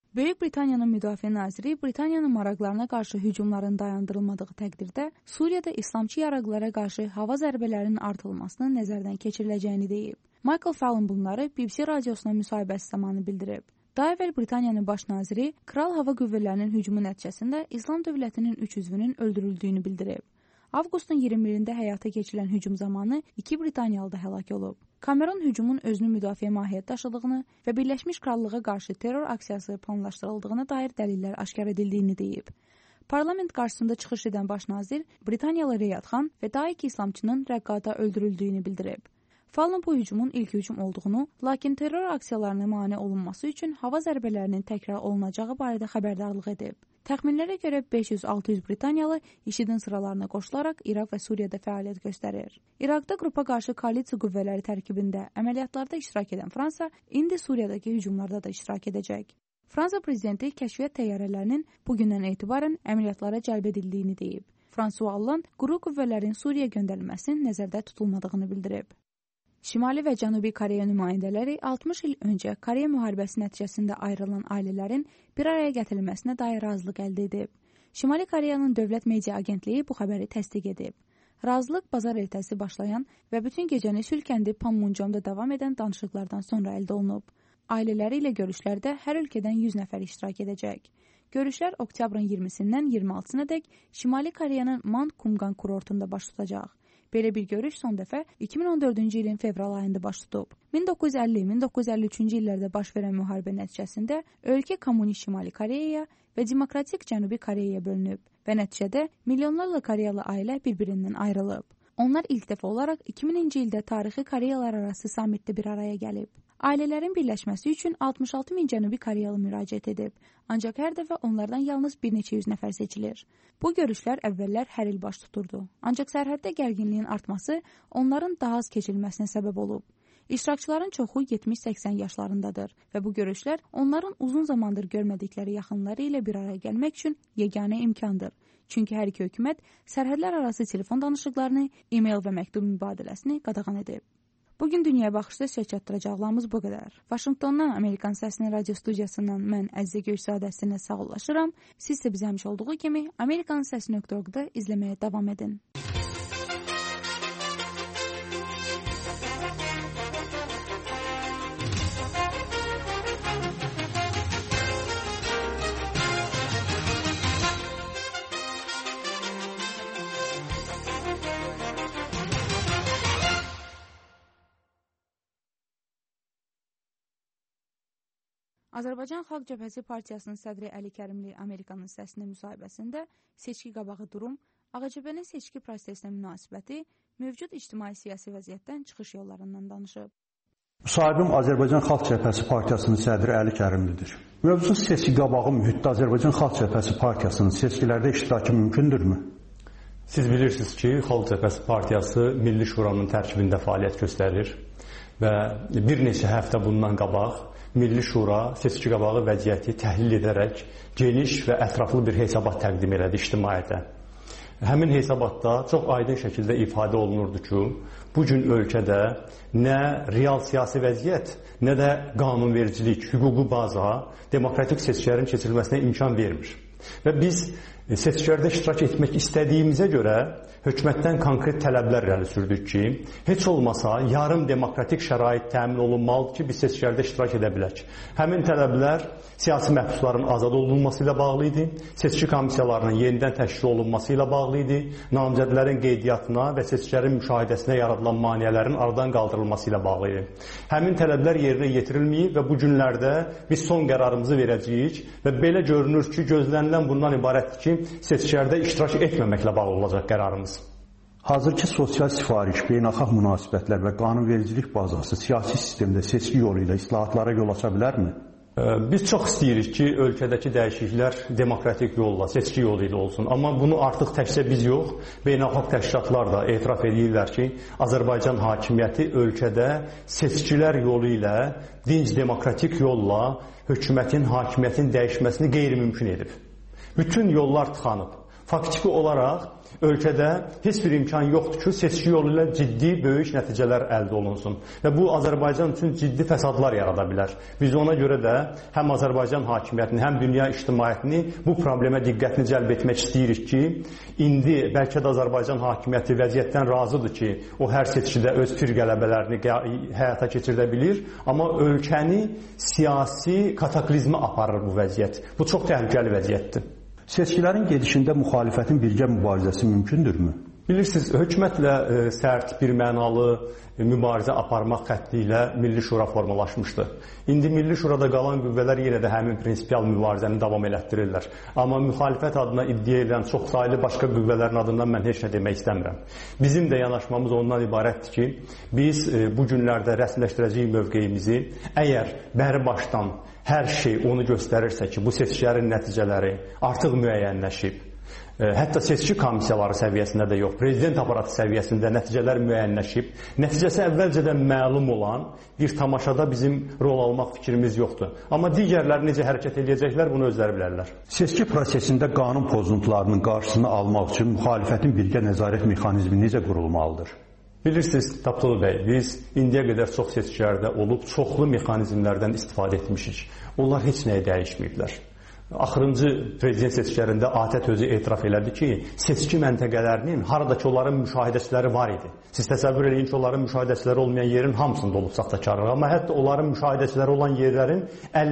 Böyük Britaniyanın müdafiə naziri Britaniyanın maraqlarına qarşı hücumların dayandırılmadığı təqdirdə Suriyada İslamçı yaraqlara qarşı hava zərbələrinin artırılmasının nəzərdən keçiriləcəyini deyib. Michael Fallon bunları BBC radiosuna müsahibəsi zamanı bildirib. Daha əvvəl Britaniyanın baş naziri Kral Hava Qüvvələrinin hücumu nəticəsində İslam dövlətinin 3 üzvünün öldürüldüyünü bildirib. Avqustun 21-də həyata keçirilən hücum zamanı 2 Britaniyalı da həlak olub. Cameron hücumun özünü müdafiə mahiyyət daşıdığını və Birləşmiş Krallığa qarşı terror aksiyası planlaşdırıldığına dair dəlillər aşkar edildiyini deyib. Parlament qarşısında çıxış edən baş nazir Britaniyalı Riyad Xan və daha iki İslamçının Rəqqada öldürüldüyünü bildirib. Fallon bu hücumun ilk hücum olduğunu, lakin terror aksiyalarına mane olunması üçün hava zərbələrinin təkrar olunacağı barədə xəbərdarlıq edib. Təxminlərə görə 500-600 Britaniyalı IŞİD-in sıralarına qoşularaq İraq və Suriyada fəaliyyət göstərir. İraqda qrupa qarşı koalisiya qüvvələri tərkibində əməliyyatlarda iştirak edən Fransa, indi Suriyadakı hücumlarda da iştirak edəcək. Fransa prezidenti kəşfiyyat təyyarələrinin bugündən etibarən əməliyyatlara cəlb edildiyini deyib. François Hollande quru qüvvələrin Suriya göndərilməsinin nəzərdə tutulmadığını bildirib. Şimali və Cənubi Koreya nümayəndələri 60 il öncə Koreya müharibəsi nəticəsində ayrılan ailələrin bir araya gətirilməsinə dair razılıq əldə edib. Şimali Koreyanın dövlət media agentliyi bu xəbəri təsdiq edib. Razılıq bazar ertəsi başlayan və bütün gecəni Sülkəndi Panmunjomda davam edən danışıqlardan sonra əldə olunub. Ailələri ilə görüşlərdə hər ölkədən 100 nəfər iştirak edəcək. Görüşlər oktyabrın 20-sindən 26-sına dək Şimali Koreyanın Man-Kumgan kurortunda baş tutacaq. Belə bir görüş son dəfə 2014-cü ilin fevral ayında baş tutub. 1950-1953-cü illərdə baş verən müharibə nəticəsində ölkə kommunist Şimali Koreyaya və demokratik Cənubi Koreyaya bölünüb və nəticədə milyonlarla Koreyalı ailə bir-birindən ayrılıb. Onlar ilk dəfə olaraq 2000-ci ildə tarixi Koreyalar arası sammitdə bir araya gəlib. Ailələrin birləşməsi üçün 66 min Cənubi Koreyalı müraciət edib, ancaq hər dəfə onlardan yalnız bir neçə yüz nəfər seçilir. Bu görüşlər əvvəllər hər il baş tuturdu, ancaq sərhəddə gərginliyin artması onların daha az keçirilməsinə səbəb olub. İştirakçıların çoxu 70-80 yaşlarındadır və bu görüşlər onların uzun zamandır görmədikləri yaxınları ilə bir araya gəlmək üçün yeganə imkandır. Çünki hər iki hökumət sərhədlər arası telefon danışıqlarını, e-mail və məktub mübadiləsini qadağan edib. Bugün dünyaya baxışda sizə çatdıracaqlarımız bu qədər. Vaşinqtondan Amerikan Səsinin radio studiyasından mən Əzizə Göyçadə sizinlə sağollaşıram. Siz isə bizə həmişə olduğu kimi amerikansəsi.org-da izləməyə davam edin. Azərbaycan Xalq Cəbhəsi Partiyasının sədri Əli Kərimli Amerikanın Səsinə müsahibəsində seçki qabağı durum, AXCBN seçki prosesinə münasibəti, mövcud ictimai-siyasi vəziyyətdən çıxış yollarından danışıb. Müsahibim Azərbaycan Xalq Cəbhəsi Partiyasının sədri Əli Kərimlidir. Mövcud seçki qabağı mühitdə Azərbaycan Xalq Cəbhəsi Partiyasının seçkilərdə iştirakı mümkündürmü? Siz bilirsiniz ki, Xalq Cəbhəsi Partiyası Milli Şuranın tərkibində fəaliyyət göstərir və bir neçə həftə bundan qabaq Milli Şura seçki qabağı vəziyyəti təhlil edərək geniş və ətraflı bir hesabat təqdim elədi ictimaiyyətə. Həmin hesabatda çox aydın şəkildə ifadə olunurdu ki, bu gün ölkədə nə real siyasi vəziyyət, nə də qanunvericilik, hüquqi baza demokratik seçkilərin keçirilməsinə imkan vermir. Və biz seçkilərdə iştirak etmək istədiyimizə görə hökumətdən konkret tələblər irəli sürdük ki, heç olmasa yarım demokratik şərait təmin olunmalıdır ki, biz seçkilərdə iştirak edə bilək. Həmin tələblər siyasi məhbusların azad olunması ilə bağlı idi, seçki komissiyalarının yenidən təşkil olunması ilə bağlı idi, namizədlərin qeydiyyatına və seçkilərin müşahidəsinə yaradılan maneələrin aradan qaldırılması ilə bağlı idi. Həmin tələblər yerinə yetirilməyib və bu günlərdə biz son qərarımızı verəcəyik və belə görünür ki, gözlənilən bundan ibarətdir ki, seçkilərdə iştirak etməməklə bağlı olacaq qərarımız. Hazırki sosial sifariş, beynəlxalq münasibətlər və qanunvericilik bazası siyasi sistemdə seçki yolu ilə islahatlara yol aça bilərmi? Biz çox istəyirik ki, ölkədəki dəyişikliklər demokratik yolla, seçki yolu ilə olsun. Amma bunu artıq təkcə biz yox, beynəlxalq təşkilatlar da etiraf edirlər ki, Azərbaycan hakimiyyəti ölkədə seçkilər yolu ilə, dinc demokratik yolla hökumətin, hakimiyyətin dəyişməsini qeyri-mümkün edib. Bütün yollar tıxanıb. Faktiki olaraq ölkədə heç bir imkan yoxdur ki, seçki yolu ilə ciddi, böyük nəticələr əldə olunsun. Və bu Azərbaycan üçün ciddi fəsadlar yarada bilər. Biz ona görə də həm Azərbaycan hakimiyyətini, həm dünya ictimaiyyətini bu problemə diqqətini cəlb etmək istəyirik ki, indi bəlkə də Azərbaycan hakimiyyəti vəziyyətdən razıdır ki, o hər seçkidə öz pir qələbələrini həyata keçirdə bilir, amma ölkəni siyasi kataklizmə aparır bu vəziyyət. Bu çox təhlükəli vəziyyətdir. Seçkilərin gedişində müxalifətin birgə mübarizəsi mümkündürmü? Bilirsiniz, hökumətlə sərt, birmənalı mübarizə aparmaq xətti ilə Milli Şura formalaşmışdı. İndi Milli Şurada qalan qüvvələr yenə də həmin prinsipial mübarizəni davam elətdirirlər. Amma müxalifət adına iddia edən çoxsaylı başqa qüvvələrin adından mən heç nə demək istəmirəm. Bizim də yanaşmamız ondan ibarətdir ki, biz bu günlərdə rəsmiləşdirəcəyik mövqeyimizi, əgər bəri başdan hər şey onu göstərirsə ki, bu seçkilərin nəticələri artıq müəyyənləşib, hətta seçki komissiyaları səviyyəsində də yox, prezident aparatı səviyyəsində nəticələr müəyyənləşib, nəticəsi əvvəlcədən məlum olan bir tamaşada bizim rol almaq fikrimiz yoxdur. Amma digərləri necə hərəkət edəcəklər, bunu özləri bilərlər. Seçki prosesində qanun pozuntularının qarşısını almaq üçün müxalifətin birgə nəzarət mexanizmi necə qurulmalıdır? Bilirsiniz, Tapdulu bəy, biz indiyə qədər çox seçkilərdə olub, çoxlu mexanizmlərdən istifadə etmişik. Onlar heç nəyə dəyişməyiblər. Axırıncı prezident seçkilərində ATƏT özü etiraf elədi ki, seçki məntəqələrinin haradakı onların müşahidəçiləri var idi. Siz təsəvvür edin ki, onların müşahidəçiləri olmayan yerin hamısında olub saxtakarlıq. Amma hətta onların müşahidəçiləri olan yerlərin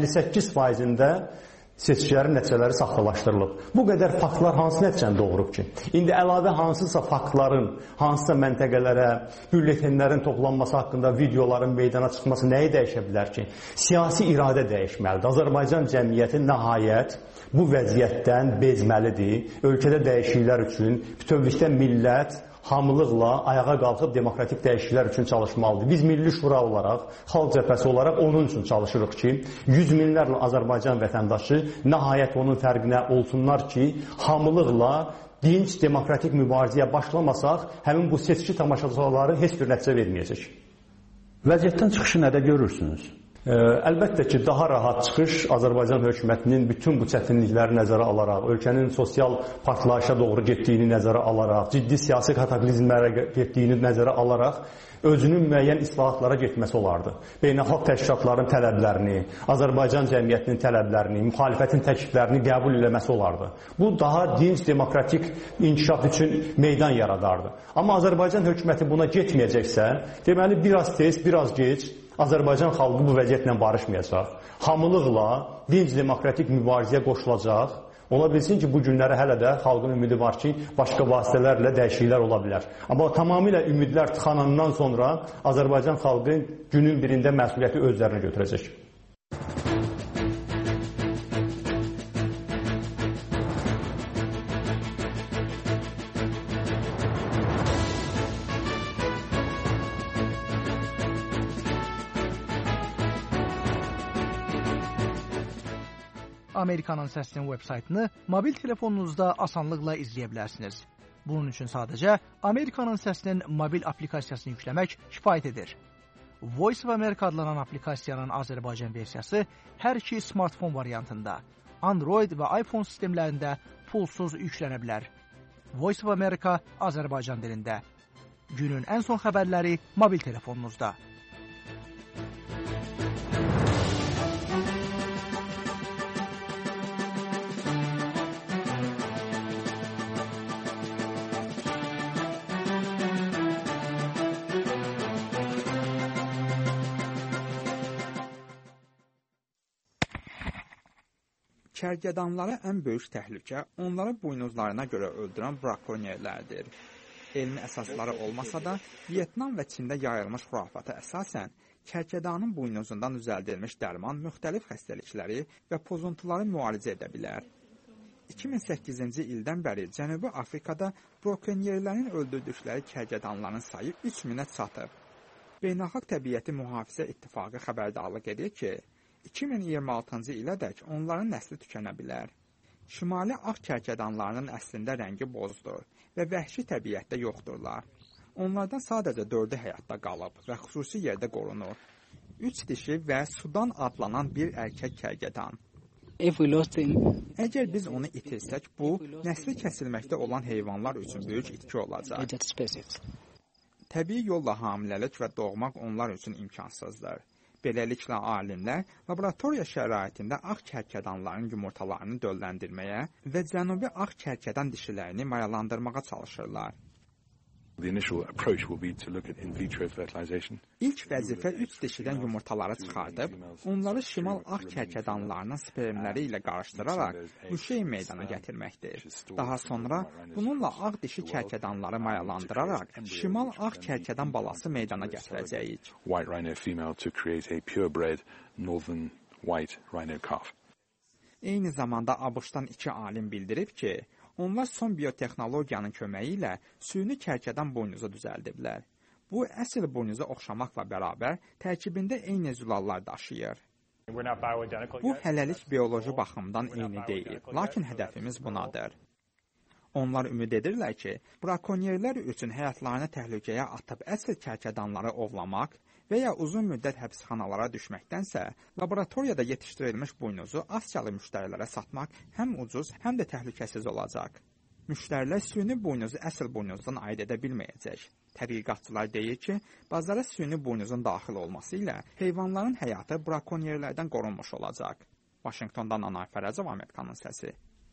58%-ində seçkilərin nəticələri saxtalaşdırılıb. Bu qədər faktlar hansı nəticəni doğurub ki? İndi əlavə hansısa faktların, hansısa məntəqələrə, bülletenlərin toplanması haqqında videoların meydana çıxması nəyi dəyişə bilər ki? Siyasi iradə dəyişməlidir. Azərbaycan cəmiyyəti nəhayət bu vəziyyətdən bezməlidir. Ölkədə dəyişikliklər üçün bütövlükdə millət hamılıqla ayağa qalxıb demokratik dəyişikliklər üçün çalışmalıdır. Biz Milli Şura olaraq, Xalq Cəbhəsi olaraq onun üçün çalışırıq ki, yüz minlərlə Azərbaycan vətəndaşı nəhayət onun fərqinə olsunlar ki, hamılıqla dinc demokratik mübarizəyə başlamasaq, həmin bu seçki tamaşaçıları heç bir nəticə verməyəcək. Vəziyyətdən çıxışı nədə görürsünüz? Əlbəttə ki, daha rahat çıxış Azərbaycan hökumətinin bütün bu çətinlikləri nəzərə alaraq, ölkənin sosial partlayışa doğru getdiyini nəzərə alaraq, ciddi siyasi kataklizmlərə getdiyini nəzərə alaraq, özünün müəyyən islahatlara getməsi olardı. Beynəlxalq təşkilatların tələblərini, Azərbaycan cəmiyyətinin tələblərini, müxalifətin təkliflərini qəbul eləməsi olardı. Bu, daha dinc demokratik inkişaf üçün meydan yaradardı. Amma Azərbaycan hökuməti buna getməyəcəksə, deməli, biraz tez, biraz gec, Azərbaycan xalqı bu vəziyyətlə barışmayacaq. Hamılıqla dinc demokratik mübarizəyə qoşulacaq. Ola bilsin ki, bu günlərə hələ də xalqın ümidi var ki, başqa vasitələrlə dəyişikliklər ola bilər. Amma tamamilə ümidlər tıxanandan sonra Azərbaycan xalqı günün birində məsuliyyəti özlərinə götürəcək. Amerikanın Səsinin web-saytını mobil telefonunuzda asanlıqla izləyə bilərsiniz. Bunun üçün sadəcə Amerikanın Səsinin mobil aplikasiyasını yükləmək kifayət edir. Voice of America adlanan aplikasiyanın Azərbaycan versiyası hər iki smartfon variantında, Android və iPhone sistemlərində pulsuz yüklənə bilər. Voice of America Azərbaycan dilində. Günün ən son xəbərləri mobil telefonunuzda. Kərgədanlara ən böyük təhlükə onları buynuzlarına görə öldürən brakonyerlərdir. Elmi əsasları olmasa da, Vyetnam və Çində yayılmış xurafata əsasən, kərgədanın buynuzundan düzəldilmiş dərman müxtəlif xəstəlikləri və pozuntuları müalicə edə bilər. 2008-ci ildən bəri Cənubi Afrikada brakonyerlərin öldürdükləri kərgədanların sayı 3000-ə çatıb. Beynəlxalq Təbiəti Mühafizə İttifaqı xəbərdarlıq edir ki, 2026-cı ilədək onların nəsli tükənə bilər. Şimali ağ kərgədanlarının əslində rəngi bozdur və vəhşi təbiətdə yoxdurlar. Onlardan sadəcə 4-ü həyatda qalıb və xüsusi yerdə qorunur. 3 dişi və Sudan adlanan bir erkək kərgədan. Əgər biz onu itirsək, bu nəsli kəsilməkdə olan heyvanlar üçün böyük itki olacaq. Təbii yolla hamiləlik və doğmaq onlar üçün imkansızdır. Beləliklə alimlər laboratoriya şəraitində ağ kərkədanların yumurtalarını dölləndirməyə və cənubi ağ kərkədan dişilərini mayalandırmağa çalışırlar. İlk vəzifə 3 dişidən yumurtaları çıxardıb, onları şimal ağ kərkədanlarının spermləri ilə qarışdıraraq müşey meydana gətirməkdir. Daha sonra bununla ağ dişi kərkədanları mayalandıraraq şimal ağ kərkədan balası meydana gətirəcəyik. Eyni zamanda ABŞ-dan 2 alim bildirib ki, onlar son biotexnologiyanın köməyi ilə süni kərkədan boynuzu düzəldiblər. Bu, əsl boynuza oxşamaqla bərabər tərkibində eyni zülallar daşıyır. Bu, hələlik bioloji baxımdan eyni deyil, lakin hədəfimiz bunadır. Onlar ümid edirlər ki, brakonyerlər üçün həyatlarını təhlükəyə atıb əsl kərkədanları ovlamaq və ya uzun müddət həbsxanalara düşməkdənsə, laboratoriyada yetişdirilmiş boynuzu Asiyalı müştərilərə satmaq həm ucuz, həm də təhlükəsiz olacaq. Müştərilər süni boynuzu əsl boynuzdan ayırt edə bilməyəcək. Tədqiqatçılar deyir ki, bazara süni boynuzun daxil olması ilə heyvanların həyatı brakonyerlərdən qorunmuş olacaq. Vaşinqtondan Anar Fərəcov, Amerikanın səsi.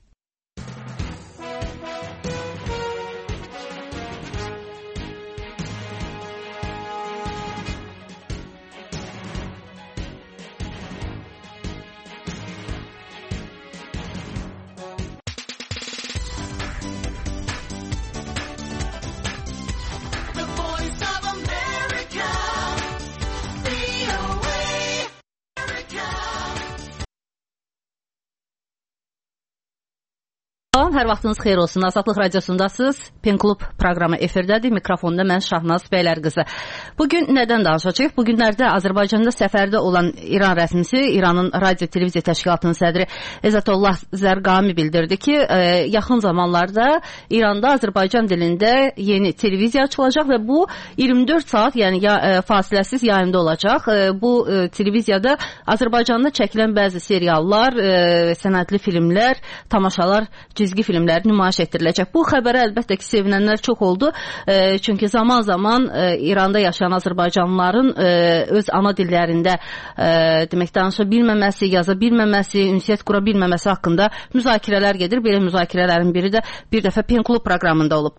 Hər vaxtınız xeyir olsun. Azadlıq Radiosundasınız. Pen Klub proqramı efirdədir. Mikrofonda mən Şahnaz Bəylərqızı. Bugün nədən danışacağıq? Bu günlərdə Azərbaycanda səfərdə olan İran rəsmisi, İranın Radio Televiziya Təşkilatının sədri Əzətullah Zərqami bildirdi ki, yaxın zamanlarda İranda Azərbaycan dilində yeni televiziya açılacaq və bu 24 saat, yəni fasiləsiz yayımda olacaq. Bu televiziyada Azərbaycanda çəkilən bəzi seriallar, sənədli filmlər, tamaşalar, cizgi filmləri nümayiş etdiriləcək. Bu xəbərə əlbəttə ki, sevinənlər çox oldu. Çünki zaman-zaman İranda yaşayan azərbaycanlıların öz ana dillərində demək danışa bilməməsi, yaza bilməməsi, ünsiyyət qura bilməməsi haqqında müzakirələr gedir. Belə müzakirələrin biri də bir dəfə Pen Klub proqramında olub.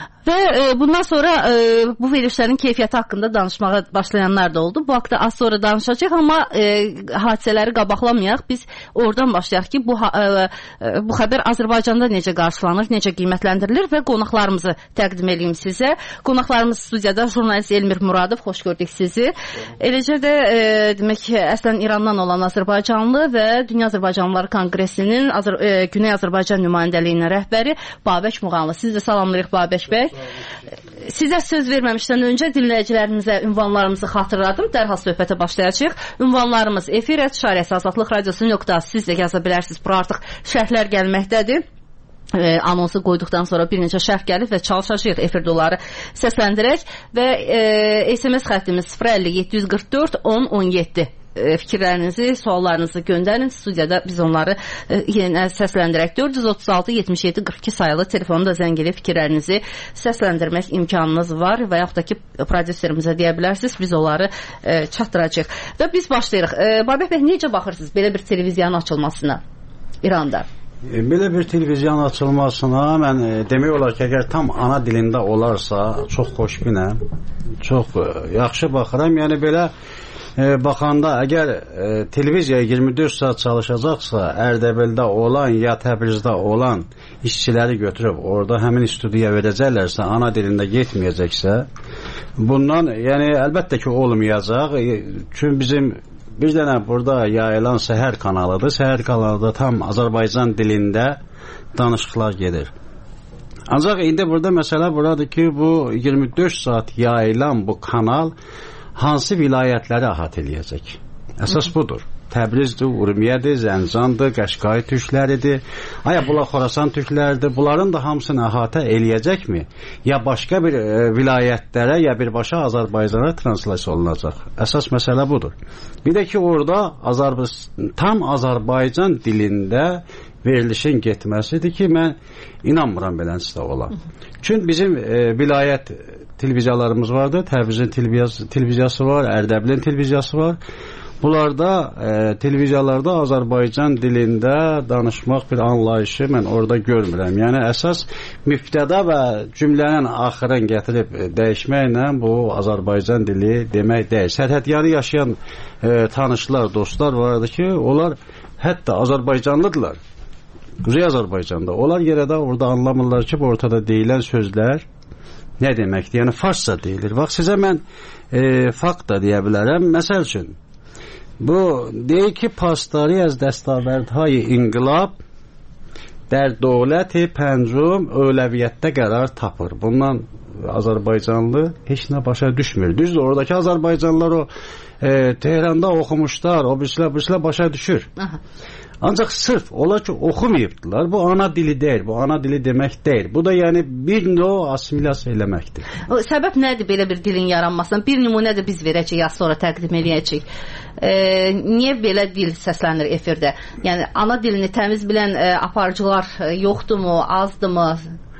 Və bundan sonra bu verilişlərin keyfiyyəti haqqında danışmağa başlayanlar da oldu. Bu haqda az sonra danışacaq, amma hadisələri qabaqlamayaq. Biz oradan başlayaq ki, bu xəbər Azərbaycanda necə qarşılanır, necə qiymətləndirilir və qonaqlarımızı təqdim edeyim sizə. Qonaqlarımız studiyada jurnalist Elmir Muradov, xoş gördük sizi. Eləcə də demək ki, əslən İrandan olan Azərbaycanlı və Dünya Azərbaycanlıları Konqresinin Güney Azərbaycan nümayəndəliyinin rəhbəri Babək Muğanlı. Sizi də salamlayırıq Babək bəy. Sizə söz verməmişdən öncə dinləyicilərimizə ünvanlarımızı xatırladım. Dərhal söhbətə başlayacağıq. Ünvanlarımız efir@azadlıqradiosu.az. Siz də yaza bilərsiniz. Bura artıq şərhlər gəlməkdədir. Anonsu qoyduqdan sonra bir neçə şərh gəlib və çalışacağıq efirdə onları səsləndirək və SMS xəttimiz 050 744 10 17. Fikirlərinizi, suallarınızı göndərin. Studiyada biz onları yenə səsləndirək. 436 77 42 sayılı telefonda zəng edib fikirlərinizi səsləndirmək imkanınız var və yaxud da ki, prodüserimizə deyə bilərsiniz. Biz onları çatdıracağıq. Və biz başlayırıq. Babək bəy, necə baxırsınız belə bir televiziyanın açılmasına İranda? Belə bir televiziyanın açılmasına mən demək olar ki, əgər tam ana dilində olarsa, çox xoşbinəm, çox yaxşı baxıram. Yəni belə baxanda, əgər televiziya 24 saat çalışacaqsa, Ərdəbildə olan ya Təbrizdə olan işçiləri götürüb orada həmin studiya verəcəklərsə, ana dilində getməyəcəksə, bundan, yəni əlbəttə ki, olmayacaq. Çünki bizim bir dənə burada yayılan Səhər kanalıdır. Səhər kanalıda tam Azərbaycan dilində danışıqlar gedir. Ancaq indi burada məsələ buradır ki, bu 24 saat yayılan bu kanal hansı vilayətləri əhatə eləyəcək? Əsas budur. Təbrizdir, Urmiyədir, Zəncandır, Qəşqay türkləridir. Aya bunlar Xorasan türkləridir. Bunların da hamısını əhatə eləyəcəkmi? Ya başqa bir vilayətlərə, ya birbaşa Azərbaycana translasiya olunacaq. Əsas məsələ budur. Bir də ki, orada tam Azərbaycan dilində verilişin getməsidir ki, mən inanmıram beləncə olan. Çünki bizim vilayət televiziyalarımız vardır. Təbrizin televiziyası var, Ərdəbilin televiziyası var. Bunlarda televiziyalarda Azərbaycan dilində danışmaq bir anlayışı mən orada görmürəm. Yəni əsas mübtəda və cümlənin axırın gətirib dəyişməklə bu Azərbaycan dili demək deyil. Sərhədyanı yaşayan tanışlar, dostlar vardı ki, onlar hətta Azərbaycanlıdırlar. Quzey Azərbaycanda. Onlar yerə də orada anlamırlar ki, bu ortada deyilən sözlər nə deməkdir? Yəni farsça deyilir. Bax, sizə mən fakt da deyə bilərəm. Məsəl üçün, bu deyir ki, pastari az dəstavərdهای inqilab در دولت پنجم اولویتdə qərar tapır. Bundan Azərbaycanlı heç nə başa düşmür. Düzdür, oradakı Azərbaycanlılar o Tehranda oxumuşlar, o birisilər başa düşür. Aha. Ancaq sırf olar ki, oxumayıbdılar. Bu ana dili deyil, bu ana dili demək deyil. Bu da yəni bir növ assimilyasiya eləməkdir. Səbəb nədir belə bir dilin yaranmasına? Bir nümunə də biz verəcəyik, az sonra təqdim eləyəcəyik. Niyə belə dil səslənir efirdə? Yəni ana dilini təmiz bilən aparıcılar yoxdurmu, azdırmı?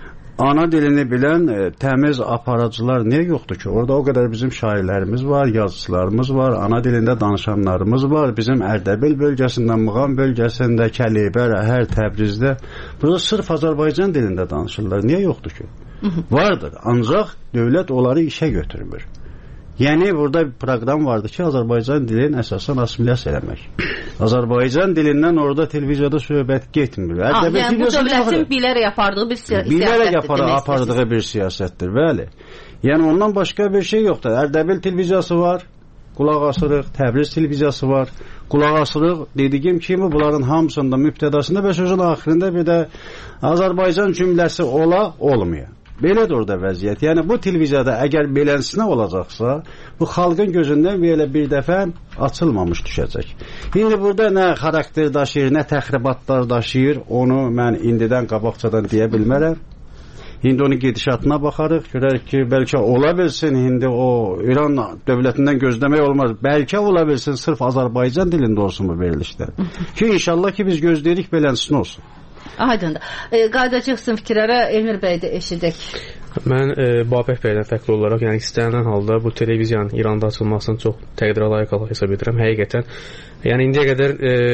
Ana dilini bilən təmiz aparıcılar niyə yoxdur ki? Orada o qədər bizim şairlərimiz var, yazıçılarımız var, ana dilində danışanlarımız var. Bizim Ərdəbil bölgəsində, Muğam bölgəsində, Kəlibə, Rəhər, Təbrizdə. Burada sırf Azərbaycan dilində danışırlar. Niyə yoxdur ki? Vardır, ancaq dövlət onları işə götürmür. Yəni burada bir proqram vardı ki, Azərbaycan dilinin əsasən assimilyasiya eləmək. Azərbaycan dilindən orada televiziyada söhbət getmir. Yəni bu dövlətin bilərək apardığı bir siyasətdir. Bilərək apardığı bir siyasətdir, bəli. Yəni ondan başqa bir şey yoxdur. Ərdəbil televiziyası var, qulaq asırıq, Təbriz televiziyası var, qulaq asırıq. Dediyim kimi bunların hamısında mübtədasında və sözün axırında bir də Azərbaycan cümləsi ola, olmaya. Belədir orada vəziyyət. Yəni bu televiziyada əgər belənsinə olacaqsa, bu xalqın gözündən belə bir dəfə açılmamış düşəcək. İndi burada nə xarakter daşıyır, nə təxribatlar daşıyır, onu mən indidən qabaqcadan deyə bilmərəm. İndi onun gedişatına baxarıq, görərək ki, bəlkə ola bilsin, indi o İran dövlətindən gözləmək olmaz. Bəlkə ola bilsin, sırf Azərbaycan dilində olsun bu verilişlər. Ki, inşallah ki, biz gözləyirik belənsin olsun. Aydındır. Qayıdacaq sizin fikirlərə Elmir bəy də eşidək. Mən Babək bəydən fərqli olaraq, yəni istənilən halda bu televiziyanın İranda açılmasını çox təqdirə layiq hesab edirəm. Həqiqətən, yəni indiyə qədər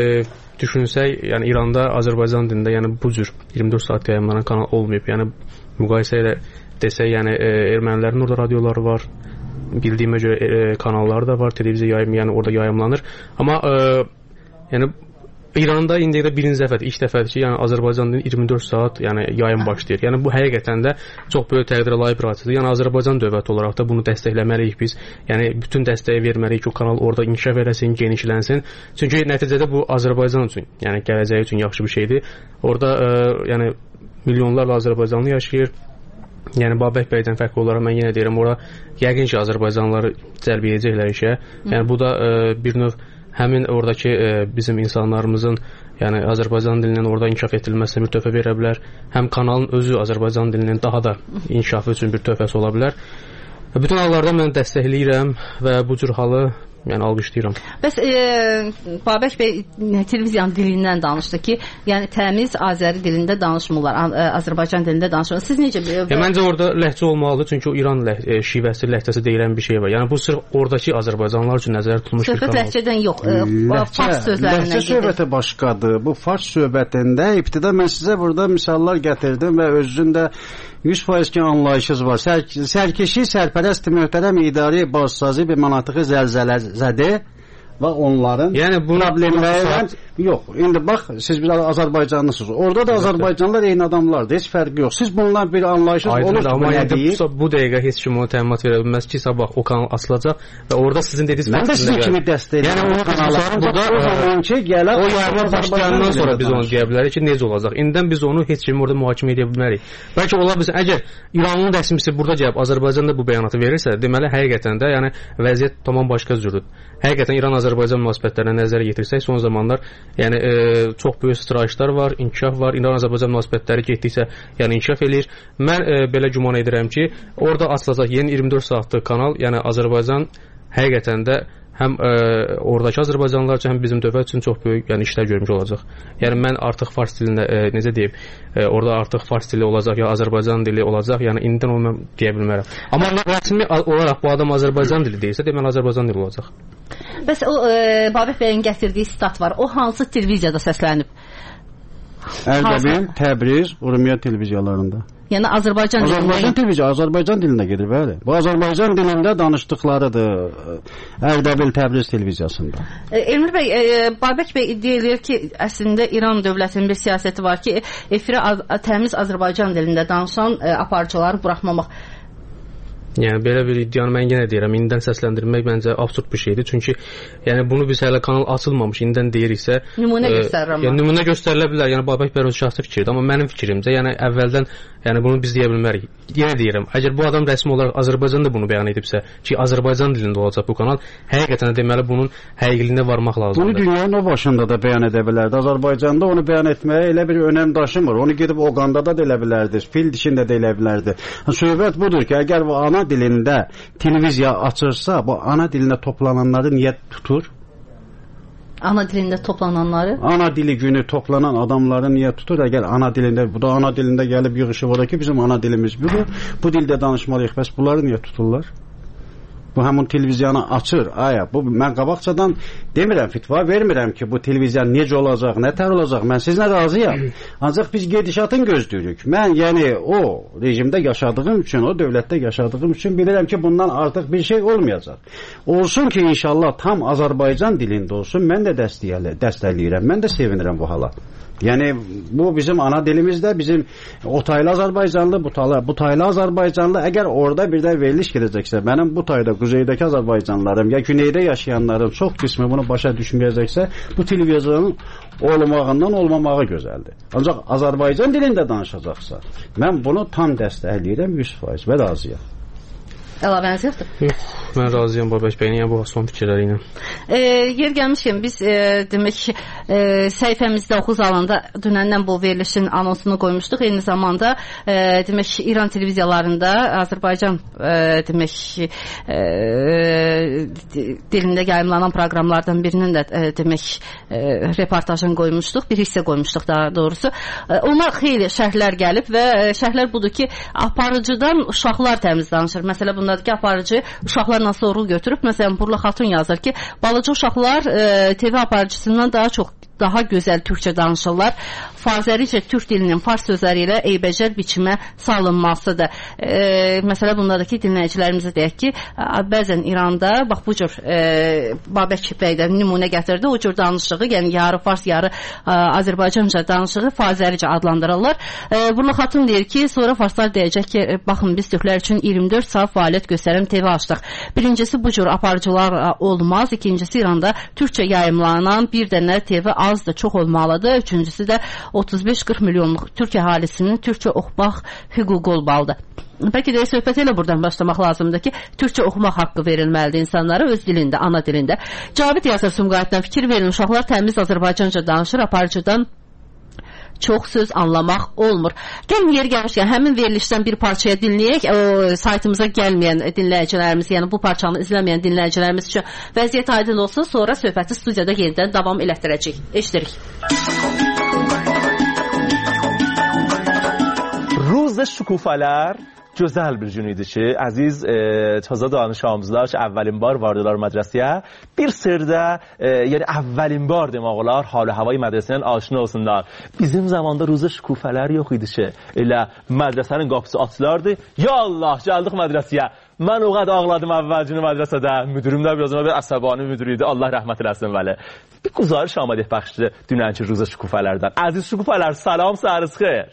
düşünsək, yəni İranda Azərbaycan dilində, yəni bu cür 24 saat yayımlanan kanal olmayıb. Yəni müqayisə ilə desək, yəni ermənilərin orada radioları var, bildiyimə görə kanalları da var, televiziya yayımı, yəni orada yayımlanır. Amma yəni İranda indiyə qədər birinci dəfədir, ilk dəfədir ki, yəni Azərbaycan dilinin 24 saat yəni yayım başlayır. Yəni bu həqiqətən də çox böyük təqdirə layiq bir hadisədir. Yəni Azərbaycan dövləti olaraq da bunu dəstəkləməliyik biz. Yəni bütün dəstəyi verməliyik ki, o kanal orada inkişaf eləsin, genişlənsin. Çünki nəticədə bu Azərbaycan üçün, yəni gələcəyi üçün yaxşı bir şeydir. Orada yəni milyonlarla Azərbaycanlı yaşayır. Yəni Babək bəydən fərqli olaraq mən yenə deyirəm, orada yəqin ki, Azərbaycanlıları cəlb edəcəklər işə. Yəni bu da bir növ həmin oradakı bizim insanlarımızın, yəni Azərbaycan dilinin orada inkişaf etdirilməsinə bir töhfə verə bilər. Həm kanalın özü Azərbaycan dilinin daha da inkişafı üçün bir töhfəsi ola bilər. Bütün hallarda mən dəstəkləyirəm və bu cür halı yəni alqışlayıram. Bəs Babək bəy televiziyanın dilindən danışdı ki, yəni təmiz Azəri dilində danışmırlar, Azərbaycan dilində danışmırlar. Siz necə məncə orada ləhcə olmalıdır, çünki o İran şivəsi, ləhcəsi deyilən bir şey var. Yəni bu sırf oradakı Azərbaycanlılar üçün nəzərdə tutulmuş bir kanal. Söhbət ləhcədən yox, fars sözlərindən gedir. Ləhcə söhbəti başqadır. Bu fars söhbətində ibtida mən sizə burada misallar gətirdim və özündə 100% ki anlayışınız var. Sərkeşi, sərpərəst, möhtərəm idarə başsazı bir manatiqi zəlzələzədir və onların yəni problemlərindən Yox, indi bax, siz bir Azərbaycanlısınız. Orada da Azərbaycanlılar eyni adamlardır. Heç fərqi yox. Siz bunlar bir anlayışınız olur. Amma bu dəqiqə heç kim ona təminat verə bilməz ki, sabah o kanal açılacaq və orada sizin dediyiniz mən də sizin kimi dəstəkləyirəm. Yəni o kanala o yarına başlayandan sonra biz onu deyə bilərik ki, necə olacaq. İndidən biz onu heç kimi orada mühakimə edə bilmərik. Bəlkə ola bilsin, əgər İranın rəsmisi burada gəlib Azərbaycanda bu bəyanatı verirsə, deməli həqiqətən də yəni vəziyyət tamam başqa cürdür. Həqiqətən İran-Azərbaycan münasibətlərinə nəzərə yetirsək, son zamanlar yəni çox böyük sıçrayışlar var, inkişaf var. İran-Azərbaycan münasibətləri getdikcə yəni inkişaf eləyir. Mən belə güman edirəm ki, orada açılacaq yeni 24 saatlıq kanal, yəni Azərbaycan həqiqətən də həm oradakı Azərbaycanlılar üçün, həm bizim dövlət üçün çox böyük yəni işlər görmüş olacaq. Yəni mən artıq fars dilində necə deyim, orada artıq fars dili olacaq ya Azərbaycan dili olacaq. Yəni indidən onu mən deyə bilmərəm. Amma rəsmi olaraq bu adam Azərbaycan dili deyirsə, deməli Azərbaycan dili olacaq. Bəs o Babək bəyin gətirdiyi stat var. O hansı televiziyada səslənib? Ərdəbil, Təbriz, Urmiya televiziyalarında. Yəni Azərbaycan televiziyası Azərbaycan dilində gedir, bəli. Bu Azərbaycan dilində danışdıqlarıdır. Ərdəbil, Təbriz televiziyasında. Elmir bəy, Babək bəy iddia edir ki, əslində İran dövlətinin bir siyasəti var ki, efirə təmiz Azərbaycan dilində danışan aparıcıları buraxmamaq. Yəni belə bir iddianı mən yenə deyirəm, indidən səsləndirmək məncə absurd bir şeydir. Çünki yəni bunu biz hələ kanal açılmamış, indidən deyiriksə, nümunə göstərir amma. Yəni nümunə göstərilə bilər. Yəni Babək bəy öz şəxsi fikirdir, amma mənim fikrimcə, yəni əvvəldən yəni bunu biz deyə bilmərik. Yenə deyirəm, əgər bu adam rəsmi olaraq Azərbaycanda bunu bəyan edibsə, ki Azərbaycan dilində olacaq bu kanal, həqiqətən deməli bunun həqiqiliyinə varmaq lazımdır. Bunu dünyanın o başında da bəyan edə bilərdi. Azərbaycanda onu bəyan etməyə elə bir önəm daşımır. Onu gedib Oqandada da elə bilərdi, fil dişində də elə bilərdi. Söhbət budur ki, əgər bu ana dilində televiziya açırsa, bu ana dilində toplananları niyə tutur? Ana dilində toplananları? Ana dili günü toplanan adamları niyə tutur? Əgər ana dilində, bu da ana dilində gəlib yığışıb olar ki, bizim ana dilimiz budur. Bu dildə danışmalıyıq. Bəs bunları niyə tuturlar? Bu həmin televiziyanı açır. Aya, bu mən qabaqcadan demirəm, fitva vermirəm ki, bu televiziya necə olacaq, nə tər olacaq. Mən sizinlə razıyam. Ancaq biz gedişatın gözləyirik. Mən yəni o rejimdə yaşadığım üçün, o dövlətdə yaşadığım üçün bilirəm ki, bundan artıq bir şey olmayacaq. Olsun ki, inşallah tam Azərbaycan dilində olsun. Mən də dəstəkləyirəm. Mən də sevinirəm bu hala. Yəni bu bizim ana dilimizdə, bizim o taylı Azərbaycanlı, bu taylı Azərbaycanlı əgər orada birdən veriliş gedəcəksə, mənim bu tayda quzeydəki Azərbaycanlılarım ya güneydə yaşayanların çox qismi bunu başa düşməyəcəksə, bu televiziyanın olmağından olmamağı gözəldir. Ancaq Azərbaycan dilində danışacaqsa, mən bunu tam dəstəkləyirəm 100% və razıyam. Əlavəniz yoxdur? Yox, mən razıyam Babək bəyin, yəni bu son fikirləri ilə. Yer gəlmişkən biz demək səhifəmizdə oxu zalında dünəndən bu verilişin anonsunu qoymuşduq. Eyni zamanda demək İran televiziyalarında Azərbaycan demək dilində yayımlanan proqramlardan birinin də demək reportajını qoymuşduq, bir hissə qoymuşduq daha doğrusu. Ona xeyli şərhlər gəlib və şərhlər budur ki, aparıcıdan uşaqlar təmiz danışır. Məsələ bundadır ki, aparıcı uşaqlarla sorğu götürüb. Məsələn, Burla Xatun yazır ki, balaca uşaqlar TV aparıcısından daha gözəl türkçə danışırlar. Farzəricə türk dilinin fars sözləri ilə eybəcər biçimə salınmasıdır. Məsələ bundadır ki, dinləyicilərimizə deyək ki, bəzən İranda, bax bu cür Babək bəydən nümunə gətirdi, o cür danışığı, yəni yarı fars, yarı Azərbaycanca danışığı farzəricə adlandırırlar. Burla Xatun deyir ki, sonra farslar deyəcək ki, baxın biz türklər üçün 24 saat fəaliyyət göstərən TV açdıq. Birincisi bu cür aparıcılar olmaz, ikincisi İranda türkçə yayımlanan bir dənə TV az da çox olmalıdır. Üçüncüsü də 35-40 milyonluq türk əhalisinin türkçə oxumaq hüququ olmalıdır. Bəlkə də söhbət elə buradan başlamaq lazımdır ki, türkçə oxumaq haqqı verilməlidir insanlara öz dilində, ana dilində. Cavid yazır Sumqayıtdan, fikir verin, uşaqlar təmiz Azərbaycanca danışır, aparıcıdan çox söz anlamaq olmur. Gəlin yeri gəlmişkən həmin verilişdən bir parçaya dinləyək. O saytımıza gəlməyən dinləyicilərimiz, yəni bu parçanı izləməyən dinləyicilərimiz üçün vəziyyət aydın olsun, sonra söhbəti studiyada yenidən davam elətdirəcək. Eşidirik. روز شکوفه‌لر gözəl bir gün idi ki, əziz təzə danış amuzlar ki, əvvəlin bar vardılar mədrəsəyə. Bir sırda, yəni əvvəlin bar demək olar, hal-i havayı mədrəsədən aşina olsunlar. Bizim zamanda ruza şükufələr yox idi ki, elə mədrəsənin qapısı açılardı. Ya Allah, gəldik mədrəsəyə. Mən o qədər ağladım əvvəl günü mədrəsədə. Müdürüm də biraz bir əsəbani müdür idi. Allah rəhmət eləsin vəli. Bir guzarış آماده بخش dünənki روز şükufələrdən. Əziz şükufələr, salam, səhəriniz xeyir.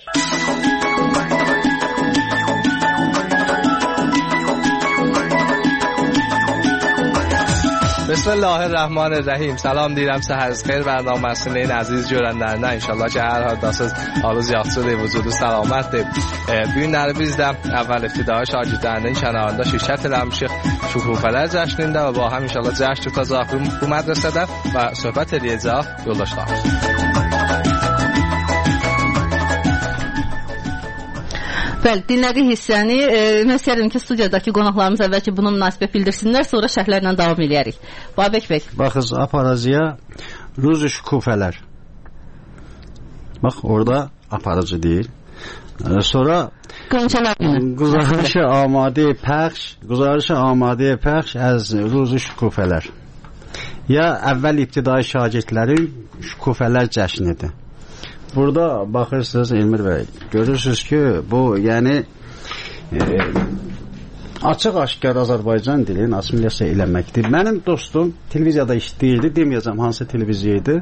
بسم الله الرحمن الرحیم. سلام deyirəm, səhəriniz xeyir bərnaməsinin əziz görənlərinə. İnşallah ki, hər haldasınız, halınız yaxşıdır, vücudu səlamətdir. Bu günləri biz də əvvəl ibtidai şagirdlərinin kənarında şirkət eləmişik şükufələr cəşnində və bu həm inşallah cəşn tutacaq bu mədrəsədə və söhbət edəcək yoldaşlarımız. Bəli, dinlədik hissəni. Mən istəyirəm ki, studiyadakı qonaqlarımız əvvəlki buna münasibət bildirsinlər, sonra şərhlərlə davam edərik. Babək bəy. Baxız, aparıcıya ruzi şükufələr. Bax, orada aparıcı deyil. Sonra Quzarışı amadə pəxş əz ruzi şükufələr. Ya əvvəl ibtidai şagirdlərin şükufələr cəşnidir. Burada baxırsınız Elmir bəy, görürsünüz ki, bu yəni açıq-aşkar Azərbaycan dilini assimilasiya eləməkdir. Mənim dostum televiziyada işləyirdi, deməyəcəm hansı televiziya idi.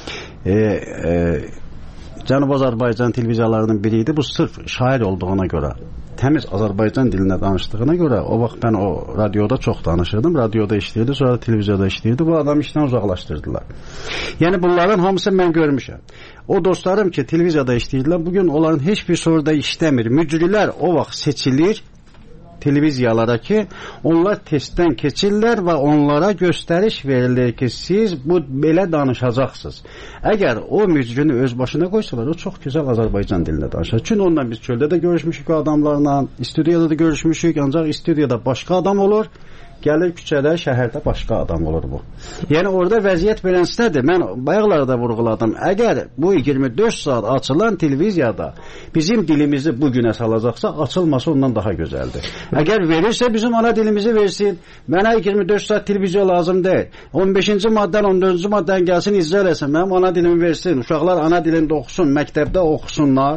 Cənubi Azərbaycan televiziyalarının biri idi. Bu sırf şair olduğuna görə, təmiz Azərbaycan dilində danışdığına görə, o vaxt mən o radioda çox danışırdım. Radioda işləyirdi, sonra televiziyada işləyirdi. Bu adamı işdən uzaqlaşdırdılar. Yəni bunların hamısı mən görmüşəm. O dostlarım ki, televiziyada işləyirdilər, bugün onların heç bir soruda işləmir. Mücrilər o vaxt seçilir televiziyalara ki, onlar testdən keçirlər və onlara göstəriş verilir ki, siz bu belə danışacaqsınız. Əgər o mücrünü öz başına qoysalar, o çox gözəl Azərbaycan dilində danışır. Çünki ondan biz çöldə də görüşmüşük o adamlarla, istudiyada da görüşmüşük, ancaq istudiyada başqa adam olur, gəlir küçədə, şəhərdə başqa adam olur bu. Yəni orada vəziyyət belənsizdir. Mən bayaqlarda vurğuladım. Əgər bu 24 saat açılan televiziyada bizim dilimizi bu günə salacaqsa, açılması ondan daha gözəldir. Əgər verirsə bizim ana dilimizi versin. Mənə 24 saat televiziya lazım deyil. 15-ci maddən, 14-cü maddən gəlsin, icra eləsin. Mənim ana dilimi versin. Uşaqlar ana dilində oxusun, məktəbdə oxusunlar.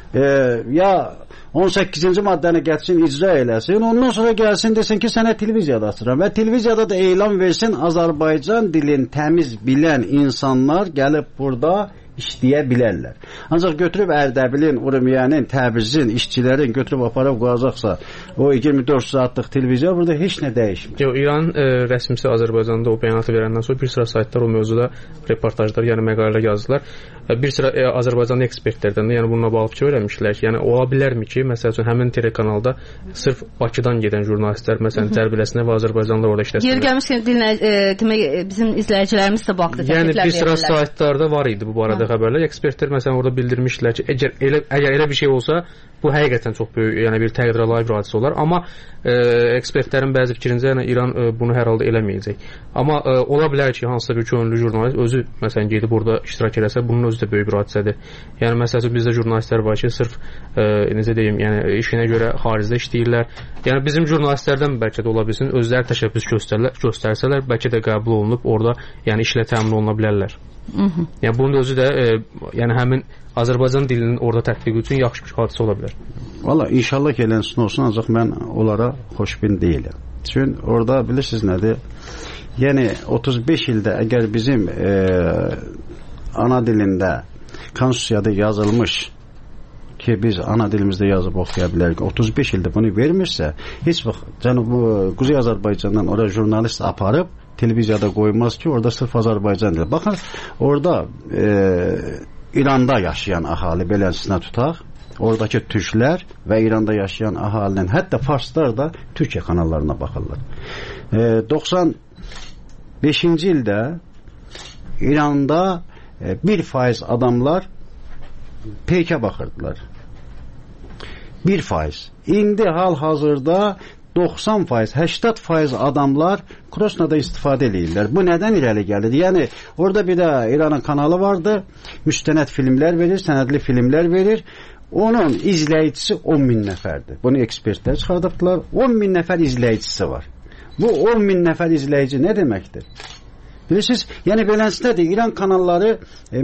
Ya 18-ci maddəni gətirsin, icra eləsin. Ondan sonra gəlsin, desin ki, sənə televiziyada açıram. Və televiziyada da elan versin, Azərbaycan dilini təmiz bilən insanlar gəlib burada işləyə bilərlər. Ancaq götürüb Ərdəbilin, Urmiyanın, Təbrizin, işçilərin götürüb aparıb qoyacaqsa, o 24 saatlıq televiziya burada heç nə dəyişmir. İran rəsmisi Azərbaycanda o bəyanatı verəndən sonra bir sıra saytlar o mövzuda reportajlar, yəni məqalələr yazdılar. Bir sıra Azərbaycanlı ekspertlərdən də yəni bununla bağlı fikir vermişlər ki, yəni ola bilərmi ki, məsəl üçün həmin telekanalda sırf Bakıdan gedən jurnalistlər, məsələn, Cərbiləsinə və Azərbaycanlılar orada işləsinlər. Yer gəlmişkən demək bizim izləyicilərimiz də baxdı. Yəni bir sıra saytlarda var idi bu barədə xəbərlər. Ekspertlər məsələn orada bildirmişlər ki, əgər elə bir şey olsa, bu həqiqətən çox böyük, yəni bir təqdirə layiq bir hadisə olar. Amma ekspertlərin bəzi fikrincə yəni İran bunu hər halda eləməyəcək. Amma ola bilər ki, hansısa bir könüllü jurnalist özü məsələn gedib burada iştirak eləsə, bunun özü də böyük bir hadisədir. Yəni məsələn bizdə jurnalistlər var ki, sırf necə deyim, yəni işinə görə xaricdə işləyirlər. Yəni bizim jurnalistlərdən bəlkə də ola bilsin, özləri təşəbbüs göstərsələr, bəlkə də qəbul olunub orada yəni işlə təmin oluna bilərlər. Yəni bunun özü də yəni həmin Azərbaycan dilinin orada tətbiqi üçün yaxşı bir hadisə ola bilər. Valla inşallah ki elənsin olsun, ancaq mən onlara xoşbin deyiləm. Çünki orada bilirsiniz nədir? Yəni 35 ildə əgər bizim ana dilində konstitusiyada yazılmış ki biz ana dilimizdə yazıb oxuya bilərik, 35 ildə bunu vermirsə, heç vaxt Quzey Azərbaycandan oraya jurnalist aparıb televiziyada qoymaz ki, orada sırf Azərbaycan dili. Baxın, orada İranda yaşayan əhali beləsinə tutaq, oradakı türklər və İranda yaşayan əhalinin, hətta farslar da Türkiyə kanallarına baxırlar. 95-ci ildə İranda 1% adamlar peykə baxırdılar. 1%. İndi hal-hazırda 90%, 80% adamlar Krosnada istifadə edirlər. Bu nədən irəli gəlir? Yəni, orada bir də İranın kanalı vardı, müstənəd filmlər verir, sənədli filmlər verir. Onun izləyicisi 10.000 nəfərdir. Bunu ekspertlər çıxardıbdılar. 10.000 nəfər izləyicisi var. Bu 10.000 nəfər izləyici nə deməkdir? Bilirsiniz, yəni beləsindədir. İran kanalları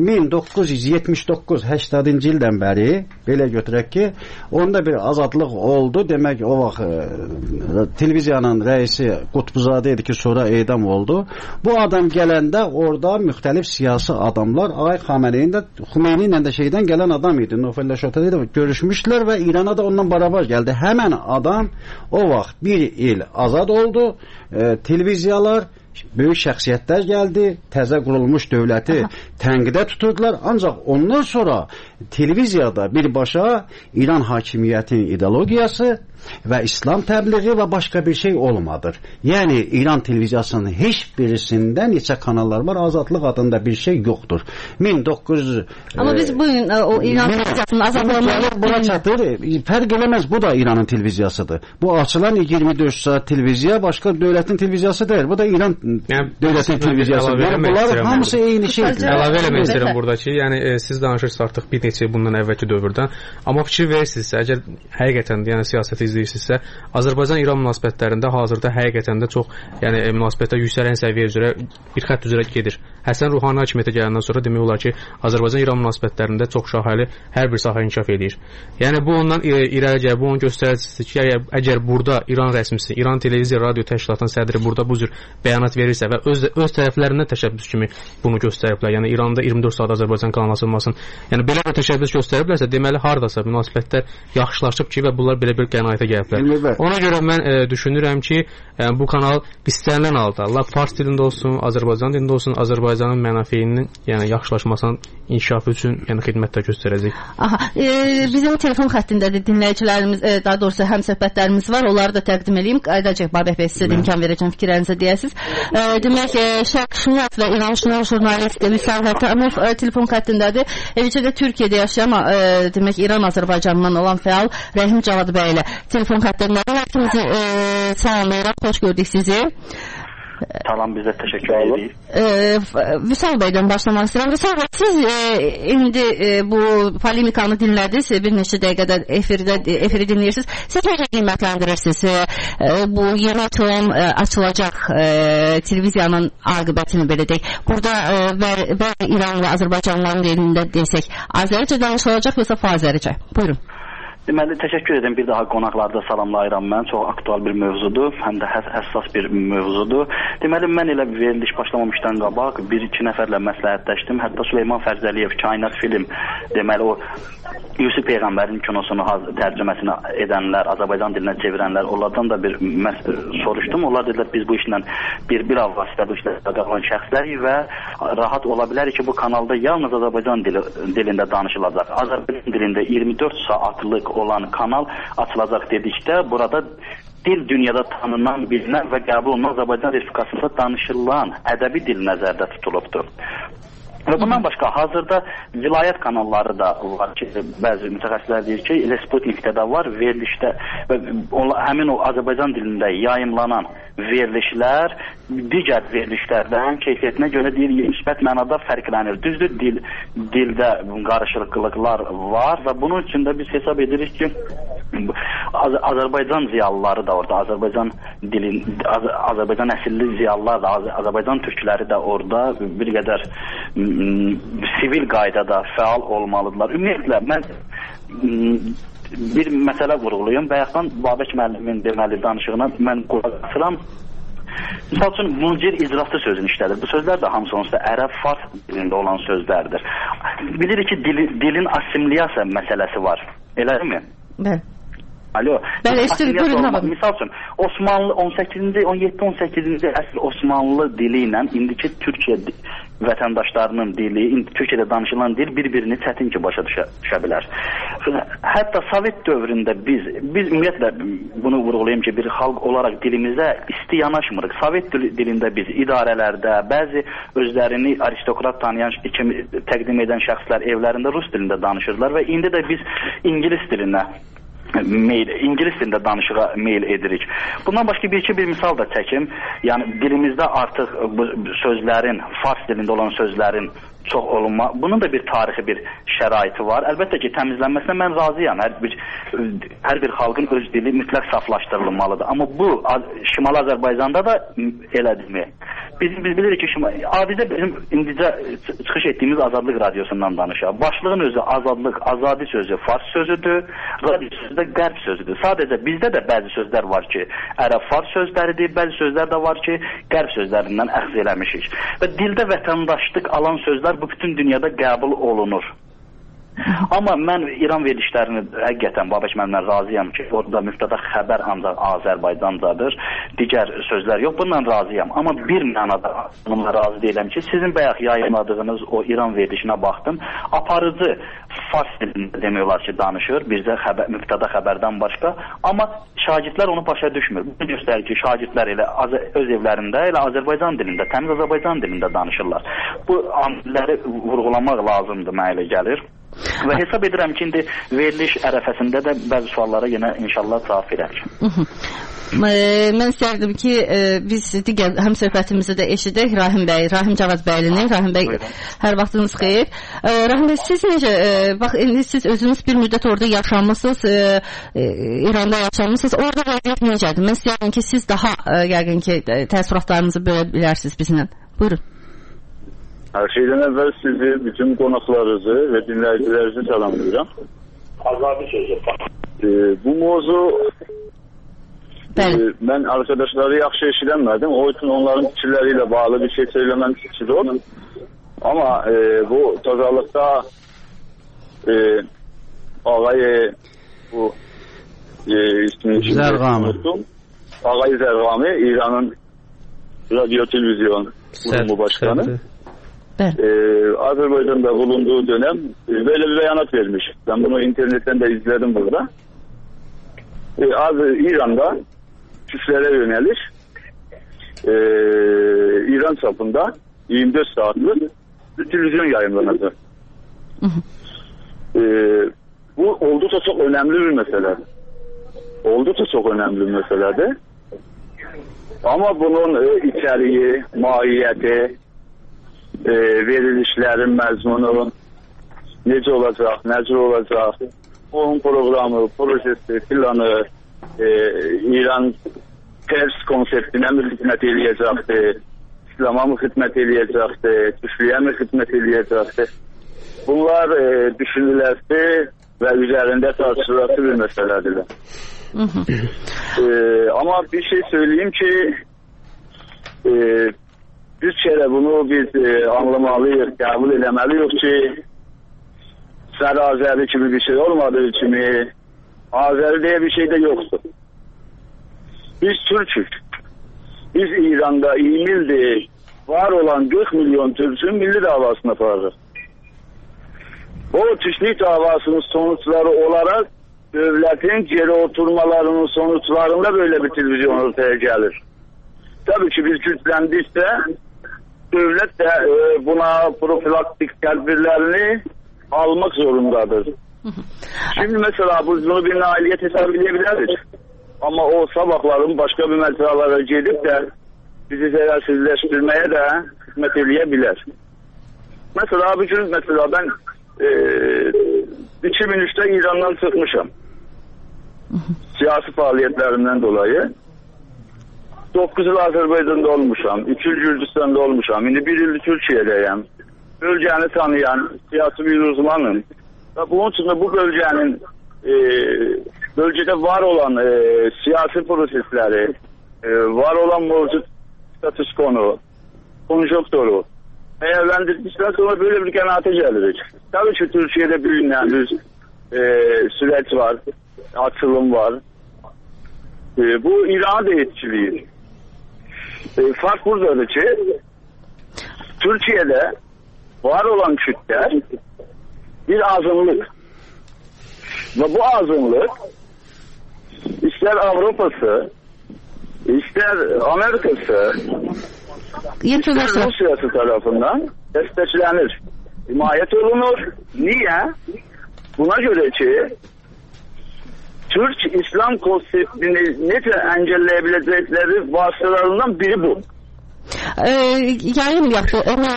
1979-80-ci ildən bəri belə götürək ki, onda bir azadlıq oldu. Demək o vaxt televiziyanın rəisi Qutbuzadə idi ki, sonra edam oldu. Bu adam gələndə orada müxtəlif siyasi adamlar, Ağay Xumeyni ilə də şeydən gələn adam idi. Nofel Şotayla da görüşmüşdülər və İrana da ondan beraber gəldi. Həmən adam o vaxt bir il azad oldu. Televiziyalar, böyük şəxsiyyətlər gəldi, təzə qurulmuş dövləti tənqidə tuturdular. Ancaq ondan sonra televiziyada birbaşa İran hakimiyyətinin ideologiyası və İslam təbliği və başqa bir şey olmadır. Yəni İran televiziyasının heç birisində neçə kanallar var, azadlıq adında bir şey yoxdur. 1900 Amma biz bugün o İran televiziyasının azadlığını bura çatır. Fərq eləməz, bu da İranın televiziyasıdır. Bu açılan 24 saat televiziya başqa dövlətin televiziyası deyil. Bu da İran dövlətin televiziyası. Bunlar hamısı eyni şeydir. Əlavə eləmək istəyirəm burada ki, yəni siz danışırsınız artıq bir neçə bundan əvvəlki dövrdən. Amma fikir verirsinizsə, əgər həqiqətən yəni siyasəti izləyirsinizsə, Azərbaycan-İran münasibətlərində hazırda həqiqətən də çox, yəni münasibətlər yüksələn səviyyə üzrə bir xətt üzrə gedir. Həsən Ruhani hakimiyyətə gələndən sonra demək olar ki, Azərbaycan-İran münasibətlərində çox şaxəli hər bir sahə inkişaf edir. Yəni bu ondan irəli gəlir, bu onun göstəricisidir ki, əgər burada İran rəsmisi, İran televiziya radio təşkilatının sədri burada bu cür bəyanat verirsə və öz tərəflərindən təşəbbüs kimi bunu göstəriblər. Yəni İranda 24 saat Azərbaycan kanalı açılmasın. Yəni belə bir təşəbbüs göstəriblərsə, deməli hardasa münasibətlər yaxşılaşıb ki, və bunlar belə bir qənaətə gəliblər. Ona görə mən düşünürəm ki, bu kanal istənilən halda Allah fars dilində olsun, Azərbaycan dilində olsun, Azərbaycanın mənafeyinin yəni yaxşılaşmasının inkişafı üçün yəni xidmətlər göstərəcək. Aha, bizim telefon xəttindədir dinləyicilərimiz, daha doğrusu həmsöhbətlərimiz var. Onları da təqdim edeyim. Aydacıq Babək bəy sizə imkan verəcəm fikirlərinizi deyəsiniz. Demək, Şərqşünat və İranşünat jurnalist Müsahət Əmov telefon xəttindədir. Eləcə də Türkiyədə yaşayan, demək İran Azərbaycandan olan fəal Rəhim Cavad bəy ilə telefon xəttindədir. Həkimizi salamlayıraq, xoş gördük sizi. Salam, bizə təşəkkür edirik. Vüsal bəydən başlamaq istəyirəm. Vüsal bəy, siz indi bu polemikanı dinlədiniz, bir neçə dəqiqədə efiri dinləyirsiniz. Siz necə qiymətləndirirsiniz bu yeni açılacaq televiziyanın aqibətini belə deyək? Burada İran və Azərbaycanlıların dilində desək, Azəricə danışılacaq yoxsa Fazəricə? Buyurun. Deməli, təşəkkür edirəm. Bir daha qonaqlarda salamlayıram mən. Çox aktual bir mövzudur, həm də həssas bir mövzudur. Deməli, mən elə veriliş başlamamışdan qabaq bir-iki nəfərlə məsləhətləşdim. Hətta Süleyman Fərzəliyev, Kainat film, deməli o Yusuf Peyğəmbərin kinosunu tərcüməsini edənlər, Azərbaycan dilinə çevirənlər, onlardan da bir soruşdum. Onlar dedilər, biz bu işlə bir avvasitə bu işlə qalan şəxslərik və rahat ola bilərik ki, bu kanalda yalnız Azərbaycan dilində danışılacaq. Azərbaycan dilində 24 saatlıq olan kanal açılacaq dedikdə, burada dil dünyada tanınan, bilinən və qəbul olunan Azərbaycan Respublikasında danışılan ədəbi dil nəzərdə tutulubdur. Və bundan başqa hazırda vilayət kanalları da var ki, bəzi mütəxəssislər deyir ki, elə Sputnikdə də var, verilişdə və həmin o Azərbaycan dilində yayımlanan verilişlər digər verilişlərdən keyfiyyətinə görə deyir, müsbət mənada fərqlənir. Düzdür, dildə qarışıqlıqlar var və bunun üçün də biz hesab edirik ki, Azərbaycan ziyalıları da orada, Azərbaycan əsilli ziyalılar da, Azərbaycan türkləri də orada bir qədər sivil qaydada fəal olmalıdırlar. Ümumiyyətlə, mən bir məsələ vurğuluyum. Bayaqdan Babək müəllimin deməli danışığına mən qulaq asıram. Misal üçün, muncir icrası sözünü işlədir. Bu sözlər də hamısı onsuz da ərəb, fars dilində olan sözlərdir. Bilirik ki, dilin assimiliyasiya məsələsi var. Elədirmi? Bəli. Alo. Misal üçün, Osmanlı 17-18-ci əsr Osmanlı dili ilə indiki Türkiyə vətəndaşlarının dili, Türkiyədə danışılan dil bir-birini çətin ki başa düşə bilər. Hətta Sovet dövründə biz ümumiyyətlə bunu vurğulayım ki, bir xalq olaraq dilimizə isti yanaşmırıq. Sovet dilində biz idarələrdə, bəzi özlərini aristokrat tanıyan kimi təqdim edən şəxslər evlərində rus dilində danışırlar və indi də biz ingilis dilində danışığa meyl edirik. Bundan başqa bir misal da çəkim. Yəni dilimizdə artıq bu sözlərin fars dilində olan sözlərin çox olunma. Bunun da bir tarixi bir şəraiti var. Əlbəttə ki, təmizlənməsinə mən razıyam. Hər bir xalqın öz dili mütləq saflaşdırılmalıdır. Amma bu Şimali Azərbaycanda da elədirmi? Biz bilirik ki, adidə bizim indicə çıxış etdiyimiz Azadlıq radiosundan danışaq. Başlığın özü azadlıq, azadi sözü fars sözüdür, radio sözü də qərb sözüdür. Sadəcə bizdə də bəzi sözlər var ki, ərəb fars sözləridir, bəzi sözlər də var ki, qərb sözlərindən əxz eləmişik. Və dildə vətəndaşlıq alan sözlər bu bütün dünyada qəbul olunur. Amma mən İran verilişlərini həqiqətən Babək məndən razıyam ki, orada mübtəda xəbər ancaq Azərbaycancadır, digər sözlər yox, bundan razıyam. Amma bir mənada bununla razı deyiləm ki, sizin bayaq yayınladığınız o İran verilişinə baxdım, aparıcı fars dilində demək olar ki, danışır, bizdə mübtəda xəbərdən başqa, amma şagirdlər onu başa düşmür. Bu göstərir ki, şagirdlər elə öz evlərində, elə Azərbaycan dilində, təmiz Azərbaycan dilində danışırlar. Bu amilləri vurğulamaq lazımdır, mənə elə gəlir. Və hesab edirəm ki, indi veriliş ərəfəsində də bəzi suallara yenə inşallah cavab verərik. Mən istərdim ki, biz digər həm söhbətimizi də eşidək Rahim bəy, Rahim Cavad bəylini. Rahim bəy, hər vaxtınız xeyir. Rahim bəy, siz necə, bax, indi siz özünüz bir müddət orada yaşamısınız, İranda yaşamısınız, orada vəziyyət necədir? Mən istərdim ki, siz daha yəqin ki, təəssüratlarınızı bölə bilərsiniz bizimlə. Buyurun. Her şeyden evvel sizi, bütün konuklarınızı ve dinleyicilerinizi selamlıyorum. Bu mevzu ben arkadaşları yaxşı eşidemedim. O için onların fikirleriyle bağlı bir şey söylemem istiyorum. Ama bu tozalıkta ağayı bu ismini unuttum. Ağay Zergami, İran'ın radyo televizyon kurumu başkanı. Azerbaycan'da bulunduğu dönem böyle bir beyanat vermiş. Ben bunu internetten de izledim burada. İran'da Türklere yönelik İran çapında 24 saatlik bir televizyon yayınlanacak. Bu oldukça çok önemli bir mesele. Oldukça çok önemli bir meseledir. Ama bunun içeriği, mahiyeti, verilişlerin məzmunu necə olacaq, necə olacaq, onun programı, prosesi, planı, İran ters konseptinə mi xidmət eləyəcəkdir, İslam'a mı xidmət eləyəcəkdir, Türklüyə mi xidmət eləyəcəkdir? Bunlar düşünüləsi və üzərində tartışılası bir məsələdir. Ama bir şey söyleyeyim ki, bir kere bunu biz anlamalıyız, kabul eləməliyik ki, Sər Azəri kimi bir şey olmadığı kimi, Azəri diye bir şey de yoktur. Biz Türk'ük. Biz İran'da 20 ildir var olan 40 milyon Türk'ün milli davasını aparırıq. O Türklük davasının sonuçları olarak devletin geri oturmalarının sonuçlarında böyle bir televizyon ortaya gelir. Tabii ki biz güçlendikçe devlet de buna profilaktik tedbirlerini almak zorundadır. Şimdi mesela bunu bir nailiyet hesaplayabiliriz. Ama o sabahların başka bir mecralara gelip de bizi zerarsizleştirmeye de hizmet edebilir. Mesela bugün ben 2003'te İran'dan çıkmışım. Siyasi faaliyetlerimden dolayı. 9 yıl Azerbaycan'da olmuşam, 2 yıl Gürcistan'da olmuşam, şimdi 1 yıl Türkiye'deyim. Bölgəni tanıyan siyasi bir uzmanım. Ve bunun için de bu bölgenin bölgede var olan siyasi prosesleri, var olan mevcut status konjonkturu değerlendirdikten sonra böyle bir kanaate geliriz. Tabii ki Türkiye'de bilinen bir süreç var, açılım var. Bu İran'a da etkiliyor. Fark buradadır ki Türkiye'de var olan Kürtler bir azınlık. Ve bu azınlık ister Avrupa'sı, ister Amerika'sı, ister Rusya'sı tarafından desteklenir. Himayet olunur. Niye? Buna göre ki Türk İslam konseptini nece engelleyebilecekleri vasıtalarından biri bu. Yayınmayaq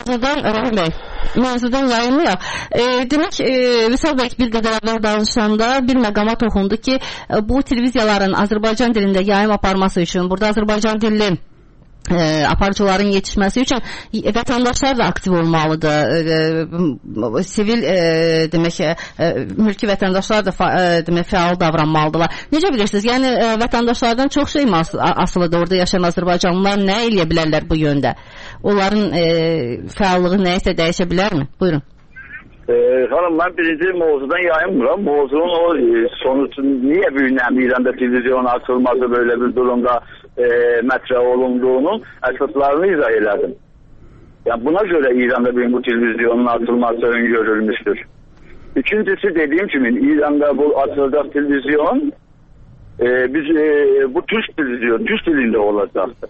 mövzudan yayınmayaq. Demək, Vüsal bəy bir qədər əvvəl danışanda bir məqama toxundu ki, bu televiziyaların Azərbaycan dilində yayım aparması üçün, burada Azərbaycan dilli aparıcıların yetişməsi üçün vətəndaşlar da aktiv olmalıdır. Sivil demək mülki vətəndaşlar da demək fəal davranmalıdırlar. Necə bilirsiniz? Yəni vətəndaşlardan çox şey asılıdır. Orada yaşayan Azərbaycanlılar nə eləyə bilərlər bu yöndə? Onların fəallığı nəyisə dəyişə bilərmi? Buyurun. Hanım, ben birinci mevzudan yayınmıyorum. Mevzunun o sonucu niye büyünen İran'da televizyon açılması böyle bir durumda metre olunduğunun esaslarını izah ederdim. Yani buna göre İran'da bu televizyonun açılması öngörülmüştür. İkincisi dediğim gibi İran'da bu açılacak televizyon biz bu Türk televizyon, Türk dilinde olacaktı.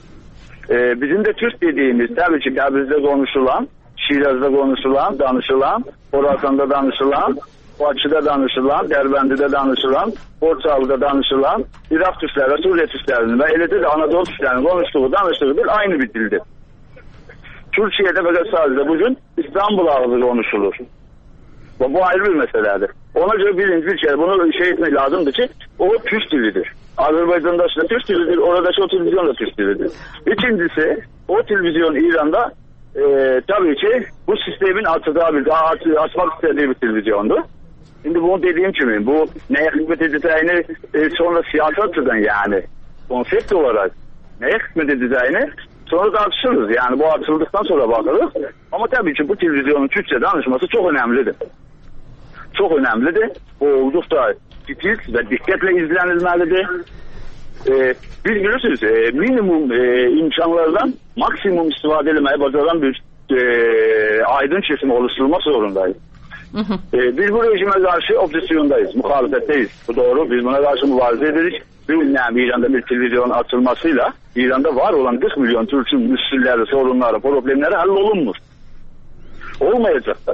Bizim de Türk dediğimiz tabii ki Təbrizdə konuşulan, Şiraz'da konuşulan, danışılan, Horasan'da danışılan, Bakı'da danışılan, Dərbəndədə danışılan, Borçalı'da danışılan, İraq Türkləri, Suriye Türklərinin ve eləcə də Anadolu Türklərinin konuştuğu, danıştığı dil aynı bir dildir. Türkiye'de fakat sadece bugün İstanbul ağzı konuşulur. Bu ayrı bir meseledir. Ona göre bir kere bunu şey etmek lazımdır ki o Türk dilidir. Azerbaycan'da işte Türk dilidir, oradaki o televizyon da Türk dilidir. İkincisi o televizyon İran'da tabii ki bu sistemin daha açmak istediği bir televizyondu. Şimdi bunu dediğim gibi bu neye hizmet edeceğini sonra siyasi açıdan yani konsept olarak neye hizmet edeceğini sonra tartışırız. Yani bu açıldıktan sonra bakarız. Ama tabii ki bu televizyonun Türkçe danışması çok önemlidir. Çok önemlidir. Bu oldukça titiz ve dikkatle izlenilmelidir. Biz bilirsiniz minimum imkanlardan maksimum istifade etmeye bacaran bir aydın kesim oluşturulmak zorundayız. Biz bu rejime karşı opsisyondayız, muhalefetteyiz. Bu doğru. Biz buna karşı mübarize ederiz. İran'da bir televizyon açılmasıyla İran'da var olan 40 milyon Türk'ün müslüleri, sorunları, problemleri hallolunmuş. Olmayacaklar.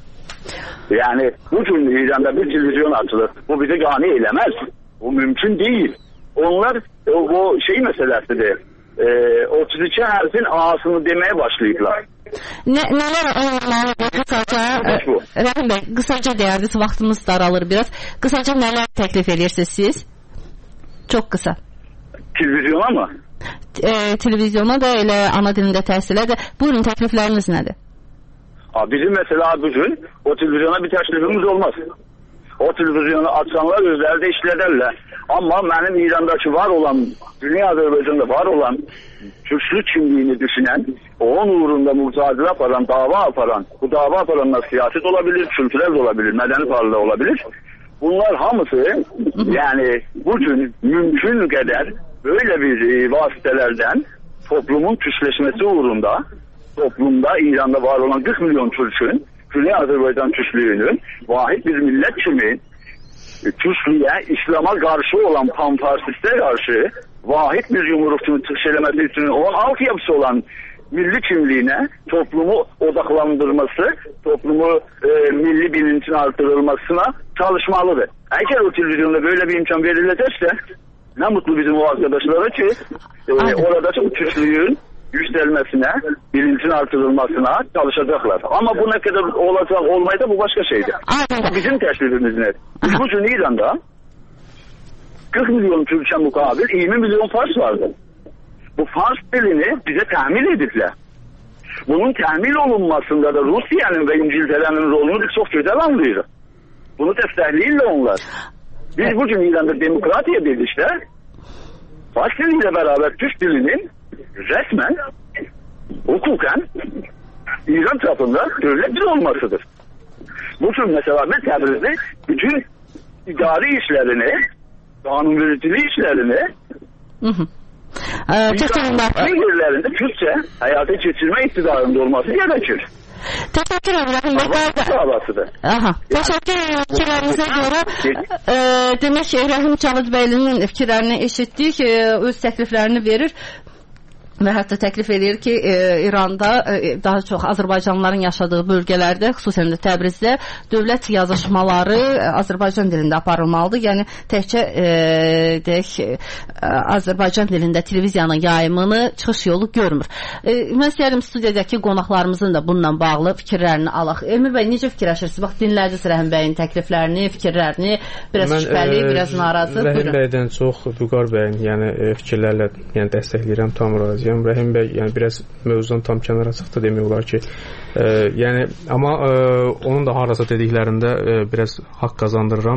Yani bugün İran'da bir televizyon açılır. Bu bizi gani eylemez. Bu mümkün değil. Onlar o şey meselesidir. 32 harfin ağasını demeye başlayıplar. Neler kısaca Rəhim bəy, kısaca deyərdik, vaxtımız daralır biraz. Kısaca neler teklif edirsiniz siz? Çok kısa. Televizyona mı? Televizyona da elə ana dilində təhsilə də. Buyurun, təklifləriniz nədir? Bizim mesela bugün o televizyona bir təklifimiz olmaz. O televizyonu açanlar özləri də işlederler. Ama benim İran'daki var olan, Dünya Azerbaycan'da var olan Türklük kimliğini düşünen, onun uğrunda mücadele yapan, dava yapan, bu dava yapanlar siyaset olabilir, kültürel olabilir, medeni varlığı olabilir. Bunlar hamısı yani bugün mümkün kadar böyle bir vasıtelerden toplumun Türkleşmesi uğrunda, toplumda İran'da var olan 40 milyon Türk'ün, Dünya Azerbaycan Türklüğünün vahid bir millet kimi Türklüğe, İslam'a karşı olan panfarsiste karşı vahid bir yumrukçunun Türkçelemesi için olan altyapısı olan milli kimliğine toplumu odaklandırması, toplumu milli bilincin artırılmasına çalışmalıdır. Eğer o televizyonda böyle bir imkan verilecekse ne mutlu bizim o arkadaşlara ki oradaki bu Türklüğün yükselmesine, bilincin artırılmasına çalışacaklar. Ama bu ne kadar olacak olmayacak bu başka şeydir. Bizim teklifimiz ne? Bugün İran'da 40 milyon Türkçe mukabil 20 milyon Fars vardı. Bu Fars dilini bize tahmin edipler. Bunun tahmin olunmasında da Rusya'nın ve İngiltere'nin rolünü çok güzel anlıyoruz. Bunu destekliyorlar onlar. Biz bugün İran'da demokratiye dedikler Fars diliyle beraber Türk dilinin resmen hukuken İran tarafından devlet dil olmasıdır. Bugün mesela ben Təbriz'de bütün idari işlerini, kanun vericiliği işlerini yerlerinde Türkçe hayata geçirme iktidarında olması gerekir. Teşekkür ederim. Teşekkür ederim fikirlərinizə görə. Demək, Rəhim Çalıd bəylinin fikirlərini eşitdik, öz təkliflərini verir. və hətta təklif edir ki, İranda daha çox Azərbaycanlıların yaşadığı bölgələrdə, xüsusən də Təbrizdə dövlət yazışmaları Azərbaycan dilində aparılmalıdır. Yəni təkcə deyək Azərbaycan dilində televiziyanın yayımını çıxış yolu görmür. Mən istəyirəm studiyadakı qonaqlarımızın da bununla bağlı fikirlərini alaq. Emir bəy, necə fikirləşirsiniz? Bax, dinlədiniz Rəhim bəyin təkliflərini, fikirlərini, biraz şübhəli, biraz narazı. Rəhim bəydən çox Vüqar bəyin fikirlərlə dəstəkləyirəm, tam razıyam. Rəhim bəy biraz mövzudan tam kənara çıxdı demək olar ki. Amma onun da harasa dediklərində biraz haqq qazandırıram.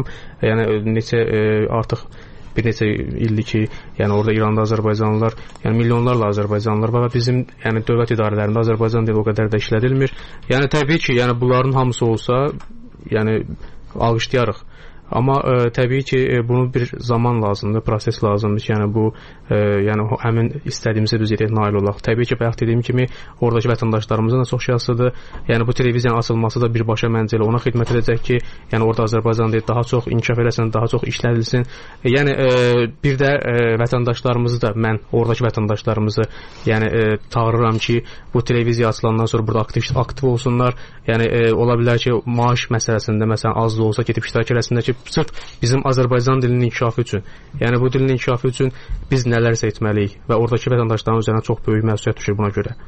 Artıq bir neçə ildir ki, orada İranda Azərbaycanlılar, milyonlarla Azərbaycanlılar var və bizim dövlət idarələrində Azərbaycan dili o qədər də işlədilmir. Təbii ki, bunların hamısı olsa, alqışlayarıq. Amma təbii ki, bunu bir zaman lazımdır, proses lazımdır ki, bu həmin istədiyimizə biz nail olaq. Təbii ki, bayaq dediyim kimi, oradakı vətəndaşlarımızın da çox şanslıdır. Bu televiziyanın açılması da birbaşa məncə ona xidmət edəcək ki, orada Azərbaycan dili daha çox inkişaf eləsin, daha çox işlədilsin. Bir də vətəndaşlarımızı da, mən oradakı vətəndaşlarımızı çağırıram ki, bu televiziya açılandan sonra burada aktiv olsunlar. Ola bilər ki, maaş məsələsində, məsələn, az da olsa gedib iştirak eləsinlər ki, sırf bizim Azərbaycan dilinin inkişafı üçün, bu dilin inkişafı üçün biz nələrsə etməliyik və oradakı vətəndaşların üzərinə çox böyük məsuliyyət düşür buna görə.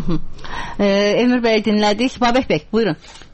Emir bəyi dinlədik. Babək bəy, buyurun.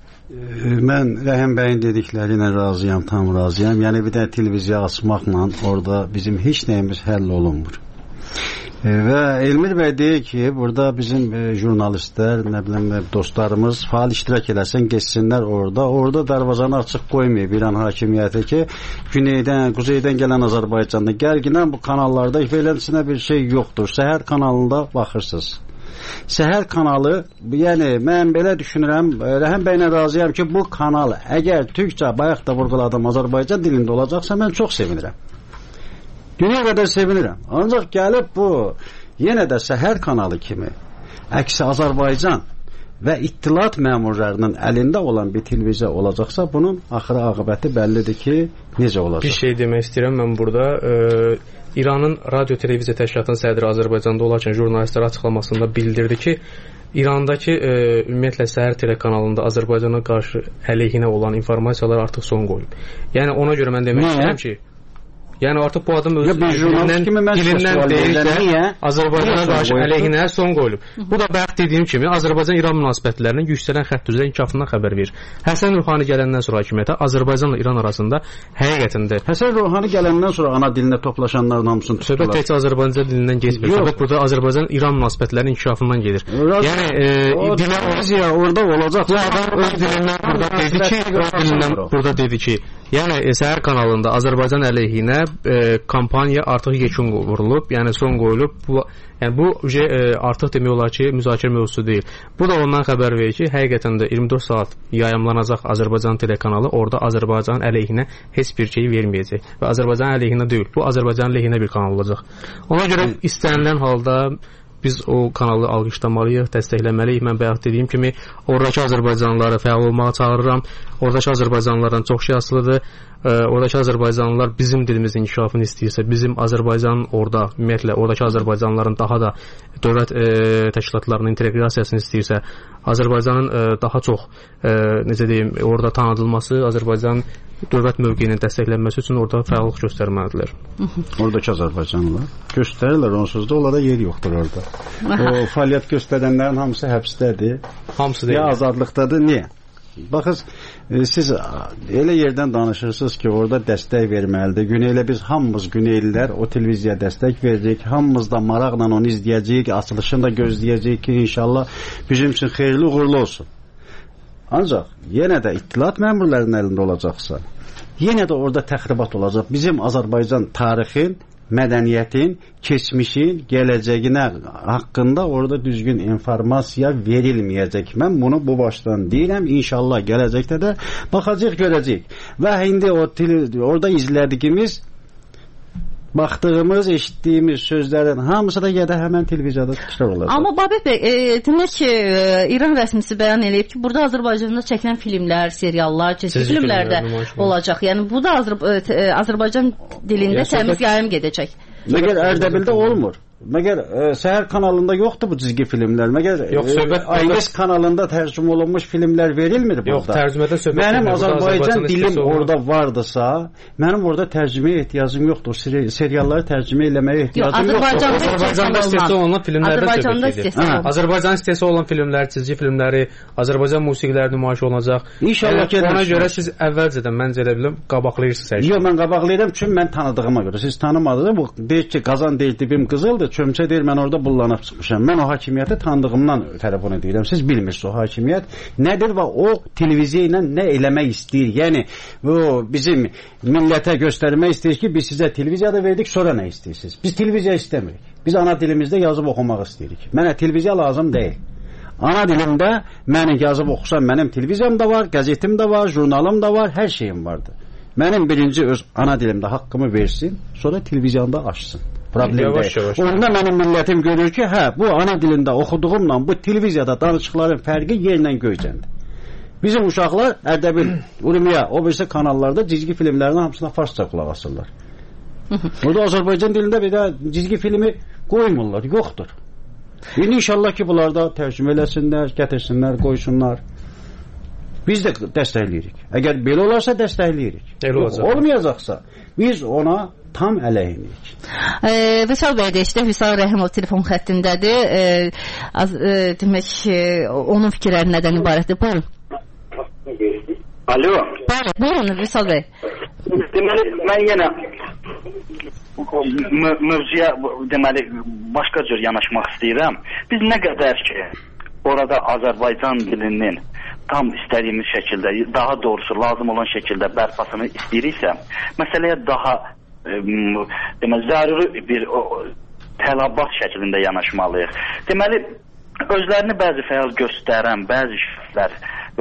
Mən Rəhim bəyin dedikləri ilə razıyam, tam razıyam. Bir də televiziya açmaqla orada bizim heç nəyimiz həll olunmur. Və Elmir bəy deyir ki, burada bizim jurnalistlər, dostlarımız faal iştirak eləsin, geçsinlər orada. Orada darvazanı açıq qoymayıb İran hakimiyyəti ki, güneydən, quzeydən gələn Azərbaycanda gərginən bu kanallarda beləsinə bir şey yoxdur. Səhər kanalında baxırsınız. Səhər kanalı, mən belə düşünürəm, Rəhim bəylə razıyam ki, bu kanal əgər türkcə, bayaq da vurğuladım, Azərbaycan dilində olacaqsa, mən çox sevinirəm. Dünya qədər sevinirəm. Ancaq gəlib bu yenə də səhər kanalı kimi əksi Azərbaycan və ittilat məmurlarının əlində olan bir televiziya olacaqsa, bunun axırı aqibəti bəllidir ki, necə olacaq? Bir şey demək istəyirəm mən burada. İranın Radio Televiziya Təşkilatının sədri Azərbaycanda olarkən jurnalistlərə açıqlamasında bildirdi ki, İrandakı ümumiyyətlə səhər telekanalında Azərbaycana qarşı əleyhinə olan informasiyalar artıq son qoyub. Ona görə mən demək istəyirəm ki, artıq bu adam öz dilindən deyirsə, Azərbaycana qarşı əleyhinə son qoyulub. Bu da bayaq dediyim kimi Azərbaycan-İran münasibətlərinin yüksələn xətt üzrə inkişafından xəbər verir. Həsən Ruhani gələndən sonra hakimiyyətə Azərbaycanla İran arasında həqiqətində Həsən Ruhani gələndən sonra ana dilində toplaşanların hamısını tuturlar. Söhbət təkcə Azərbaycan dilindən getmir. Söhbət burada Azərbaycan-İran münasibətlərinin inkişafından gedir. Orada olacaq. Bu adam öz dilindən burada dedi ki, səhər kanalında Azərbaycan əleyhinə kampaniya artıq yekun vurulub, son qoyulub. Bu artıq demək olar ki, müzakirə mövzusu deyil. Bu da ondan xəbər verir ki, həqiqətən də 24 saat yayımlanacaq Azərbaycan telekanalı, orada Azərbaycan əleyhinə heç bir şey verməyəcək və Azərbaycan əleyhinə deyil, bu Azərbaycan əleyhinə bir kanal olacaq. Ona görə istənilən halda biz o kanalı alqışlamalıyıq, dəstəkləməliyik. Mən bayaq dediyim kimi, oradakı Azərbaycanlıları fəal olmağa çağırıram. Oradakı Azərbaycanlılardan çox şey asılıdır. Oradakı Azərbaycanlılar bizim dilimizin inkişafını istəyirsə, bizim Azərbaycanın orada, ümumiyyətlə, oradakı Azərbaycanlıların daha da dövlət təşkilatlarının inteqrasiyasını istəyirsə, Azərbaycanın daha çox, orada tanıdılması, Azərbaycanın dövlət mövqeyinin dəstəklənməsi üçün orada fəallıq göstərməlidirlər. Oradakı Azərbaycanlılar göstərirlər, onsuz da onlara yer yoxdur orada. O fəaliyyət göstərənlərin hamısı həbsdədir. Hamısı deyil. Ya azadlıqdadır. Niyə? Baxın, siz elə yerdən danışırsınız ki, orada dəstək verməlidir. Güneylə biz hamımız Güneylilər o televiziya dəstək veririk. Hamımız da maraqla onu izləyəcəyik, açılışını da gözləyəcəyik ki, inşallah bizim üçün xeyirli uğurlu olsun. Ancaq yenə də ittilat məmurlarının əlində olacaqsa, yenə də orada təxribat olacaq. Bizim Azərbaycan tarixin, mədəniyyətin, keçmişin, gələcəyinə haqqında orada düzgün informasiya verilməyəcək. Mən bunu bu başdan deyirəm. İnşallah gələcəkdə də baxacaq, görəcək. Və indi orada izlədiyimiz, baxdığımız, eşitdiyimiz sözlərin hamısı da ya da həmən televiziyada təkrar olacaq. Amma Babək bəy, demək ki, İran rəsmisi bəyan eləyib ki, burada Azərbaycanda çəkilən filmlər, seriallar, çeşitli filmlər də olacaq. Yəni bu da Azərbaycan dilində təmiz yayım gedəcək. Məgər Ərdəbildə olmur. məgər Səhər kanalında yoxdur bu cizgi filmlər? Məgər Aynes kanalında tərcümə olunmuş filmlər verilmir burada? Yox, tərcümədə söhbət. Mənim Azərbaycan dilim orada vardısa, mənim orada tərcüməyə ehtiyacım yoxdur. Serialları tərcümə eləməyə ehtiyacım yoxdur. Azərbaycanda istehsal olunan filmlərdən söhbət gedir. Azərbaycan istehsal olunan filmlər, cizgi filmləri, Azərbaycan musiqiləri nümayiş olunacaq. İnşallah ki, ona görə siz əvvəlcədən məncə elə biləm qabaqlayırsınız hər şey. Yox, mən qabaqlayıram çünki mən tanıdığıma görə. Siz tanımadınız. Bu deyir ki, Qazan deyir dibim qızıldır, çömçə deyir mən orada bullanıb çıxmışam. Mən o hakimiyyəti tanıdığımdan tərəf onu deyirəm. Siz bilmirsiniz o hakimiyyət nədir və o televiziya ilə nə eləmək istəyir. Yəni bu bizim millətə göstərmək istəyir ki, biz sizə televiziyada verdik, sonra nə istəyirsiniz? Biz televiziya istəmirik. Biz ana dilimizdə yazıb oxumaq istəyirik. Mənə televiziya lazım deyil. Ana dilimdə mən yazıb oxusam, mənim televiziyam da var, qəzetim də var, jurnalım da var, hər şeyim vardır. Mənim birinci öz ana dilimdə haqqımı versin, sonra televiziyanda açsın. Problem deyil. Onda mənim millətim görür ki, hə, bu ana dilində oxuduğumla bu televiziyada danışıqların fərqi yerlə göycəndir. Bizim uşaqlar Ərdəbil, Urmiya, o birisi kanallarda cizgi filmlərinin hamısına farsça qulaq asırlar. Burada Azərbaycan dilində bir də cizgi filmi qoymurlar, yoxdur. İndi inşallah ki, bunlar da tərcümə eləsinlər, gətirsinlər, qoysunlar. Biz də dəstəkləyirik. Əgər belə olarsa dəstəkləyirik. Olmayacaqsa biz ona tam əleyhinəyik. Vüsal bəy deyişdə, Vüsal Rəhimov telefon xəttindədir. Demək, onun fikirləri nədən ibarətdir? Buyurun. Alo. Buyurun, Vüsal bəy. Deməli, mən yenə mövzuya deməli, başqa cür yanaşmaq istəyirəm. Biz nə qədər ki, orada Azərbaycan dilinin tam istədiyimiz şəkildə, daha doğrusu lazım olan şəkildə bərpasını istəyiriksə, məsələyə daha zəruri bir tələbat şəklində yanaşmalıyıq. Deməli, özlərini bəzi fəal göstərən, bəzi şəxslər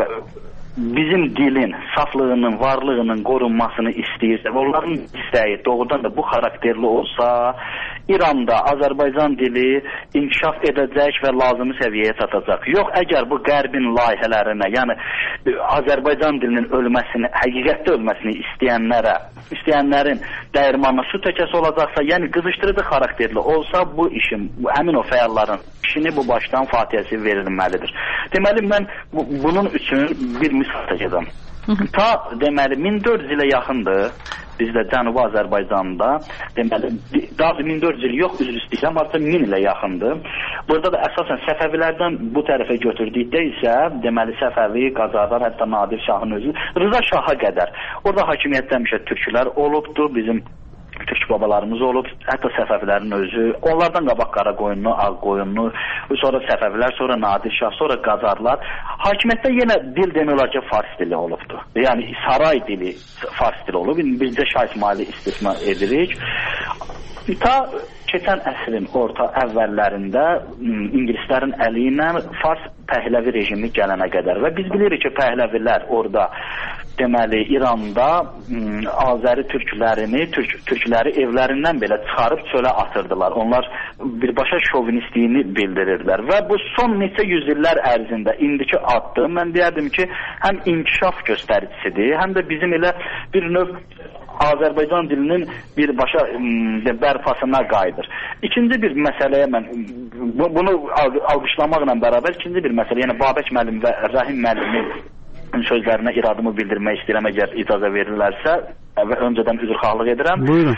bizim dilin, saflığının, varlığının qorunmasını istəyirsə, onların istəyi doğrudan da bu xarakterli olsa, İranda Azərbaycan dili inkişaf edəcək və lazımi səviyyəyə çatacaq. Yox, əgər bu qərbin layihələrinə, yəni Azərbaycan dilinin ölməsini, həqiqətdə ölməsini istəyənlərin dəyirmanına su təkəsi olacaqsa, yəni qızışdırıcı xarakterli olsa, bu işin, həmin o fəalların işini bu başdan fatihəsi verilməlidir. Deməli, mən bunun üçün bir misal çəkəcəm. Ta, deməli, 1400 ilə yaxındır. Bizdə Cənubi Azərbaycanda, deməli, daha 1400 il yox, üzr istəyirəm, artıq 1000 ilə yaxındır. Burada da əsasən Səfəvilərdən bu tərəfə götürdükdə isə, deməli, Səfəvi, Qacarlar, hətta Nadir Şahın özü, Rıza Şaha qədər. Orada hakimiyyətdə həmişə türklər olubdur, bizim türk babalarımız olub, hətta Səfəvilərin özü, onlardan qabaq Qaraqoyunlu, Ağqoyunlu, sonra Səfəvilər, sonra Nadir Şah, sonra Qacarlar. Hakimiyyətdə yenə dil demək olar ki, fars dili olubdur. Yəni, saray dili fars dili olub. Bizdə Şah İsmaili istisna edirik. Ta keçən əsrin orta əvvəllərində İngilislərin əli ilə fars Pəhləvi rejimi gələnə qədər və biz bilirik ki, Pəhləvilər orada deməli İranda Azəri türkləri evlərindən belə çıxarıb çölə atırdılar. Onlar birbaşa şovinistliyini bildirirlər və bu son neçə yüzillər ərzində indiki addım mən deyərdim ki, həm inkişaf göstəricisidir, həm də bizim elə bir növ Azərbaycan dilinin birbaşa bərpasına qayıdır. İkinci bir məsələyə mən bunu alqışlamaqla bərabər ikinci bir məsələ, yəni Babək müəllim və Rəhim müəllimin sözlərinə iradımı bildirmək istəyirəm, əgər icazə verirlərsə və öncədən üzrxahlıq edirəm. Buyurun.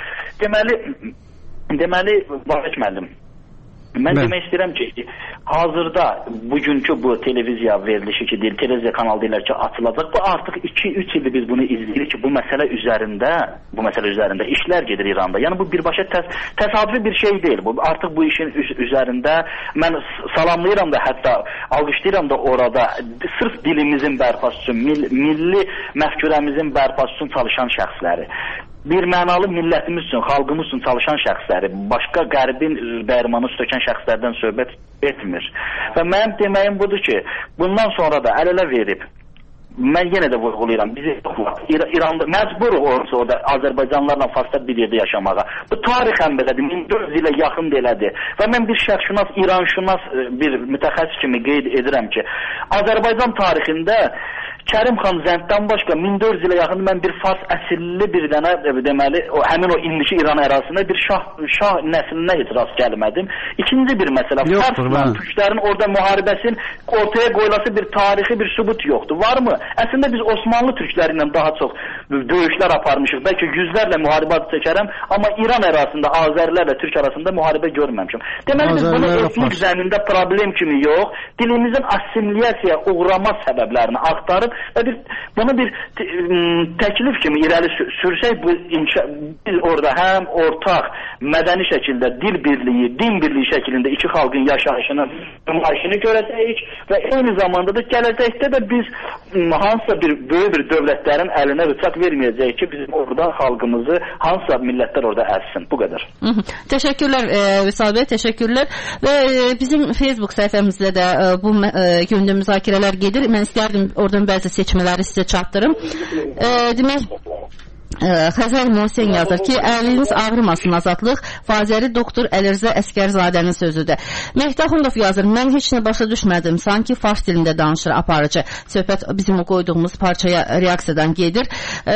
Deməli Babək müəllim, mən demək istəyirəm ki, hazırda bugünkü bu televiziya verilişi ki, televiziya kanalı deyirlər ki, açılacaq. Bu artıq 2-3 ildir biz bunu izləyirik ki, bu məsələ üzərində işlər gedir İranda. Yəni bu birbaşa təsadüfi bir şey deyil. Bu artıq bu işin üzərində mən salamlayıram da, hətta alqışlayıram da orada sırf dilimizin bərpası üçün, milli məfkürəmizin bərpası üçün çalışan şəxsləri, bir mənalı millətimiz üçün, xalqımız üçün çalışan şəxsləri, başqa qərbin dəyirmanı sökən şəxslərdən söhbət etmir. Və mənim deməyim budur ki, bundan sonra da əl-ələ verib, mən yenə də vurğulayıram, bizi İranda məcbur olsa o da Azərbaycanlarla farsda bir yerdə yaşamağa. Bu tarixən belədir, 1400 ilə yaxın belədir. Və mən bir şərqşünas, İranşünas bir mütəxəssis kimi qeyd edirəm ki, Azərbaycan tarixində Kərim xan Zənddən başqa 1400 ilə yaxın mən bir fars əsilli bir dənə deməli həmin o indiki İran ərazisində bir şah nəslinə heç rast gəlmədim. İkinci bir məsələ, farsla türklərin orada müharibəsinin ortaya qoyulası bir tarixi bir sübut yoxdur. Varmı? Əslində biz Osmanlı türkləri ilə daha çox döyüşlər aparmışıq. Bəlkə yüzlərlə müharibə adı çəkərəm, amma İran ərazisində Azərilərlə Türk arasında müharibə görməmişəm. Deməli biz bunu etnik zəmində problem kimi yox, dilimizin assimiliyasiyaya uğrama səbəblərini axtarıb və bunu bir təklif kimi irəli sürsək, biz orada həm ortaq mədəni şəkildə dil birliyi, din birliyi şəkilində iki xalqın yaşayışının nümayişini görəcəyik və eyni zamanda da gələcəkdə də biz hansısa böyük bir dövlətlərin əlinə bıçaq verməyəcəyik ki, bizim orada xalqımızı hansısa millətlər orada əzsin. Bu qədər. Təşəkkürlər Vüsal bəy, təşəkkürlər. Və bizim Facebook səhifəmizdə də bu gündə müzakirələr gedir. Mən istərdim oradan bəzi seçmələri sizə çatdırım. Demək, Xəzər Mohsen yazır ki, əliniz ağrımasın azadlıq, Fazəri doktor Əlirzə Əskərzadənin sözüdür. Mehdi Axundov yazır, mən heç nə başa düşmədim, sanki fars dilində danışır aparıcı. Söhbət bizim o qoyduğumuz parçaya reaksiyadan gedir.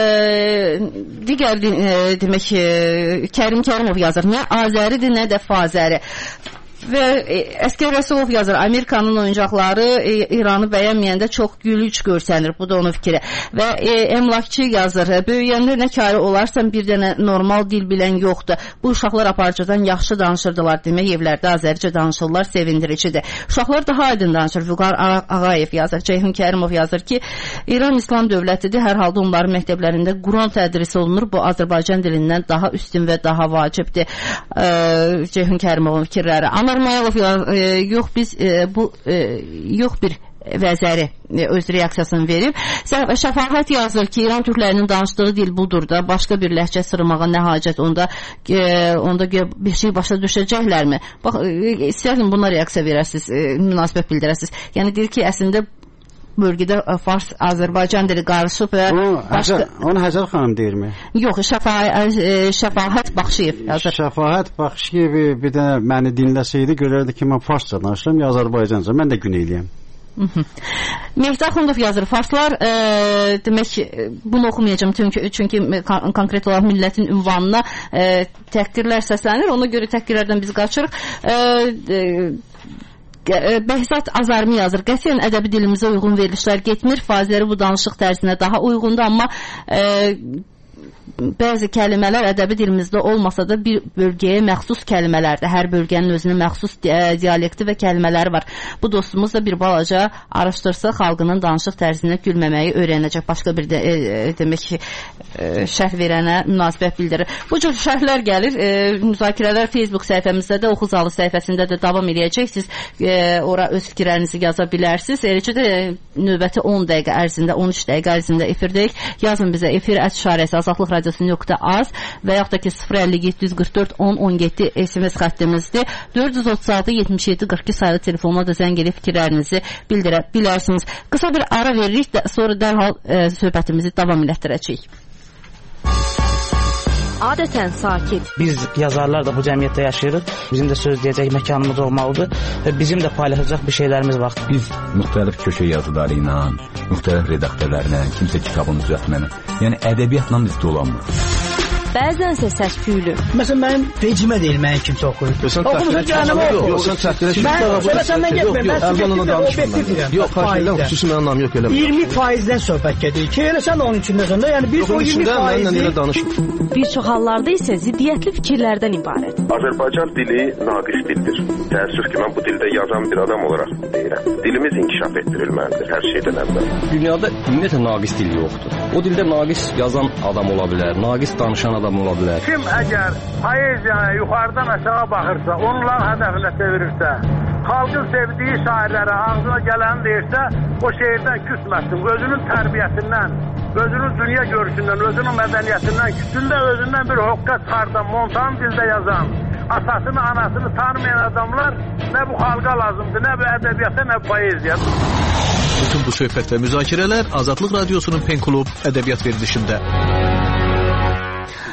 Digər demək, Kərim Kərimov yazır, nə Azəridir, nə də Fazəri. Və Əskər Rəsulov yazır, Amerikanın oyuncaqları İranı bəyənməyəndə çox gülüc görsənir. Bu da onun fikri. Və Emlakçı yazır, böyüyəndə nə karı olarsan bir dənə normal dil bilən yoxdur. Bu uşaqlar aparıcıdan yaxşı danışırdılar. Demək, evlərdə Azəricə danışırlar, sevindiricidir. Uşaqlar daha aydın danışır. Vüqar Ağayev yazır, Ceyhun Kərimov yazır ki, İran İslam dövlətidir. Hər halda onların məktəblərində Quran tədris olunur. Bu Azərbaycan dilindən daha üstün və daha vacibdir. Ceyhun Kərimovun fikirləri. Mayalov yox biz yox bir vəzəri öz reaksiyasını verib. Şəfahət yazır ki, İran türklərinin danışdığı dil budur da, başqa bir ləhcə sırmağa nə hacət, onda bir şey başa düşəcəklərmi? Bax, istərdim buna reaksiya verəsiniz, münasibət bildirəsiniz. Yəni deyir ki, əslində bölgədə fars, Azərbaycan dili qarışıb və onu Həzər xanım deyirmi? Yox, Şəfahət Baxşıyev yazır. Şəfahət Baxşıyev bir də məni dinləsəydi görərdi ki, mən farsça danışıram ya Azərbaycanca, mən də gün eləyəm. Mehdi Axundov yazır, farslar demək, bunu oxumayacağım çünki konkret olaraq millətin ünvanına təhqirlər səslənir, ona görə təhqirlərdən biz qaçırıq. Behzat Azarmi yazır, qətiyyən ədəbi dilimizə uyğun verilişlər getmir, Fazəri bu danışıq tərzinə daha uyğundur, amma bəzi kəlmələr ədəbi dilimizdə olmasa da bir bölgəyə məxsus kəlmələrdir. Hər bölgənin özünə məxsus dialekti və kəlmələri var. Bu dostumuz da bir balaca araşdırsa xalqının danışıq tərzinə gülməməyi öyrənəcək. Başqa bir demək ki, şərh verənə münasibət bildirir. Bu cür şərhlər gəlir. Müzakirələr Facebook səhifəmizdə də, Oxuzalı səhifəsində də davam edəcək. Siz ora öz fikirlərinizi yaza bilərsiniz. Eləcə də növbəti 10 dəqiqə ərzində, 13 dəqiqə ərzində efirdəyik. Yazın bizə efir@azadlıqradio.az və yaxud da ki 050-744-10-17 SMS xəttimizdir. 436-77-42 sayılı telefonla da zəng edib fikirlərinizi bildirə bilərsiniz. Qısa bir ara veririk, sonra dərhal söhbətimizi davam etdirəcəyik. Adətən sakit. Biz yazarlar da bu cəmiyyətdə yaşayırıq. Bizim də söz deyəcək məkanımız olmalıdır və bizim də paylaşacaq bir şeylərimiz var. Biz müxtəlif köşə yazıları ilə, müxtəlif redaktörlərlə, kimsə kitabını düzəltməklə, yəni ədəbiyyatla biz dolanmırıq. Bəzənsə səs-küylü. Məsələn, mənim vecimə deyil, mənim kimsə oxuyur. Oxumuza gələnə oxuyur. Yox, sən təhqirə mən səndən getmir, mən obyektiv deyirəm. Yox, xahiş xüsusi mənim anlam yox, eləmə. 20%-dən söhbət gedir ki, elə sən onun içindəsən də, yəni bir o 20%. Bir çox hallarda isə ziddiyyətli fikirlərdən ibarət. Azərbaycan dili naqis dildir. Təəssüf ki, mən bu dildə yazan bir adam olaraq deyirəm. Dilimiz inkişaf etdirilməlidir hər şeydən əvvəl. Dünyada ümumiyyətlə naqis dil yoxdur. O dildə naqis yazan adam ola bilər, naqis danışan adam ola bilər. Kim əgər poeziyaya yuxarıdan aşağı baxırsa, onların hədəfinə çevirirsə, xalqın sevdiyi şairlərə ağzına gələni deyirsə, o şeirdən küsməsin. Özünün tərbiyəsindən, özünün dünya görüşündən, özünün mədəniyyətindən, küçündə özündən bir hoqqa çıxardan, montan dildə yazan, atasını, anasını tanımayan adamlar nə bu xalqa lazımdır, nə bu ədəbiyyata, nə bu poeziya. Bütün bu söhbət və müzakirələr Azadlıq Radiosunun Pen Klub ədəbiyyat verilişində.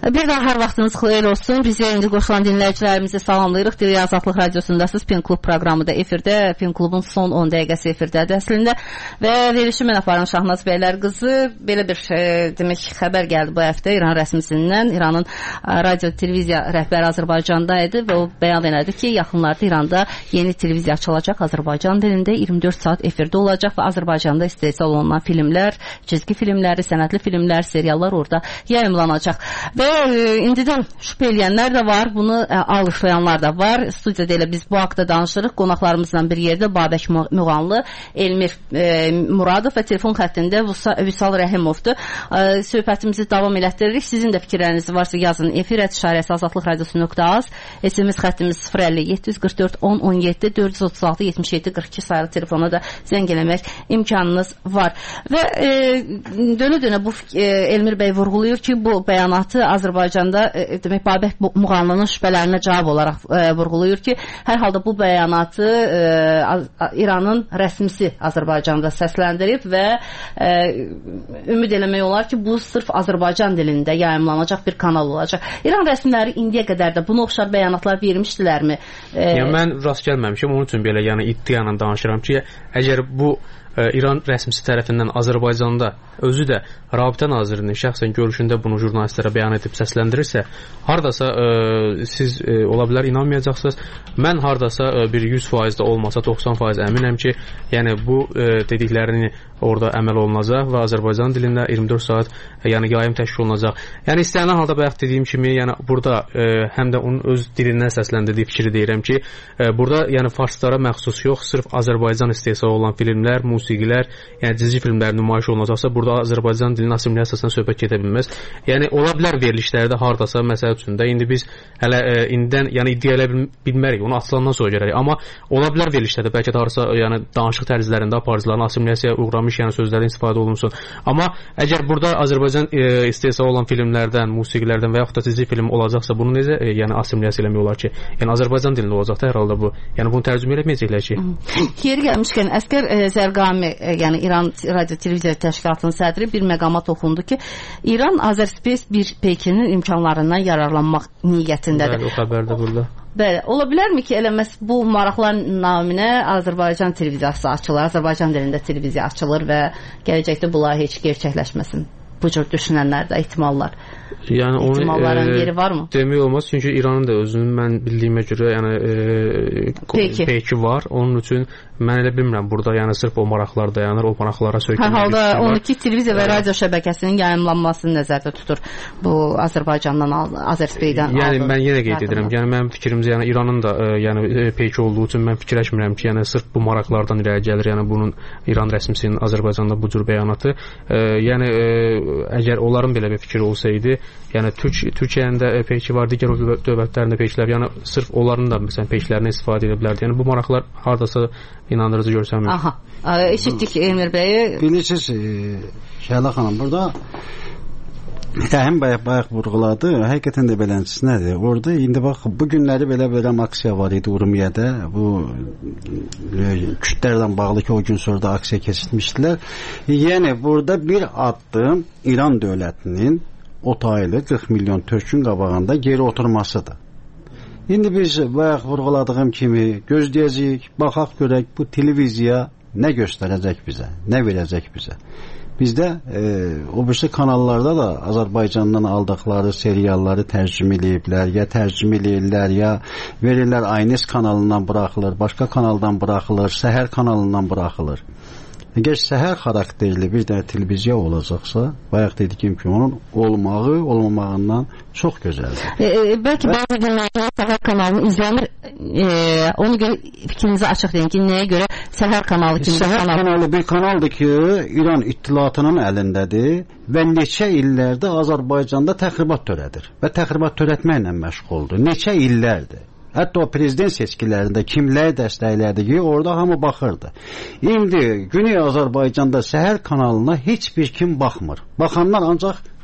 Bir daha hər vaxtınız xeyir olsun. Bizə indi qoşulan dinləyicilərimizi salamlayırıq. TV Azadlıq Radiosundasınız. Pen Klub proqramı da efirdə. Pen Klubun son 10 dəqiqəsi efirdədir əslində. Və verilişi mən aparım Şahnaz bəylər qızı. Belə bir demək xəbər gəldi bu həftə İran rəsmisindən. İranın radio televiziya rəhbəri Azərbaycanda idi və o bəyan elədi ki, yaxınlarda İranda yeni televiziya açılacaq. Azərbaycan dilində 24 saat efirdə olacaq və Azərbaycanda istehsal olunan filmlər, cizgi filmləri, sənədli filmlər, seriallar orada yayımlanacaq. Və indidən şübhə eləyənlər də var, bunu alışlayanlar da var. Studiyada elə biz bu haqda danışırıq. Qonaqlarımızla bir yerdə Babək Müğanlı, Elmir Muradov və telefon xəttində Vüsal Rəhimovdur. Söhbətimizi davam elətdiririk. Sizin də fikirləriniz varsa yazın. efir@azadlıqradiosu.az, SMS xəttimiz 050 744 10 17 436 77 42 sayılı telefona da zəng eləmək imkanınız var. Və dönə-dönə bu Elmir bəy vurğulayır ki, bu bəyanatı Azərbaycanda demək Babək Müğanlının şübhələrinə cavab olaraq vurğulayır ki, hər halda bu bəyanatı İranın rəsmisi Azərbaycanda səsləndirib və ümid eləmək olar ki, bu sırf Azərbaycan dilində yayımlanacaq bir kanal olacaq. İran rəsmiləri indiyə qədər də buna oxşar bəyanatlar vermişdilərmi? Yəni mən rast gəlməmişəm, onun üçün belə yəni iddiayla danışıram ki, əgər bu İran rəsmisi tərəfindən Azərbaycanda özü də Rabitə Nazirinin şəxsən görüşündə bunu jurnalistlərə bəyan edib səsləndirirsə, hardasa siz ola bilər inanmayacaqsınız. Mən hardasa bir 100% də olmasa 90% əminəm ki, yəni bu dediklərini orada əməl olunacaq və Azərbaycan dilində 24 saat yəni yayım təşkil olunacaq. Yəni istənilən halda bayaq dediyim kimi, yəni burada həm də onun öz dilindən səsləndirdiyi fikri deyirəm ki, burada yəni farslara məxsus yox, sırf Azərbaycan istehsal olan filmlər, musiqilər, yəni cizgi filmlər nümayiş olunacaqsa, burada Azərbaycan dilinin assimilyasiyasından söhbət gedə bilməz. Yəni ola bilər verilişlərdə hardasa məsəl üçün də indi biz hələ indidən yəni iddia edə bilmərik, onu açılandan sonra görərik. Amma ola bilər verilişlərdə bəlkə də harasa yəni danışıq tərzlərində aparıcıların assimilyasiyaya uğramış yəni sözlərdən istifadə olunsun. Amma əgər burada Azərbaycan istehsal olan filmlərdən, musiqilərdən və yaxud da cizgi film olacaqsa, bunu necə yəni assimilyasiya eləmək olar ki? Yəni Azərbaycan dilində olacaq da hər halda bu. Yəni bunu tərcümə etməyəcəklər ki. Yeri gəlmişkən Əsgər Zərqami, yəni İran Radio Televiziya Təşkilatının sədri bir məqama toxundu ki, İran Azərspace bir Pekinin imkanlarından yararlanmaq niyyətindədir. Bəli, o xəbərdə burada. Bəli, ola bilərmi ki, elə məhz bu maraqlar naminə Azərbaycan televiziyası açılır, Azərbaycan dilində televiziya açılır və gələcəkdə bunlar heç gerçəkləşməsin? Bu cür düşünənlər də ehtimallar. Yəni ehtimalların yeri varmı? Demək olmaz, çünki İranın da özünün mən bildiyimə görə yəni peki var. Onun üçün mən elə bilmirəm burada yəni sırf o maraqlar dayanır, o maraqlara söykənmək. Hər halda 12 televiziya və radio şəbəkəsinin yayımlanmasını nəzərdə tutur bu Azərbaycandan, Azərbaycandan. Yəni mən yenə qeyd edirəm, yəni mənim fikrimcə yəni İranın da yəni peki olduğu üçün mən fikirləşmirəm ki, yəni sırf bu maraqlardan irəli gəlir, yəni bunun İran rəsmisinin Azərbaycanda bu cür bəyanatı. Yəni əgər onların belə bir fikri olsaydı, yəni Türkiyənin də peki var, digər dövlətlərin də pekilər, yəni sırf onların da məsələn peklərindən istifadə edə bilərdi. Yəni bu maraqlar hardasa inandırıcı görsənmir. Aha. Eşitdik Elmir bəyi. Bilirsiniz, Şəhla xanım, burada Rəhim bayaq vurğuladı. Həqiqətən də beləncəsi nədir? Orada indi bax bu günləri belə aksiya var idi Urmiyədə. Bu kütlərlə bağlı ki, o gün sonra da aksiya keçirmişdilər. Yəni burada bir addım İran dövlətinin o taylı 40 milyon türkün qabağında geri oturmasıdır. İndi biz bayaq vurğuladığım kimi gözləyəcəyik, baxaq görək bu televiziya nə göstərəcək bizə, nə verəcək bizə. Bizdə o birisi kanallarda da Azərbaycandan aldıqları serialları tərcümə eləyiblər, ya tərcümə eləyirlər, ya verirlər Aynes kanalından buraxılır, başqa kanaldan buraxılır, Səhər kanalından buraxılır. Əgər səhər xarakterli bir dənə televiziya olacaqsa, bayaq dediyim ki, onun olmağı, olmamağından çox gözəldir. Bəlkə bəzi günlərdə Səhər kanalını izlənir, onu görə fikrinizi açıq deyin ki, nəyə görə Səhər kanalı kimi? Səhər kanalı bir kanaldır ki, İran ittilatının əlindədir və neçə illərdə Azərbaycanda təxribat törədir və təxribat törətməklə məşğuldur. Neçə illərdir. Hətta o prezident seçkilərində kimlər dəstəklədi ki, orada hamı baxırdı. İndi Güney Azərbaycanda Səhər kanalına heç bir kim baxmır. Baxanlar ancaq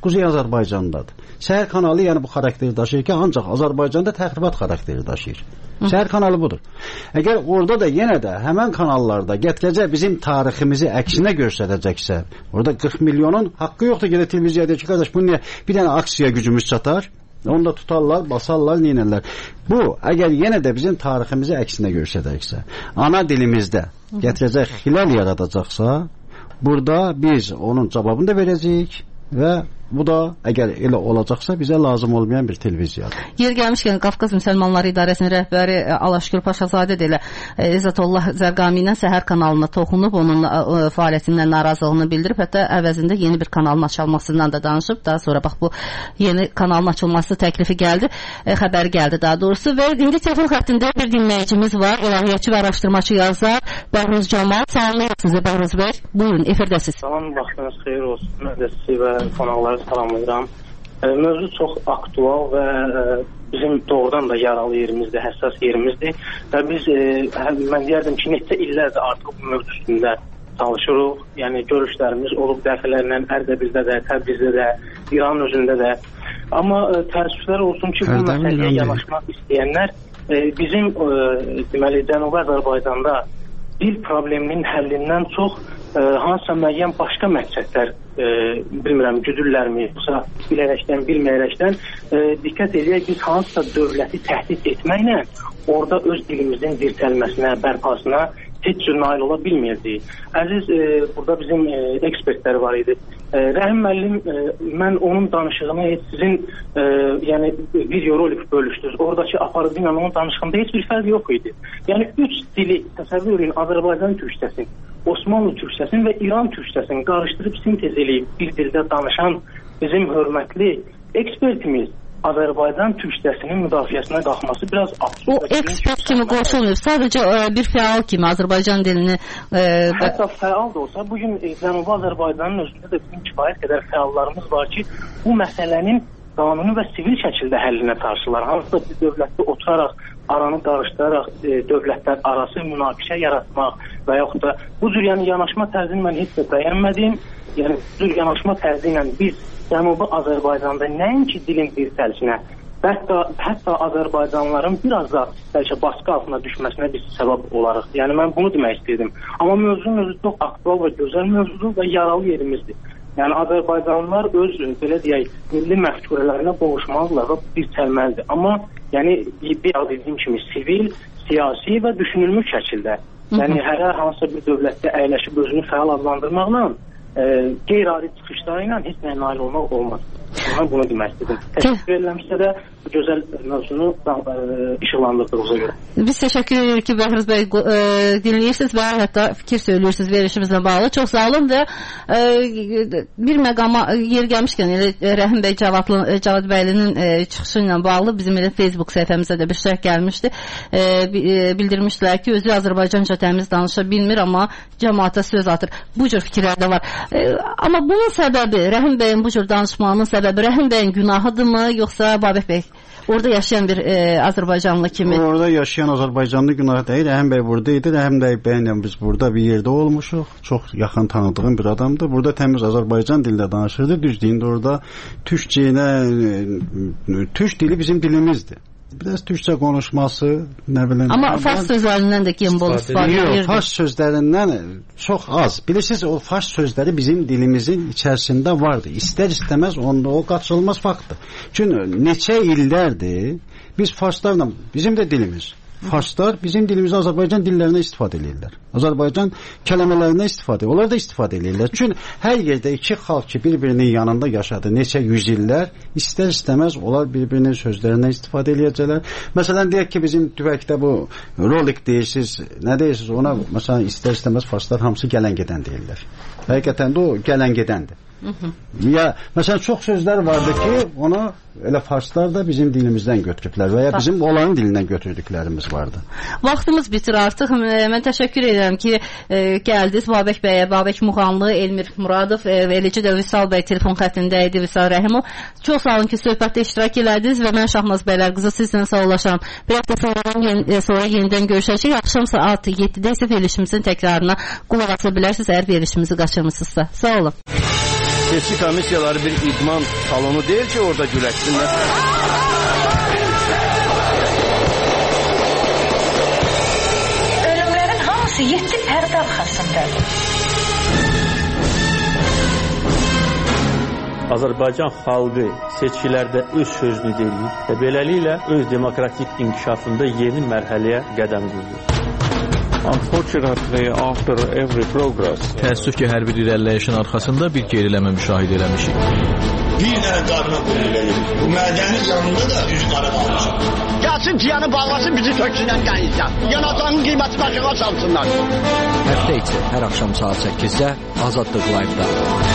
Quzey Azərbaycandadır. Səhər kanalı yəni bu xarakteri daşıyır ki, ancaq Azərbaycanda təxribat xarakteri daşıyır. Səhər kanalı budur. Əgər orada da yenə də həmən kanallarda gətirəcək bizim tariximizi əksinə göstərəcəksə, orada 40 milyonun haqqı yoxdur ki, televiziyada ki, qardaş, bu niyə bir dənə aksiya gücümüz çatar? Onu da tutarlar, basarlar, neynərlər. Bu, əgər yenə də bizim tariximizi əksinə göstərəcəksə, ana dilimizdə gətirəcək xilal yaradacaqsa, burada biz onun cavabını da verəcəyik və bu da əgər elə olacaqsa bizə lazım olmayan bir televiziyadır. Yer gəlmişkən Qafqaz Müsəlmanları İdarəsinin rəhbəri Alaşgül Paşazadə də elə İzzətullah Zərqami ilə Səhər kanalına toxunub, onun fəaliyyətindən narazılığını bildirib, hətta əvəzində yeni bir kanalın açılmasından da danışıb. Daha sonra bax bu yeni kanalın açılması təklifi gəldi, xəbəri gəldi daha doğrusu və indi telefon xəttində bir dinləyicimiz var, ilahiyyatçı və araşdırmacı yazar Bəhruz Camal. Salamlayırıq sizə Bəhruz bəy. Buyurun, efirdəsiz. Salam, vaxtınız xeyir olsun. Mən də sizi və qonaqları salamlayıram. Mövzu çox aktual və bizim doğrudan da yaralı yerimizdir, həssas yerimizdir və biz, mən deyərdim ki, neçə illərdir artıq bu mövzu üstündə çalışırıq. Yəni, görüşlərimiz olub dəfələrlə Ərdəbildə də, Təbrizdə də, İran özündə də. Amma təəssüflər olsun ki, bu məsələyə yanaşmaq istəyənlər bizim, deməli, Cənubi Azərbaycanda dil probleminin həllindən çox hansısa müəyyən başqa məqsədlər bilmirəm, güdürlərmi, yoxsa bilərəkdən, bilməyərəkdən diqqət edək, biz hansısa dövləti təhdid etməklə orada öz dilimizin dirçəlməsinə, bərpasına heç cür nail ola bilməyəcəyik. Əziz, burada bizim ekspertlər var idi. Rəhim müəllim, mən onun danışığını sizin yəni videorolik bölüşdünüz. Oradakı aparıcı ilə onun danışığında heç bir fərq yox idi. Yəni 3 dili təsəvvür edin, Azərbaycan türkçəsini, Osmanlı türkçəsini və İran türkçəsini qarışdırıb sintez eləyib bir dildə danışan bizim hörmətli ekspertimiz Azərbaycan türkçəsinin müdafiəsinə qalxması biraz absurd. O ekspert kimi qoşulmur, sadəcə bir fəal kimi Azərbaycan dilini hətta fəal da olsa, bugün Cənubi Azərbaycanın özündə də bizim kifayət qədər fəallarımız var ki, bu məsələnin qanuni və sivil şəkildə həllinə qarşılar. Hansısa bir dövlətdə oturaraq, aranı qarışdıraraq dövlətlər arası münaqişə yaratmaq və yaxud da bu cür yəni yanaşma tərzini mən heç də bəyənmədim. Yəni bu cür yanaşma tərzi ilə biz Cənubi Azərbaycanda nəinki dilin dirçəlişinə, hətta Azərbaycanlıların biraz da bəlkə baskı altına düşməsinə biz səbəb olarıq. Yəni mən bunu demək istəyirdim. Amma mövzunun özü çox aktual və gözəl mövzudur və yaralı yerimizdir. Yəni Azərbaycanlılar öz, belə deyək, milli məfkurələrinə qovuşmalıdırlar və dirçəlməlidir. Amma yəni bir dediyim kimi sivil, siyasi və düşünülmüş şəkildə. Yəni hər hansısa bir dövlətdə əyləşib özünü fəal adlandırmaqla qeyri-adi çıxışları ilə heç nəyə nail olmaq olmaz. Mən bunu demək istedim. Təşəkkür eləmişsə də bu gözəl mövzunu işıqlandırdığınıza görə. Biz təşəkkür edirik ki, Bəhruz bəy dinləyirsiniz və hətta fikir söylüyorsunuz verilişimizlə bağlı. Çox sağ olun və bir məqama yer gəlmişkən Rəhim bəy Cavad bəylinin çıxışı ilə bağlı bizim Facebook səhifəmizə də bir şərh gəlmişdi. Bildirmişdilər ki, özü Azərbaycanca təmiz danışa bilmir, amma cəmaata söz atır. Bu cür fikirlər də var. Amma bunun səbəbi, Rəhim bəyin bu cür danışmağının səbəbi Rəhim bəyin günahıdırmı, yoxsa Babək bəy? Orada yaşayan bir Azərbaycanlı kimi. Orada yaşayan Azərbaycanlı günahı deyil. Rəhim bəy burada idi. Rəhim bəylə biz burada bir yerdə olmuşuq. Çox yaxın tanıdığım bir adamdır. Burada təmiz Azərbaycan dilində danışırdı. Düz deyində orada türk dili bizim dilimizdir. Biraz türkçə konuşması, nə bilim. Amma fars sözlərindən də gimbol istifadə edirdi. Yox, fars sözlərindən çox az. Bilirsiniz, o fars sözləri bizim dilimizin içərisində vardı. İstər-istəməz onda o qaçılmaz faktdır. Çünki neçə illərdir biz farslarla, bizim də dilimiz, farslar bizim dilimizi Azərbaycan dillərinə istifadə edirlər. Azərbaycan kəlmələrinə istifadə, onlar da istifadə edirlər. Çünki hər yerdə iki xalq ki, bir-birinin yanında yaşadı neçə yüz illər, istər-istəməz onlar bir-birinin sözlərindən istifadə edəcəklər. Məsələn, deyək ki, bizim tüvəkdə bu rolik deyirsiniz, nə deyirsiniz ona, məsələn, istər-istəməz farslar hamısı gələn-gedən deyirlər. Həqiqətən də o gələn-gedəndir. Ya, məsələn, çox sözlər vardı ki, onu elə farslar da bizim dilimizdən götürüblər və ya bizim onların dilindən götürdüklərimiz vardı. Vaxtımız bitir artıq. Mən təşəkkür edirəm ki, gəldiniz Babək bəyə, Babək Muğanlı, Elmir Muradov və eləcə də Vüsal bəy telefon xəttində idi, Vüsal Rəhimov. Çox sağ olun ki, söhbətdə iştirak elədiniz və mən Şahnaz Bəylərqızı sizlə sağollaşıram. Bir həftə sonra yenidən görüşəcək. Axşam saat 7-də isə verilişimizin təkrarına qulaq asa bilərsiniz, əgər verilişimizi qaçırmısınızsa. Sağ olun. Seçki komissiyaları bir idman salonu deyil ki, orada güləşsinlər. Ölümlərin hamısı 7 pərdə arxasındadır. Azərbaycan xalqı seçkilərdə öz sözünü deyir və beləliklə öz demokratik inkişafında yeni mərhələyə qədəm qoyur. Unfortunately, after every progress, təəssüf ki, hər bir irəliləyişin arxasında bir geriləmə müşahidə eləmişik. Bir dənə qarına qoyulur. Bu mədənin yanında da üz qara qalmışıq. Gəlsin ciyanı bağlasın, bizi töksünən qayıtsa. Yanacağının qiyməti başına salsınlar. Həftə içi hər axşam saat 8-də Azadlıq Live-da.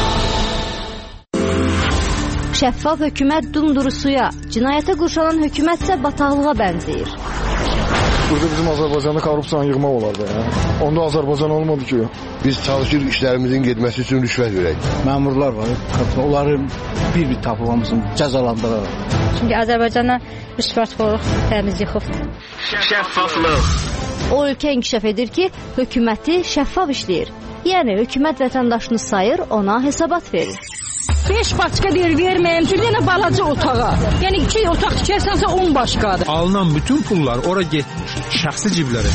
Şəffaf hökumət dumduru suya, cinayətə qurşanan hökumət isə bataqlığa bənzəyir. Burada bizim Azərbaycanda korrupsiyanı yığmaq olardı. Onda Azərbaycan olmadı ki. Biz çalışır işlərimizin getməsi üçün rüşvət verək. Məmurlar var, onları bir-bir tapılmamızın cəzalandıraraq. Çünki Azərbaycana rüşvətxorluq təmiz yıxıbdır. Şəffaflıq. O ölkə inkişaf edir ki, hökuməti şəffaf işləyir. Yəni hökumət vətəndaşını sayır, ona hesabat verir. 5 başqa yer verməyəm ki, yenə balaca otağa. Yəni 2 otaq tikərsənsə 10 başqadır. Alınan bütün pullar ora getmiş, şəxsi ciblərə.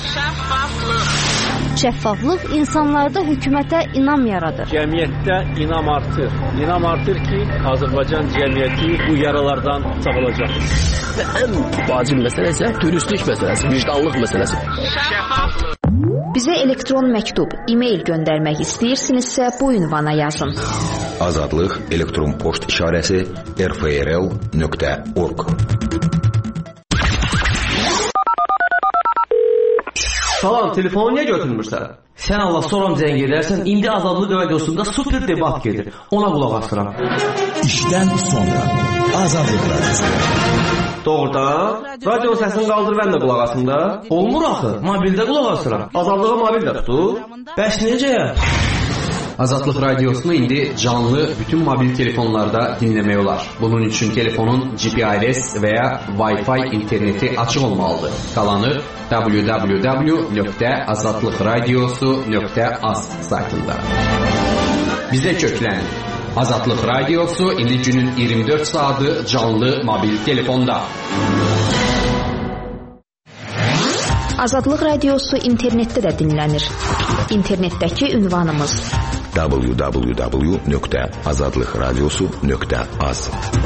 Şəffaflıq insanlarda hökumətə inam yaradır. Cəmiyyətdə inam artır. İnam artır ki, Azərbaycan cəmiyyəti bu yaralardan sağalacaq. Ən vacib məsələ isə dürüstlük məsələsi, vicdanlıq məsələsi. Bizə elektron məktub, e-mail göndərmək istəyirsinizsə bu ünvana yazın. Azadlıq elektron poçt işarəsi rfrl.org. Salam, telefonu niyə götürmürsən? Sən Allah soram zəng edərsən, indi Azadlıq radiosunda super debat gedir. Ona qulaq asıram. İşdən sonra Azadlıq radiosu. Doğrudan? Radio səsini qaldır, mən də qulaq asım da. Olmur axı, mobildə qulaq asıram. Azadlığı mobildə tutur. Bəs necə? Azadlıq radiosunu indi canlı bütün mobil telefonlarda dinləmək olar. Bunun üçün telefonun GPRS və ya Wi-Fi interneti açıq olmalıdır. Qalanı www.azadlıqradiosu.az saytında. Bizə köklənin. Azadlıq radiosu indi günün 24 saatı canlı mobil telefonda. Azadlıq radiosu internetdə də dinlənir. İnternetdəki ünvanımız www.azadlıqradiosu.az.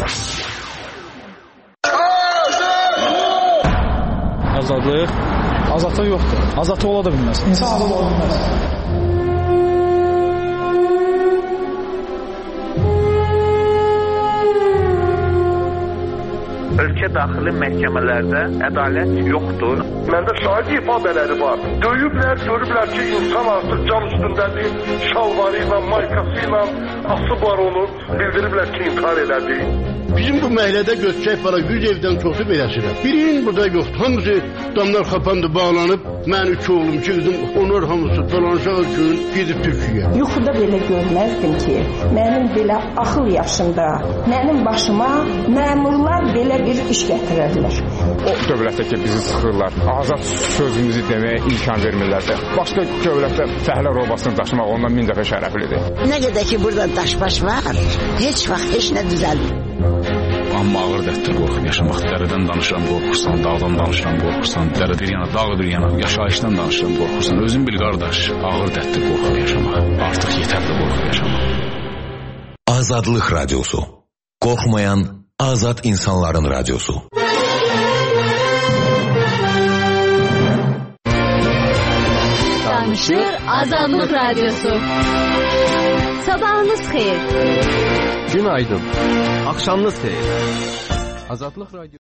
Azadlıq? Azadlıq yoxdur. Azadlıq ola da bilməz. İnsan azad ola bilməz. Ölkə daxili məhkəmələrdə ədalət yoxdur. Məndə şahid ifadələri var. Döyüblər, görüblər ki, insan artıq can üstündədir. Şalvarı ilə, maykası ilə asıb var onu. Bildiriblər ki, intihar elədi. Bizim bu məhəllədə göçək para 100 evdən çoxu beləşirəm. Birinin burada yoxdur. Hamısı damlar xapandı, bağlanıb. Mən 3 oğlum, 2 qızım, onlar hamısı dolanışağı gün gedib Türkiyə. Yuxuda belə görməzdim ki, mənim belə axıl yaşında, mənim başıma məmurlar belə bir iş gətirərlər. O dövlətdə ki, bizi sıxırlar, azad sözümüzü deməyə imkan vermirlər də. Başqa dövlətdə fəhlə robasını daşımaq ondan 1000 dəfə şərəflidir. Nə qədər ki, burada daş-baş var, heç vaxt heç nə düzəlmir. Amma ağır dərddir qorxub yaşamaq. Dərədən danışıram, qorxursan, dağdan danışıram, qorxursan, dərə bir yana, dağ bir yana, yaşayışdan danışıram, qorxursan. Özün bil qardaş, ağır dərddir qorxub yaşamaq. Artıq yetərdir qorxub yaşamaq. Azadlıq radiosu. Qorxmayan azad insanların radiosu. Danışır Azadlıq radiosu. Sabahınız xeyir. Günaydın. Axşamınız xeyir. Azadlıq radiosu.